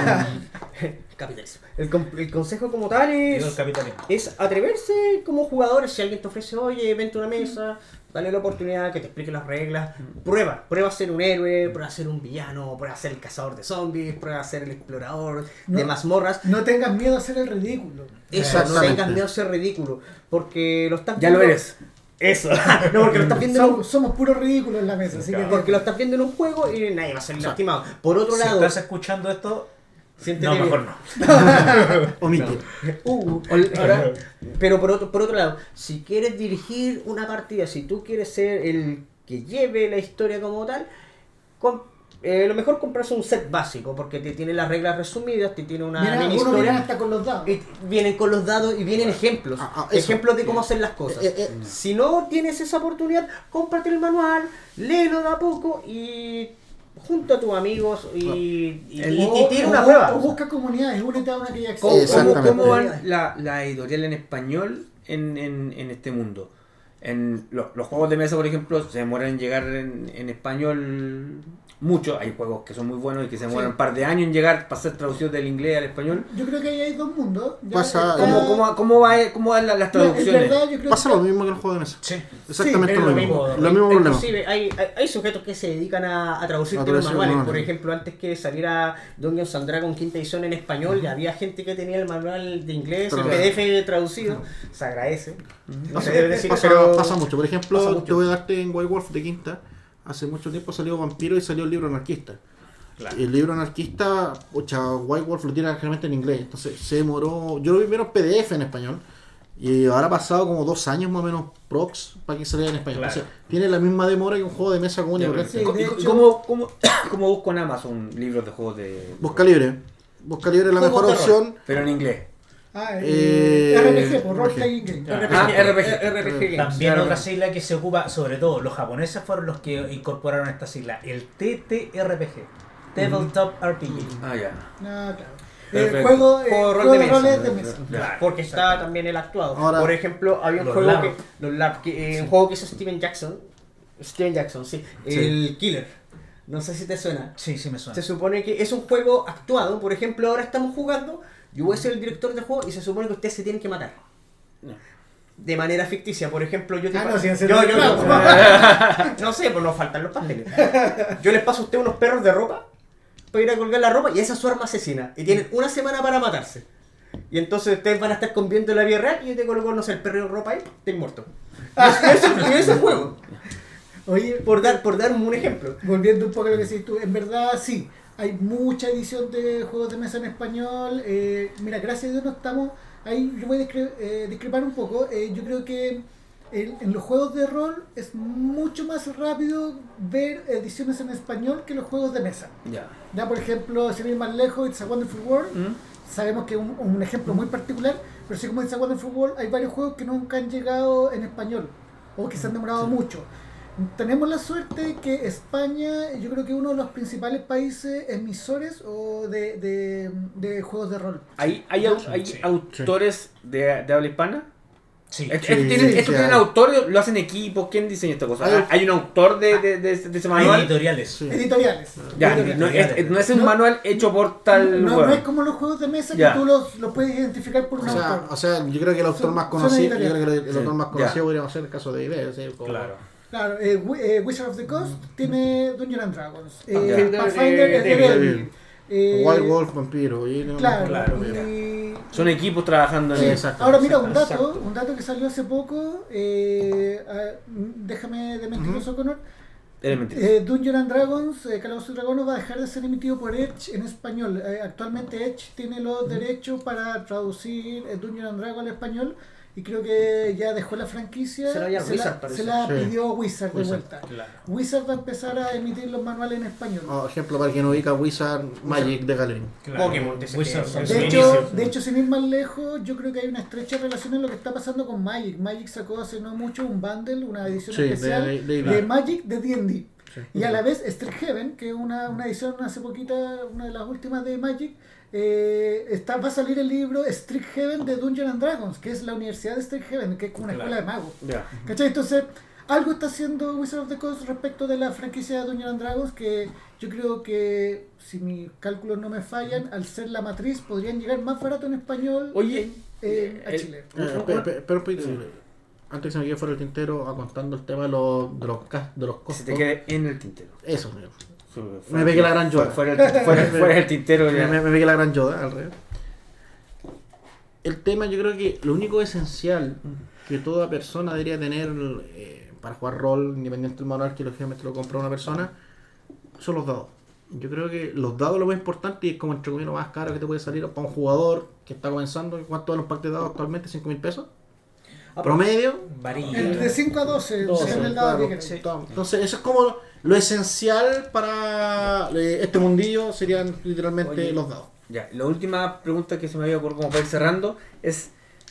Speaker 3: capitalismo. El, com- el consejo como tal
Speaker 5: Digo, el
Speaker 3: es,
Speaker 5: capitalismo.
Speaker 3: es atreverse como jugador. Si alguien te ofrece, oye, vente a una mesa, dale la oportunidad que te explique las reglas. Prueba, prueba a ser un héroe, prueba a ser un villano, prueba a ser el cazador de zombies, prueba a ser el explorador de
Speaker 1: No.
Speaker 3: mazmorras.
Speaker 1: No tengas miedo a hacer el ridículo.
Speaker 3: Eso, no
Speaker 2: Exactamente.
Speaker 3: tengas miedo a ser ridículo, porque lo estás
Speaker 4: Ya
Speaker 3: viendo-
Speaker 4: lo eres.
Speaker 3: Eso, no, porque lo estás viendo en un,
Speaker 1: Somos, somos puros ridículos en la mesa, así que
Speaker 3: porque lo estás viendo en un juego y nadie va a salir lastimado. Por otro
Speaker 5: Si
Speaker 3: lado,
Speaker 5: estás escuchando esto,
Speaker 3: siéntete
Speaker 5: no,
Speaker 3: bien.
Speaker 5: mejor no.
Speaker 2: Omite.
Speaker 3: Uh, ol- ahora, pero por otro, por otro lado, si quieres dirigir una partida, si tú quieres ser el que lleve la historia como tal, com- eh, lo mejor comprarse un set básico, porque te tiene las reglas resumidas, te tiene una
Speaker 1: Mira,
Speaker 3: mini
Speaker 1: algunos vienen
Speaker 3: historia,
Speaker 1: hasta con los dados.
Speaker 3: y vienen con los dados y vienen ejemplos,
Speaker 2: Ah, ah, eso.
Speaker 3: ejemplos de cómo hacer las cosas.
Speaker 2: Eh, eh,
Speaker 3: Si no tienes esa oportunidad, cómprate el manual, léelo de a poco y junto a tus amigos y, y, y-
Speaker 1: O-
Speaker 3: y tiene
Speaker 1: o-
Speaker 3: una prueba.
Speaker 1: O busca comunidades, únete a una que ya
Speaker 4: ¿Cómo,
Speaker 1: existe.
Speaker 4: cómo,
Speaker 2: Exactamente.
Speaker 4: cómo van la, la editorial en español en, en, en este mundo? En lo- los juegos de mesa, por ejemplo, se demoran en llegar en, en español mucho. Hay juegos que son muy buenos y que se demoran
Speaker 1: Sí.
Speaker 4: un par de años en llegar para ser traducidos del inglés al español.
Speaker 1: Yo creo que ahí hay dos mundos. Ya
Speaker 2: Pasa-
Speaker 1: está-
Speaker 4: ¿Cómo, cómo, cómo, va, ¿Cómo van las, las
Speaker 1: Mira, en
Speaker 4: traducciones?
Speaker 1: verdad, yo creo
Speaker 2: Pasa
Speaker 1: que
Speaker 2: lo mismo que el juego de mesa.
Speaker 5: Sí.
Speaker 2: Exactamente
Speaker 1: Sí,
Speaker 2: lo
Speaker 3: es
Speaker 2: mismo.
Speaker 5: mismo.
Speaker 2: Lo mismo problema.
Speaker 3: Inclusive hay, hay, hay sujetos que se dedican a, a traducir
Speaker 2: A
Speaker 3: los
Speaker 2: traducir
Speaker 3: manuales.
Speaker 2: manuales.
Speaker 3: Por ejemplo, antes que saliera Dungeons and Dragons quinta edición en español, ya había gente que tenía el manual de inglés, el
Speaker 2: Pero-
Speaker 3: P D F traducido. Se agradece. No se debe decir,
Speaker 2: Pasa,
Speaker 3: pero
Speaker 2: pasa mucho. Por ejemplo,
Speaker 3: pasa mucho.
Speaker 2: te voy a darte en White Wolf de quinta. Hace mucho tiempo salió Vampiro y salió el libro anarquista.
Speaker 5: Claro.
Speaker 2: El libro anarquista, pucha, White Wolf lo tiene generalmente en inglés. Entonces se demoró. Yo lo vi primero en P D F en español. Y ahora ha pasado como dos años más o menos prox para que saliera en español.
Speaker 5: Claro.
Speaker 2: Entonces tiene la misma demora que un juego de mesa común y
Speaker 4: Ya,
Speaker 2: corriente.
Speaker 1: Sí,
Speaker 4: ¿Y-
Speaker 1: de
Speaker 4: y
Speaker 1: hecho-
Speaker 4: ¿Cómo, cómo, ¿Cómo busco en Amazon libros de juegos de...
Speaker 2: Busca Libre. Busca Libre es la
Speaker 3: Juegos
Speaker 2: mejor
Speaker 3: de rol.
Speaker 2: opción.
Speaker 4: pero en inglés?
Speaker 1: Ah,
Speaker 2: Eh,
Speaker 1: eh, R P G, por Role Playing Game.
Speaker 5: Ya.
Speaker 3: R P G,
Speaker 4: Ah, R P G.
Speaker 3: R P G Games.
Speaker 5: También
Speaker 4: Claro.
Speaker 5: otra sigla que se ocupa, sobre todo los japoneses fueron los que incorporaron esta sigla, el T T R P G, Tabletop R P G.
Speaker 4: Ah, ya.
Speaker 1: No, claro.
Speaker 4: Perfecto.
Speaker 1: El juego, eh,
Speaker 3: Juego de rol
Speaker 1: juego
Speaker 3: de
Speaker 1: de
Speaker 3: mesa.
Speaker 1: roles de mesa.
Speaker 5: Claro.
Speaker 3: Porque está también el actuado.
Speaker 2: Ahora-
Speaker 3: Por ejemplo, había un
Speaker 5: Los
Speaker 3: juego
Speaker 5: Lab.
Speaker 3: que, los Lab, que, eh, un juego que hizo Steven Jackson. Steven Jackson, sí. El Killer. No sé si te suena.
Speaker 5: Sí, sí me suena.
Speaker 3: Se supone que es un juego actuado. Por ejemplo, ahora estamos jugando. Yo voy a ser el director del juego y se supone que ustedes se tienen que matar.
Speaker 4: No.
Speaker 3: De manera ficticia. Por ejemplo, yo te
Speaker 1: Ah,
Speaker 3: pa-
Speaker 1: no, si hace
Speaker 3: yo,
Speaker 1: el
Speaker 3: yo-
Speaker 1: reclamo.
Speaker 3: yo- no sé, pues nos faltan los pasteles. Yo les paso a ustedes unos perros de ropa para ir a colgar la ropa y esa es su arma asesina. Y tienen una semana para matarse. Y entonces ustedes van a estar conviviendo en la vida real y yo te coloco, no sé, el perro de ropa ahí, te muerto. Y ese y ese es el juego.
Speaker 1: Oye,
Speaker 3: Por dar, por dar un ejemplo.
Speaker 1: volviendo un poco a lo que decís tú, en verdad sí, hay mucha edición de juegos de mesa en español. eh, mira, gracias a Dios no estamos ahí. Yo voy a discre- eh, discrepar un poco. eh, yo creo que en, en los juegos de rol es mucho más rápido ver ediciones en español que los juegos de mesa.
Speaker 4: Ya.
Speaker 1: Ya, por ejemplo, sin ir más lejos, It's a Wonderful World.
Speaker 4: ¿Mm?
Speaker 1: Sabemos que es un, un ejemplo muy particular, pero sí, como It's a Wonderful World, hay varios juegos que nunca han llegado en español o que se han demorado mucho. Tenemos la suerte que España, yo creo que es uno de los principales países emisores o de, de, de juegos de rol.
Speaker 4: ¿Hay, hay, au- hay
Speaker 5: Sí.
Speaker 4: autores de, de habla hispana?
Speaker 5: Sí.
Speaker 4: Esto
Speaker 2: Sí,
Speaker 4: tiene,
Speaker 2: sí,
Speaker 4: esto
Speaker 2: sí,
Speaker 4: tiene
Speaker 2: hay.
Speaker 4: autor, lo hacen equipos, ¿quién diseña esta cosa?
Speaker 2: Hay-
Speaker 4: ¿Hay un autor de, de, de, de ese manual?
Speaker 5: Editoriales.
Speaker 2: Sí.
Speaker 1: Editoriales.
Speaker 4: Ya,
Speaker 1: Editoriales.
Speaker 4: no es, no es un
Speaker 1: No-
Speaker 4: manual hecho por tal
Speaker 1: no,
Speaker 4: weón.
Speaker 1: no es como los juegos de mesa
Speaker 4: Ya.
Speaker 1: que tú los, los puedes identificar por un
Speaker 2: O sea,
Speaker 1: autor.
Speaker 2: o sea, yo creo que el autor
Speaker 1: Son-
Speaker 2: más
Speaker 1: son
Speaker 2: conocido, yo
Speaker 1: editoriales.
Speaker 2: creo que el, el
Speaker 4: Sí,
Speaker 2: autor más
Speaker 4: ya.
Speaker 2: conocido podríamos ser el caso de Idea. ¿Sí? Como-
Speaker 5: Claro.
Speaker 1: Claro, eh, Wi- eh, Wizard of the Coast tiene Dungeons and Dragons. Eh,
Speaker 4: ya.
Speaker 1: Pathfinder es de
Speaker 3: Devil.
Speaker 1: Devil. Eh,
Speaker 2: White Wolf, Vampiro. Y,
Speaker 1: Claro,
Speaker 5: Claro,
Speaker 1: y-
Speaker 4: Son equipos trabajando en
Speaker 1: Sí,
Speaker 4: eso.
Speaker 2: exacto,
Speaker 1: ahora mira, un
Speaker 3: exacto,
Speaker 1: dato,
Speaker 3: exacto.
Speaker 1: un dato que salió hace poco, eh, ah, déjame de mentiroso Conor,
Speaker 4: Eres mentira.
Speaker 1: eh, Dungeons and Dragons, eh, Calabozos y Dragones va a dejar de ser emitido por Edge en español. Eh, actualmente Edge tiene los derechos para traducir eh, Dungeons and Dragons al español y creo que ya dejó la franquicia,
Speaker 3: Se la dio a
Speaker 1: se
Speaker 3: Wizard,
Speaker 1: la,
Speaker 3: parece.
Speaker 1: se la
Speaker 2: Sí.
Speaker 1: pidió Wizard de
Speaker 2: Wizard,
Speaker 1: vuelta.
Speaker 5: Claro.
Speaker 1: Wizard va a empezar a emitir los manuales en español.
Speaker 2: Oh, ejemplo, para quien ubica Wizard Magic de Gathering.
Speaker 5: Claro.
Speaker 3: Pokémon, de ese
Speaker 5: Wizards
Speaker 3: tiempo.
Speaker 5: of the
Speaker 1: De
Speaker 5: Coast.
Speaker 1: hecho,
Speaker 5: Inicio.
Speaker 1: de hecho, sin ir más lejos, yo creo que hay una estrecha relación en lo que está pasando con Magic. Magic sacó hace no mucho un bundle, una edición
Speaker 2: Sí, de-
Speaker 1: especial
Speaker 2: de-
Speaker 1: de,
Speaker 2: de-
Speaker 1: Magic de D and D.
Speaker 2: Sí.
Speaker 1: Y a la vez Strixhaven, que es una, una edición hace poquita, una de las últimas de Magic, eh, está, va a salir el libro Strixhaven de Dungeons and Dragons, que es la Universidad de Strixhaven, que es como una
Speaker 5: Claro.
Speaker 1: escuela de magos.
Speaker 4: Ya.
Speaker 1: ¿Cachai? Entonces, algo está haciendo Wizard of the Coast respecto de la franquicia de Dungeons and Dragons que yo creo que, si mis cálculos no me fallan, al ser la matriz, podrían llegar más barato en español
Speaker 4: Oye,
Speaker 1: en- en- a
Speaker 4: el-
Speaker 1: Chile.
Speaker 2: Eh, pe- pe- pero un poquito, antes que se me quede fuera el tintero, a contando el tema de los, de los, cas- de los
Speaker 4: Que
Speaker 2: costos.
Speaker 4: se te quede en el tintero.
Speaker 2: Eso, me,
Speaker 4: Me
Speaker 2: pegué la gran yoda.
Speaker 4: Fuera, el- fuera, fuera el tintero. ya.
Speaker 2: me, me pegué la gran yoda al revés. El tema, yo creo que lo único esencial que toda persona debería tener eh, para jugar rol, independiente del manual que lógicamente lo compra una persona, son los dados. Yo creo que los dados es lo más importante y es como entre comillas lo más caro que te puede salir para un jugador que está comenzando. ¿Cuánto valen los packs de dados actualmente? ¿cinco mil pesos?
Speaker 3: Ah,
Speaker 2: ¿Promedio?
Speaker 5: Varía.
Speaker 1: Entre cinco a doce,
Speaker 2: doce,
Speaker 1: según el dado
Speaker 2: claro.
Speaker 1: que queráis.
Speaker 2: Entonces, eso es como lo esencial para eh, este mundillo, serían literalmente
Speaker 4: Oye.
Speaker 2: los dados.
Speaker 4: Ya, la última pregunta que se me había ocurrido como para ir cerrando es,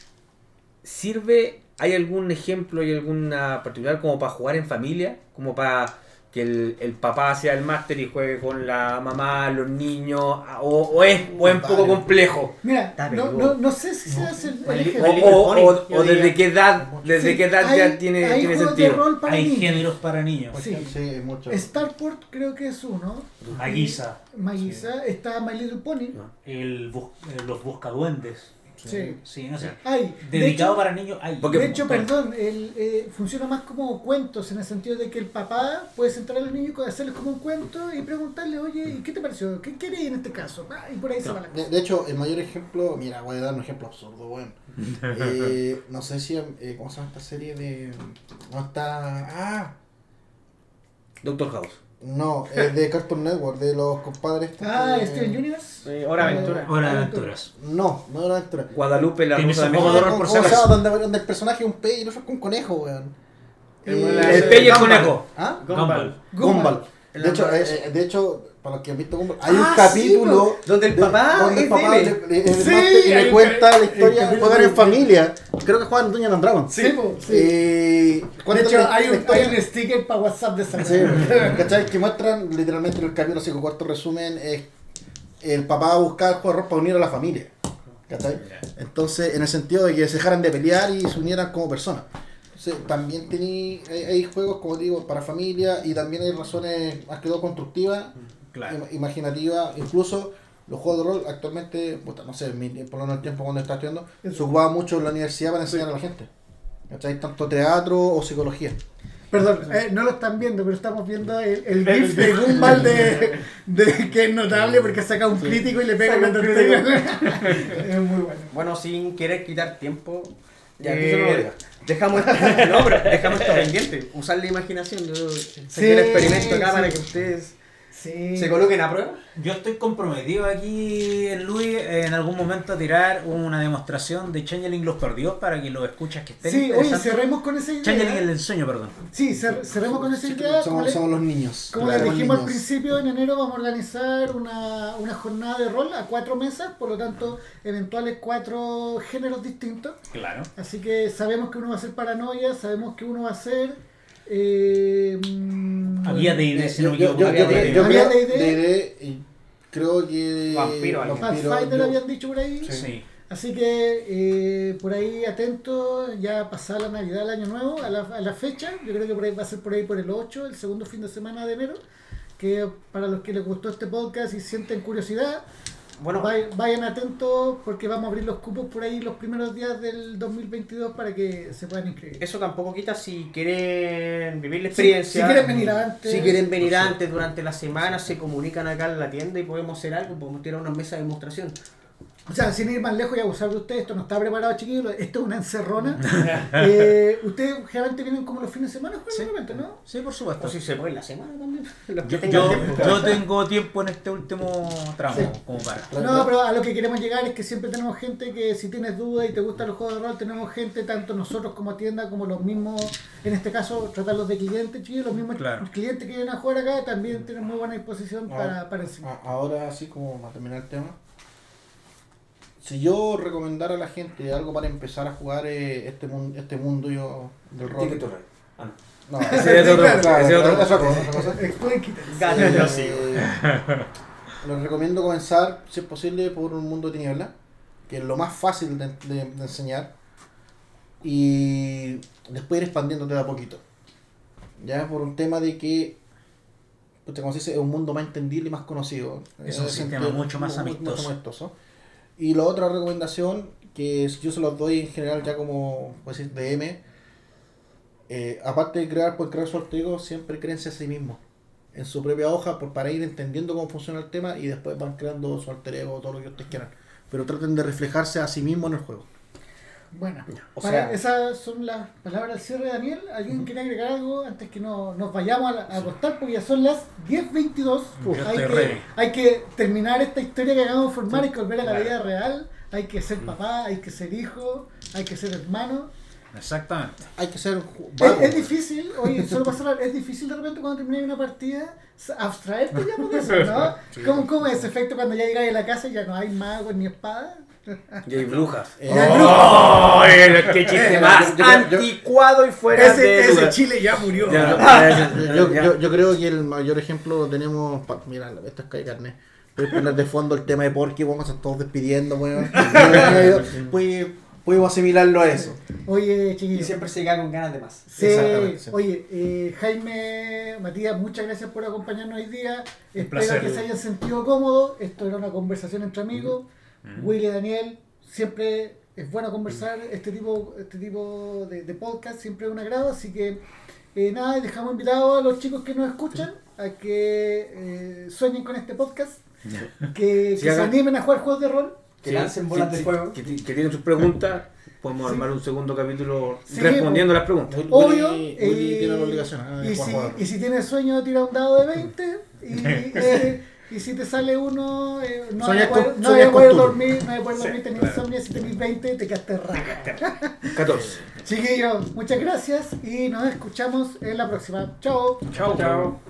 Speaker 4: ¿sirve, hay algún ejemplo, hay alguna particular como para jugar en familia? Como para que el, el papá sea el máster y juegue con la mamá, los niños, o, o es, o es un poco complejo.
Speaker 1: Mira,
Speaker 3: Está
Speaker 1: no,
Speaker 3: peludo.
Speaker 1: no, no sé si se hace el, el
Speaker 3: My
Speaker 4: O,
Speaker 1: ejemplo.
Speaker 3: Little
Speaker 4: o-
Speaker 3: Pony,
Speaker 4: o-
Speaker 3: yo
Speaker 4: o desde
Speaker 3: diría.
Speaker 4: qué edad, desde
Speaker 1: Sí,
Speaker 4: qué edad
Speaker 1: hay-
Speaker 4: ya tiene,
Speaker 1: hay
Speaker 4: tiene
Speaker 1: juegos de
Speaker 4: sentido.
Speaker 1: rol para
Speaker 5: Hay
Speaker 1: niños.
Speaker 5: géneros para niños.
Speaker 1: Sí.
Speaker 2: Sí, mucho.
Speaker 1: Starport creo que es uno.
Speaker 5: Magisa.
Speaker 1: Magisa. Está My Little Pony.
Speaker 5: El bus- eh, los buscaduendes.
Speaker 1: Sí.
Speaker 5: Sí, no sé.
Speaker 1: Hay. De
Speaker 5: Dedicado
Speaker 1: hecho-
Speaker 5: para niños hay.
Speaker 4: Porque-
Speaker 1: De hecho,
Speaker 5: Bueno,
Speaker 1: perdón, el, eh, funciona más como cuentos en el sentido de que el papá puede sentar a los niños y hacerles como un cuento y preguntarle, oye, ¿y qué te pareció? ¿Qué queréis en este caso? Ah, y por ahí se va la
Speaker 2: De,
Speaker 1: cosa.
Speaker 2: de hecho, el mayor ejemplo, mira, voy a dar un ejemplo absurdo, bueno. Eh, no sé si, eh, ¿cómo se llama esta serie de... No está... Ah,
Speaker 4: Doctor House.
Speaker 2: no, es de Cartoon Network, de los compadres... estos
Speaker 1: Ah,
Speaker 2: que-
Speaker 1: Steven Universe.
Speaker 3: Eh, Hora Aventura.
Speaker 5: Hora de aventuras.
Speaker 2: No, no era aventura.
Speaker 4: Guadalupe, la
Speaker 5: Tiene
Speaker 4: rusa de
Speaker 5: su
Speaker 4: México.
Speaker 5: juego de rol
Speaker 2: ¿Cómo
Speaker 5: por
Speaker 2: cómo se
Speaker 5: sagas.
Speaker 2: llama? Donde, donde el personaje es un pez y el otro es un conejo, weón.
Speaker 3: El
Speaker 2: Eh,
Speaker 3: mola-
Speaker 4: El pez y el
Speaker 2: Gumball.
Speaker 4: conejo.
Speaker 2: ¿Ah?
Speaker 3: Gumball.
Speaker 2: Gumball.
Speaker 3: El
Speaker 2: De hecho,
Speaker 3: nombre-
Speaker 2: eh, eh, de hecho, para los que han visto Gumball, hay un
Speaker 3: Ah,
Speaker 2: capítulo
Speaker 3: sí, po, donde el
Speaker 2: de-
Speaker 3: papá
Speaker 2: donde el
Speaker 3: es
Speaker 2: papá
Speaker 3: de
Speaker 2: le-
Speaker 3: él.
Speaker 2: le- le-
Speaker 1: Sí,
Speaker 2: y le
Speaker 1: el
Speaker 2: cuenta
Speaker 1: ca-
Speaker 2: la
Speaker 1: el
Speaker 2: historia,
Speaker 1: capítulo
Speaker 2: juegan en
Speaker 1: de-
Speaker 2: familia. Creo que juegan Dungeons and Dragons.
Speaker 1: Sí, po, sí.
Speaker 2: Eh,
Speaker 1: De
Speaker 2: cuenta
Speaker 1: hecho,
Speaker 2: la-
Speaker 1: hay
Speaker 2: la
Speaker 1: un,
Speaker 2: historia-
Speaker 1: hay un sticker para WhatsApp de esa
Speaker 2: Sí,
Speaker 1: cosa.
Speaker 2: ¿cachai? Que muestran literalmente en el capítulo, así que corto resumen, es el papá buscar juego de rol para unir a la familia. ¿Cachai? Entonces, en el sentido de que se dejaran de pelear y se unieran como personas. Entonces, también tení, hay, hay juegos, como digo, para familia y también hay razones más que todo constructivas,
Speaker 5: Claro.
Speaker 2: im- imaginativas. Incluso los juegos de rol actualmente, puta, no sé, mi- por lo menos el tiempo cuando estaba estudiando, se ocupaba mucho en la universidad para enseñar a la gente. ¿Cachai? Tanto teatro o psicología.
Speaker 1: Perdón, eh, no lo están viendo, pero estamos viendo el, el GIF de Gumball de, de que es notable porque saca un crítico y le pega una tortilla. Es muy bueno.
Speaker 3: Bueno, sin querer quitar tiempo,
Speaker 4: Ya,
Speaker 3: eh,
Speaker 4: eso no lo digas.
Speaker 3: dejamos, no, pero dejamos esto pendiente. Usar la imaginación. Yo saqué el experimento acá
Speaker 1: sí.
Speaker 3: para que ustedes
Speaker 1: Sí.
Speaker 3: se coloquen a prueba.
Speaker 5: Yo estoy comprometido aquí en Luis eh, en algún momento a tirar una demostración de Changeling Los Perdidos para que los escuchas que estén
Speaker 1: Sí, oye,
Speaker 5: interesantes.
Speaker 1: cerremos con esa
Speaker 5: Changeling
Speaker 1: idea.
Speaker 5: el ensueño, perdón.
Speaker 1: Sí, cer- cerremos con esa idea. Como,
Speaker 2: Somos,
Speaker 1: le-
Speaker 2: somos los niños.
Speaker 1: como
Speaker 2: Claro,
Speaker 1: les dijimos al
Speaker 2: niños.
Speaker 1: principio, en enero vamos a organizar una, una jornada de rol a cuatro mesas, por lo tanto, eventuales cuatro géneros distintos.
Speaker 5: Claro.
Speaker 1: Así que sabemos que uno va a ser paranoia, sabemos que uno va a ser... Eh, mm,
Speaker 5: Había de
Speaker 2: Eh,
Speaker 5: si no me
Speaker 2: yo,
Speaker 5: equivoco.
Speaker 2: yo,
Speaker 5: había
Speaker 2: yo,
Speaker 5: de-
Speaker 2: yo
Speaker 1: Había
Speaker 2: creo
Speaker 1: D and D.
Speaker 2: D and D y creo que
Speaker 3: Vampiro, algo.
Speaker 2: Vampiro,
Speaker 1: Pathfinder
Speaker 2: yo-
Speaker 1: habían dicho por ahí.
Speaker 5: Sí.
Speaker 1: Así que eh, por ahí atento, ya pasada la Navidad, el Año Nuevo, a la, a la fecha. Yo creo que por ahí va a ser por ahí por el ocho, el segundo fin de semana de enero. Que para los que les gustó este podcast y sienten curiosidad,
Speaker 3: Bueno,
Speaker 1: vay- vayan atentos porque vamos a abrir los cupos por ahí los primeros días del dos mil veintidós para que se puedan inscribir.
Speaker 3: eso tampoco quita si quieren vivir la
Speaker 1: Si-
Speaker 3: experiencia.
Speaker 1: si quieren venir antes.
Speaker 3: Si quieren venir antes durante la semana, se comunican acá en la tienda y podemos hacer algo, podemos tirar una mesa de demostración.
Speaker 1: O sea, sin ir más lejos y abusar de ustedes, esto no está preparado, chiquillos, esto es una encerrona. eh, ustedes generalmente vienen como los fines de semana, probablemente, ¿no?
Speaker 5: Sí, por supuesto.
Speaker 3: O si se puede en la semana también. Los que
Speaker 5: Yo,
Speaker 3: tengan
Speaker 5: yo,
Speaker 3: tiempo.
Speaker 5: yo tengo tiempo en este último tramo,
Speaker 1: Sí.
Speaker 5: como para.
Speaker 1: No, pero a lo que queremos llegar es que siempre tenemos gente que si tienes dudas y te gustan los juegos de rol, tenemos gente, tanto nosotros como tienda, como los mismos, en este caso, tratarlos de clientes, chicos, los mismos
Speaker 5: Claro.
Speaker 1: clientes que vienen a jugar acá también tienen muy buena disposición
Speaker 2: Ah,
Speaker 1: para, para enseñar.
Speaker 2: A- Ahora, así como para terminar el tema, si yo recomendara a la gente algo para empezar a jugar eh, este, mun- este mundo yo, del rol.
Speaker 4: Ticket to Ride. Ah, no.
Speaker 2: No,
Speaker 5: Ese es otro-
Speaker 2: claro,
Speaker 5: ese es otro-
Speaker 2: otra cosa, otra cosa.
Speaker 1: Explain Kittens.
Speaker 3: Ganan los
Speaker 2: Eh, Les recomiendo comenzar, si es posible, por un mundo de tinieblas, que es lo más fácil de, de- de enseñar, y después ir expandiéndote de a poquito. Ya por un tema de que, pucha, como se dice, es un mundo más entendible y más conocido.
Speaker 5: Es
Speaker 2: En
Speaker 5: un
Speaker 2: ese
Speaker 5: sistema
Speaker 2: sentido,
Speaker 5: mucho más
Speaker 2: mu-
Speaker 5: amistoso.
Speaker 2: mucho más amistoso. Y la otra recomendación, que es- yo se los doy en general ya como pues, decir, D M, eh, aparte de crear por crear su alter ego, siempre créense a sí mismos en su propia hoja por, para ir entendiendo cómo funciona el tema y después van creando su alter ego, todo lo que ustedes quieran. Pero traten de reflejarse a sí mismos en el juego.
Speaker 1: Bueno,
Speaker 3: O
Speaker 1: para-
Speaker 3: sea-
Speaker 1: esas son las palabras al cierre, Daniel. ¿Alguien quiere agregar algo antes que no, nos vayamos a, la- a acostar? Porque ya son las diez veintidós.
Speaker 5: Yo
Speaker 1: Hay
Speaker 5: estoy
Speaker 1: que,
Speaker 5: ready.
Speaker 1: hay que terminar esta historia que acabamos de formar, hay que volver a la
Speaker 5: Claro.
Speaker 1: vida real. Hay que ser papá, hay que ser hijo, hay que ser hermano.
Speaker 5: Exactamente.
Speaker 2: Hay que ser ju-
Speaker 1: Es,
Speaker 2: vago.
Speaker 1: es difícil, oye, solo para cerrar, es difícil de repente cuando terminas una partida s- abstraerte ya por eso, ¿no? ¿Cómo, ¿Cómo es ese efecto cuando ya llegáis a la casa y ya no hay magos ni espadas?
Speaker 4: Y hay brujas.
Speaker 2: Eh,
Speaker 1: Ya hay brujas.
Speaker 4: ¡Oh! ¡Qué chiste más
Speaker 2: yo- yo- yo-
Speaker 4: anticuado y fuera de
Speaker 1: Ese,
Speaker 4: lugar!
Speaker 1: ese Chile ya murió.
Speaker 4: Ya,
Speaker 2: Yo, yo,
Speaker 4: ya.
Speaker 2: yo- yo creo que el mayor ejemplo lo tenemos. pa- Mira, esto es cae carne. Puedes poner de fondo el tema de Porky, vamos a estar todos despidiendo, weón. Puedes- Podemos asimilarlo a eso.
Speaker 1: Oye,
Speaker 3: Y
Speaker 1: chiquillos.
Speaker 3: siempre se queda con ganas de más.
Speaker 1: Sí,
Speaker 2: Exactamente, sí.
Speaker 1: oye, eh, Jaime, Matías, muchas gracias por acompañarnos hoy día. Espero
Speaker 5: placer.
Speaker 1: que se hayan sentido cómodos. Esto era una conversación entre amigos. Willy y Daniel, siempre es bueno conversar. Este tipo, este tipo de, de podcast siempre es un agrado. Así que eh, nada, dejamos invitados a los chicos que nos escuchan a que eh, sueñen con este podcast, que,
Speaker 4: Sí,
Speaker 1: que se
Speaker 4: hagan-
Speaker 1: animen a jugar juegos de rol.
Speaker 3: Que lancen bolas de fuego.
Speaker 4: Que, que tienen sus preguntas, podemos
Speaker 1: Sí.
Speaker 4: armar un segundo capítulo
Speaker 1: Sí,
Speaker 4: respondiendo las preguntas.
Speaker 2: Willy-
Speaker 1: Obvio,
Speaker 2: Willy, Willy
Speaker 1: eh,
Speaker 2: tiene la obligación ah, de
Speaker 1: y,
Speaker 2: jugar
Speaker 1: si,
Speaker 2: jugar.
Speaker 1: y si tienes sueño, tira un dado de veinte. Y, eh, y si te sale uno, eh, no
Speaker 2: Soñas
Speaker 1: vas a poder,
Speaker 2: con-
Speaker 1: no vas a
Speaker 2: soñas
Speaker 1: poder
Speaker 2: con tú.
Speaker 1: dormir, no vas a poder
Speaker 5: Sí,
Speaker 1: dormir, tenés
Speaker 5: claro.
Speaker 1: insomnio. Si tenés veinte, te quedaste raja.
Speaker 4: catorce.
Speaker 1: Chiquillos, muchas gracias y nos escuchamos en la próxima. Chao.
Speaker 4: Chao. Chao.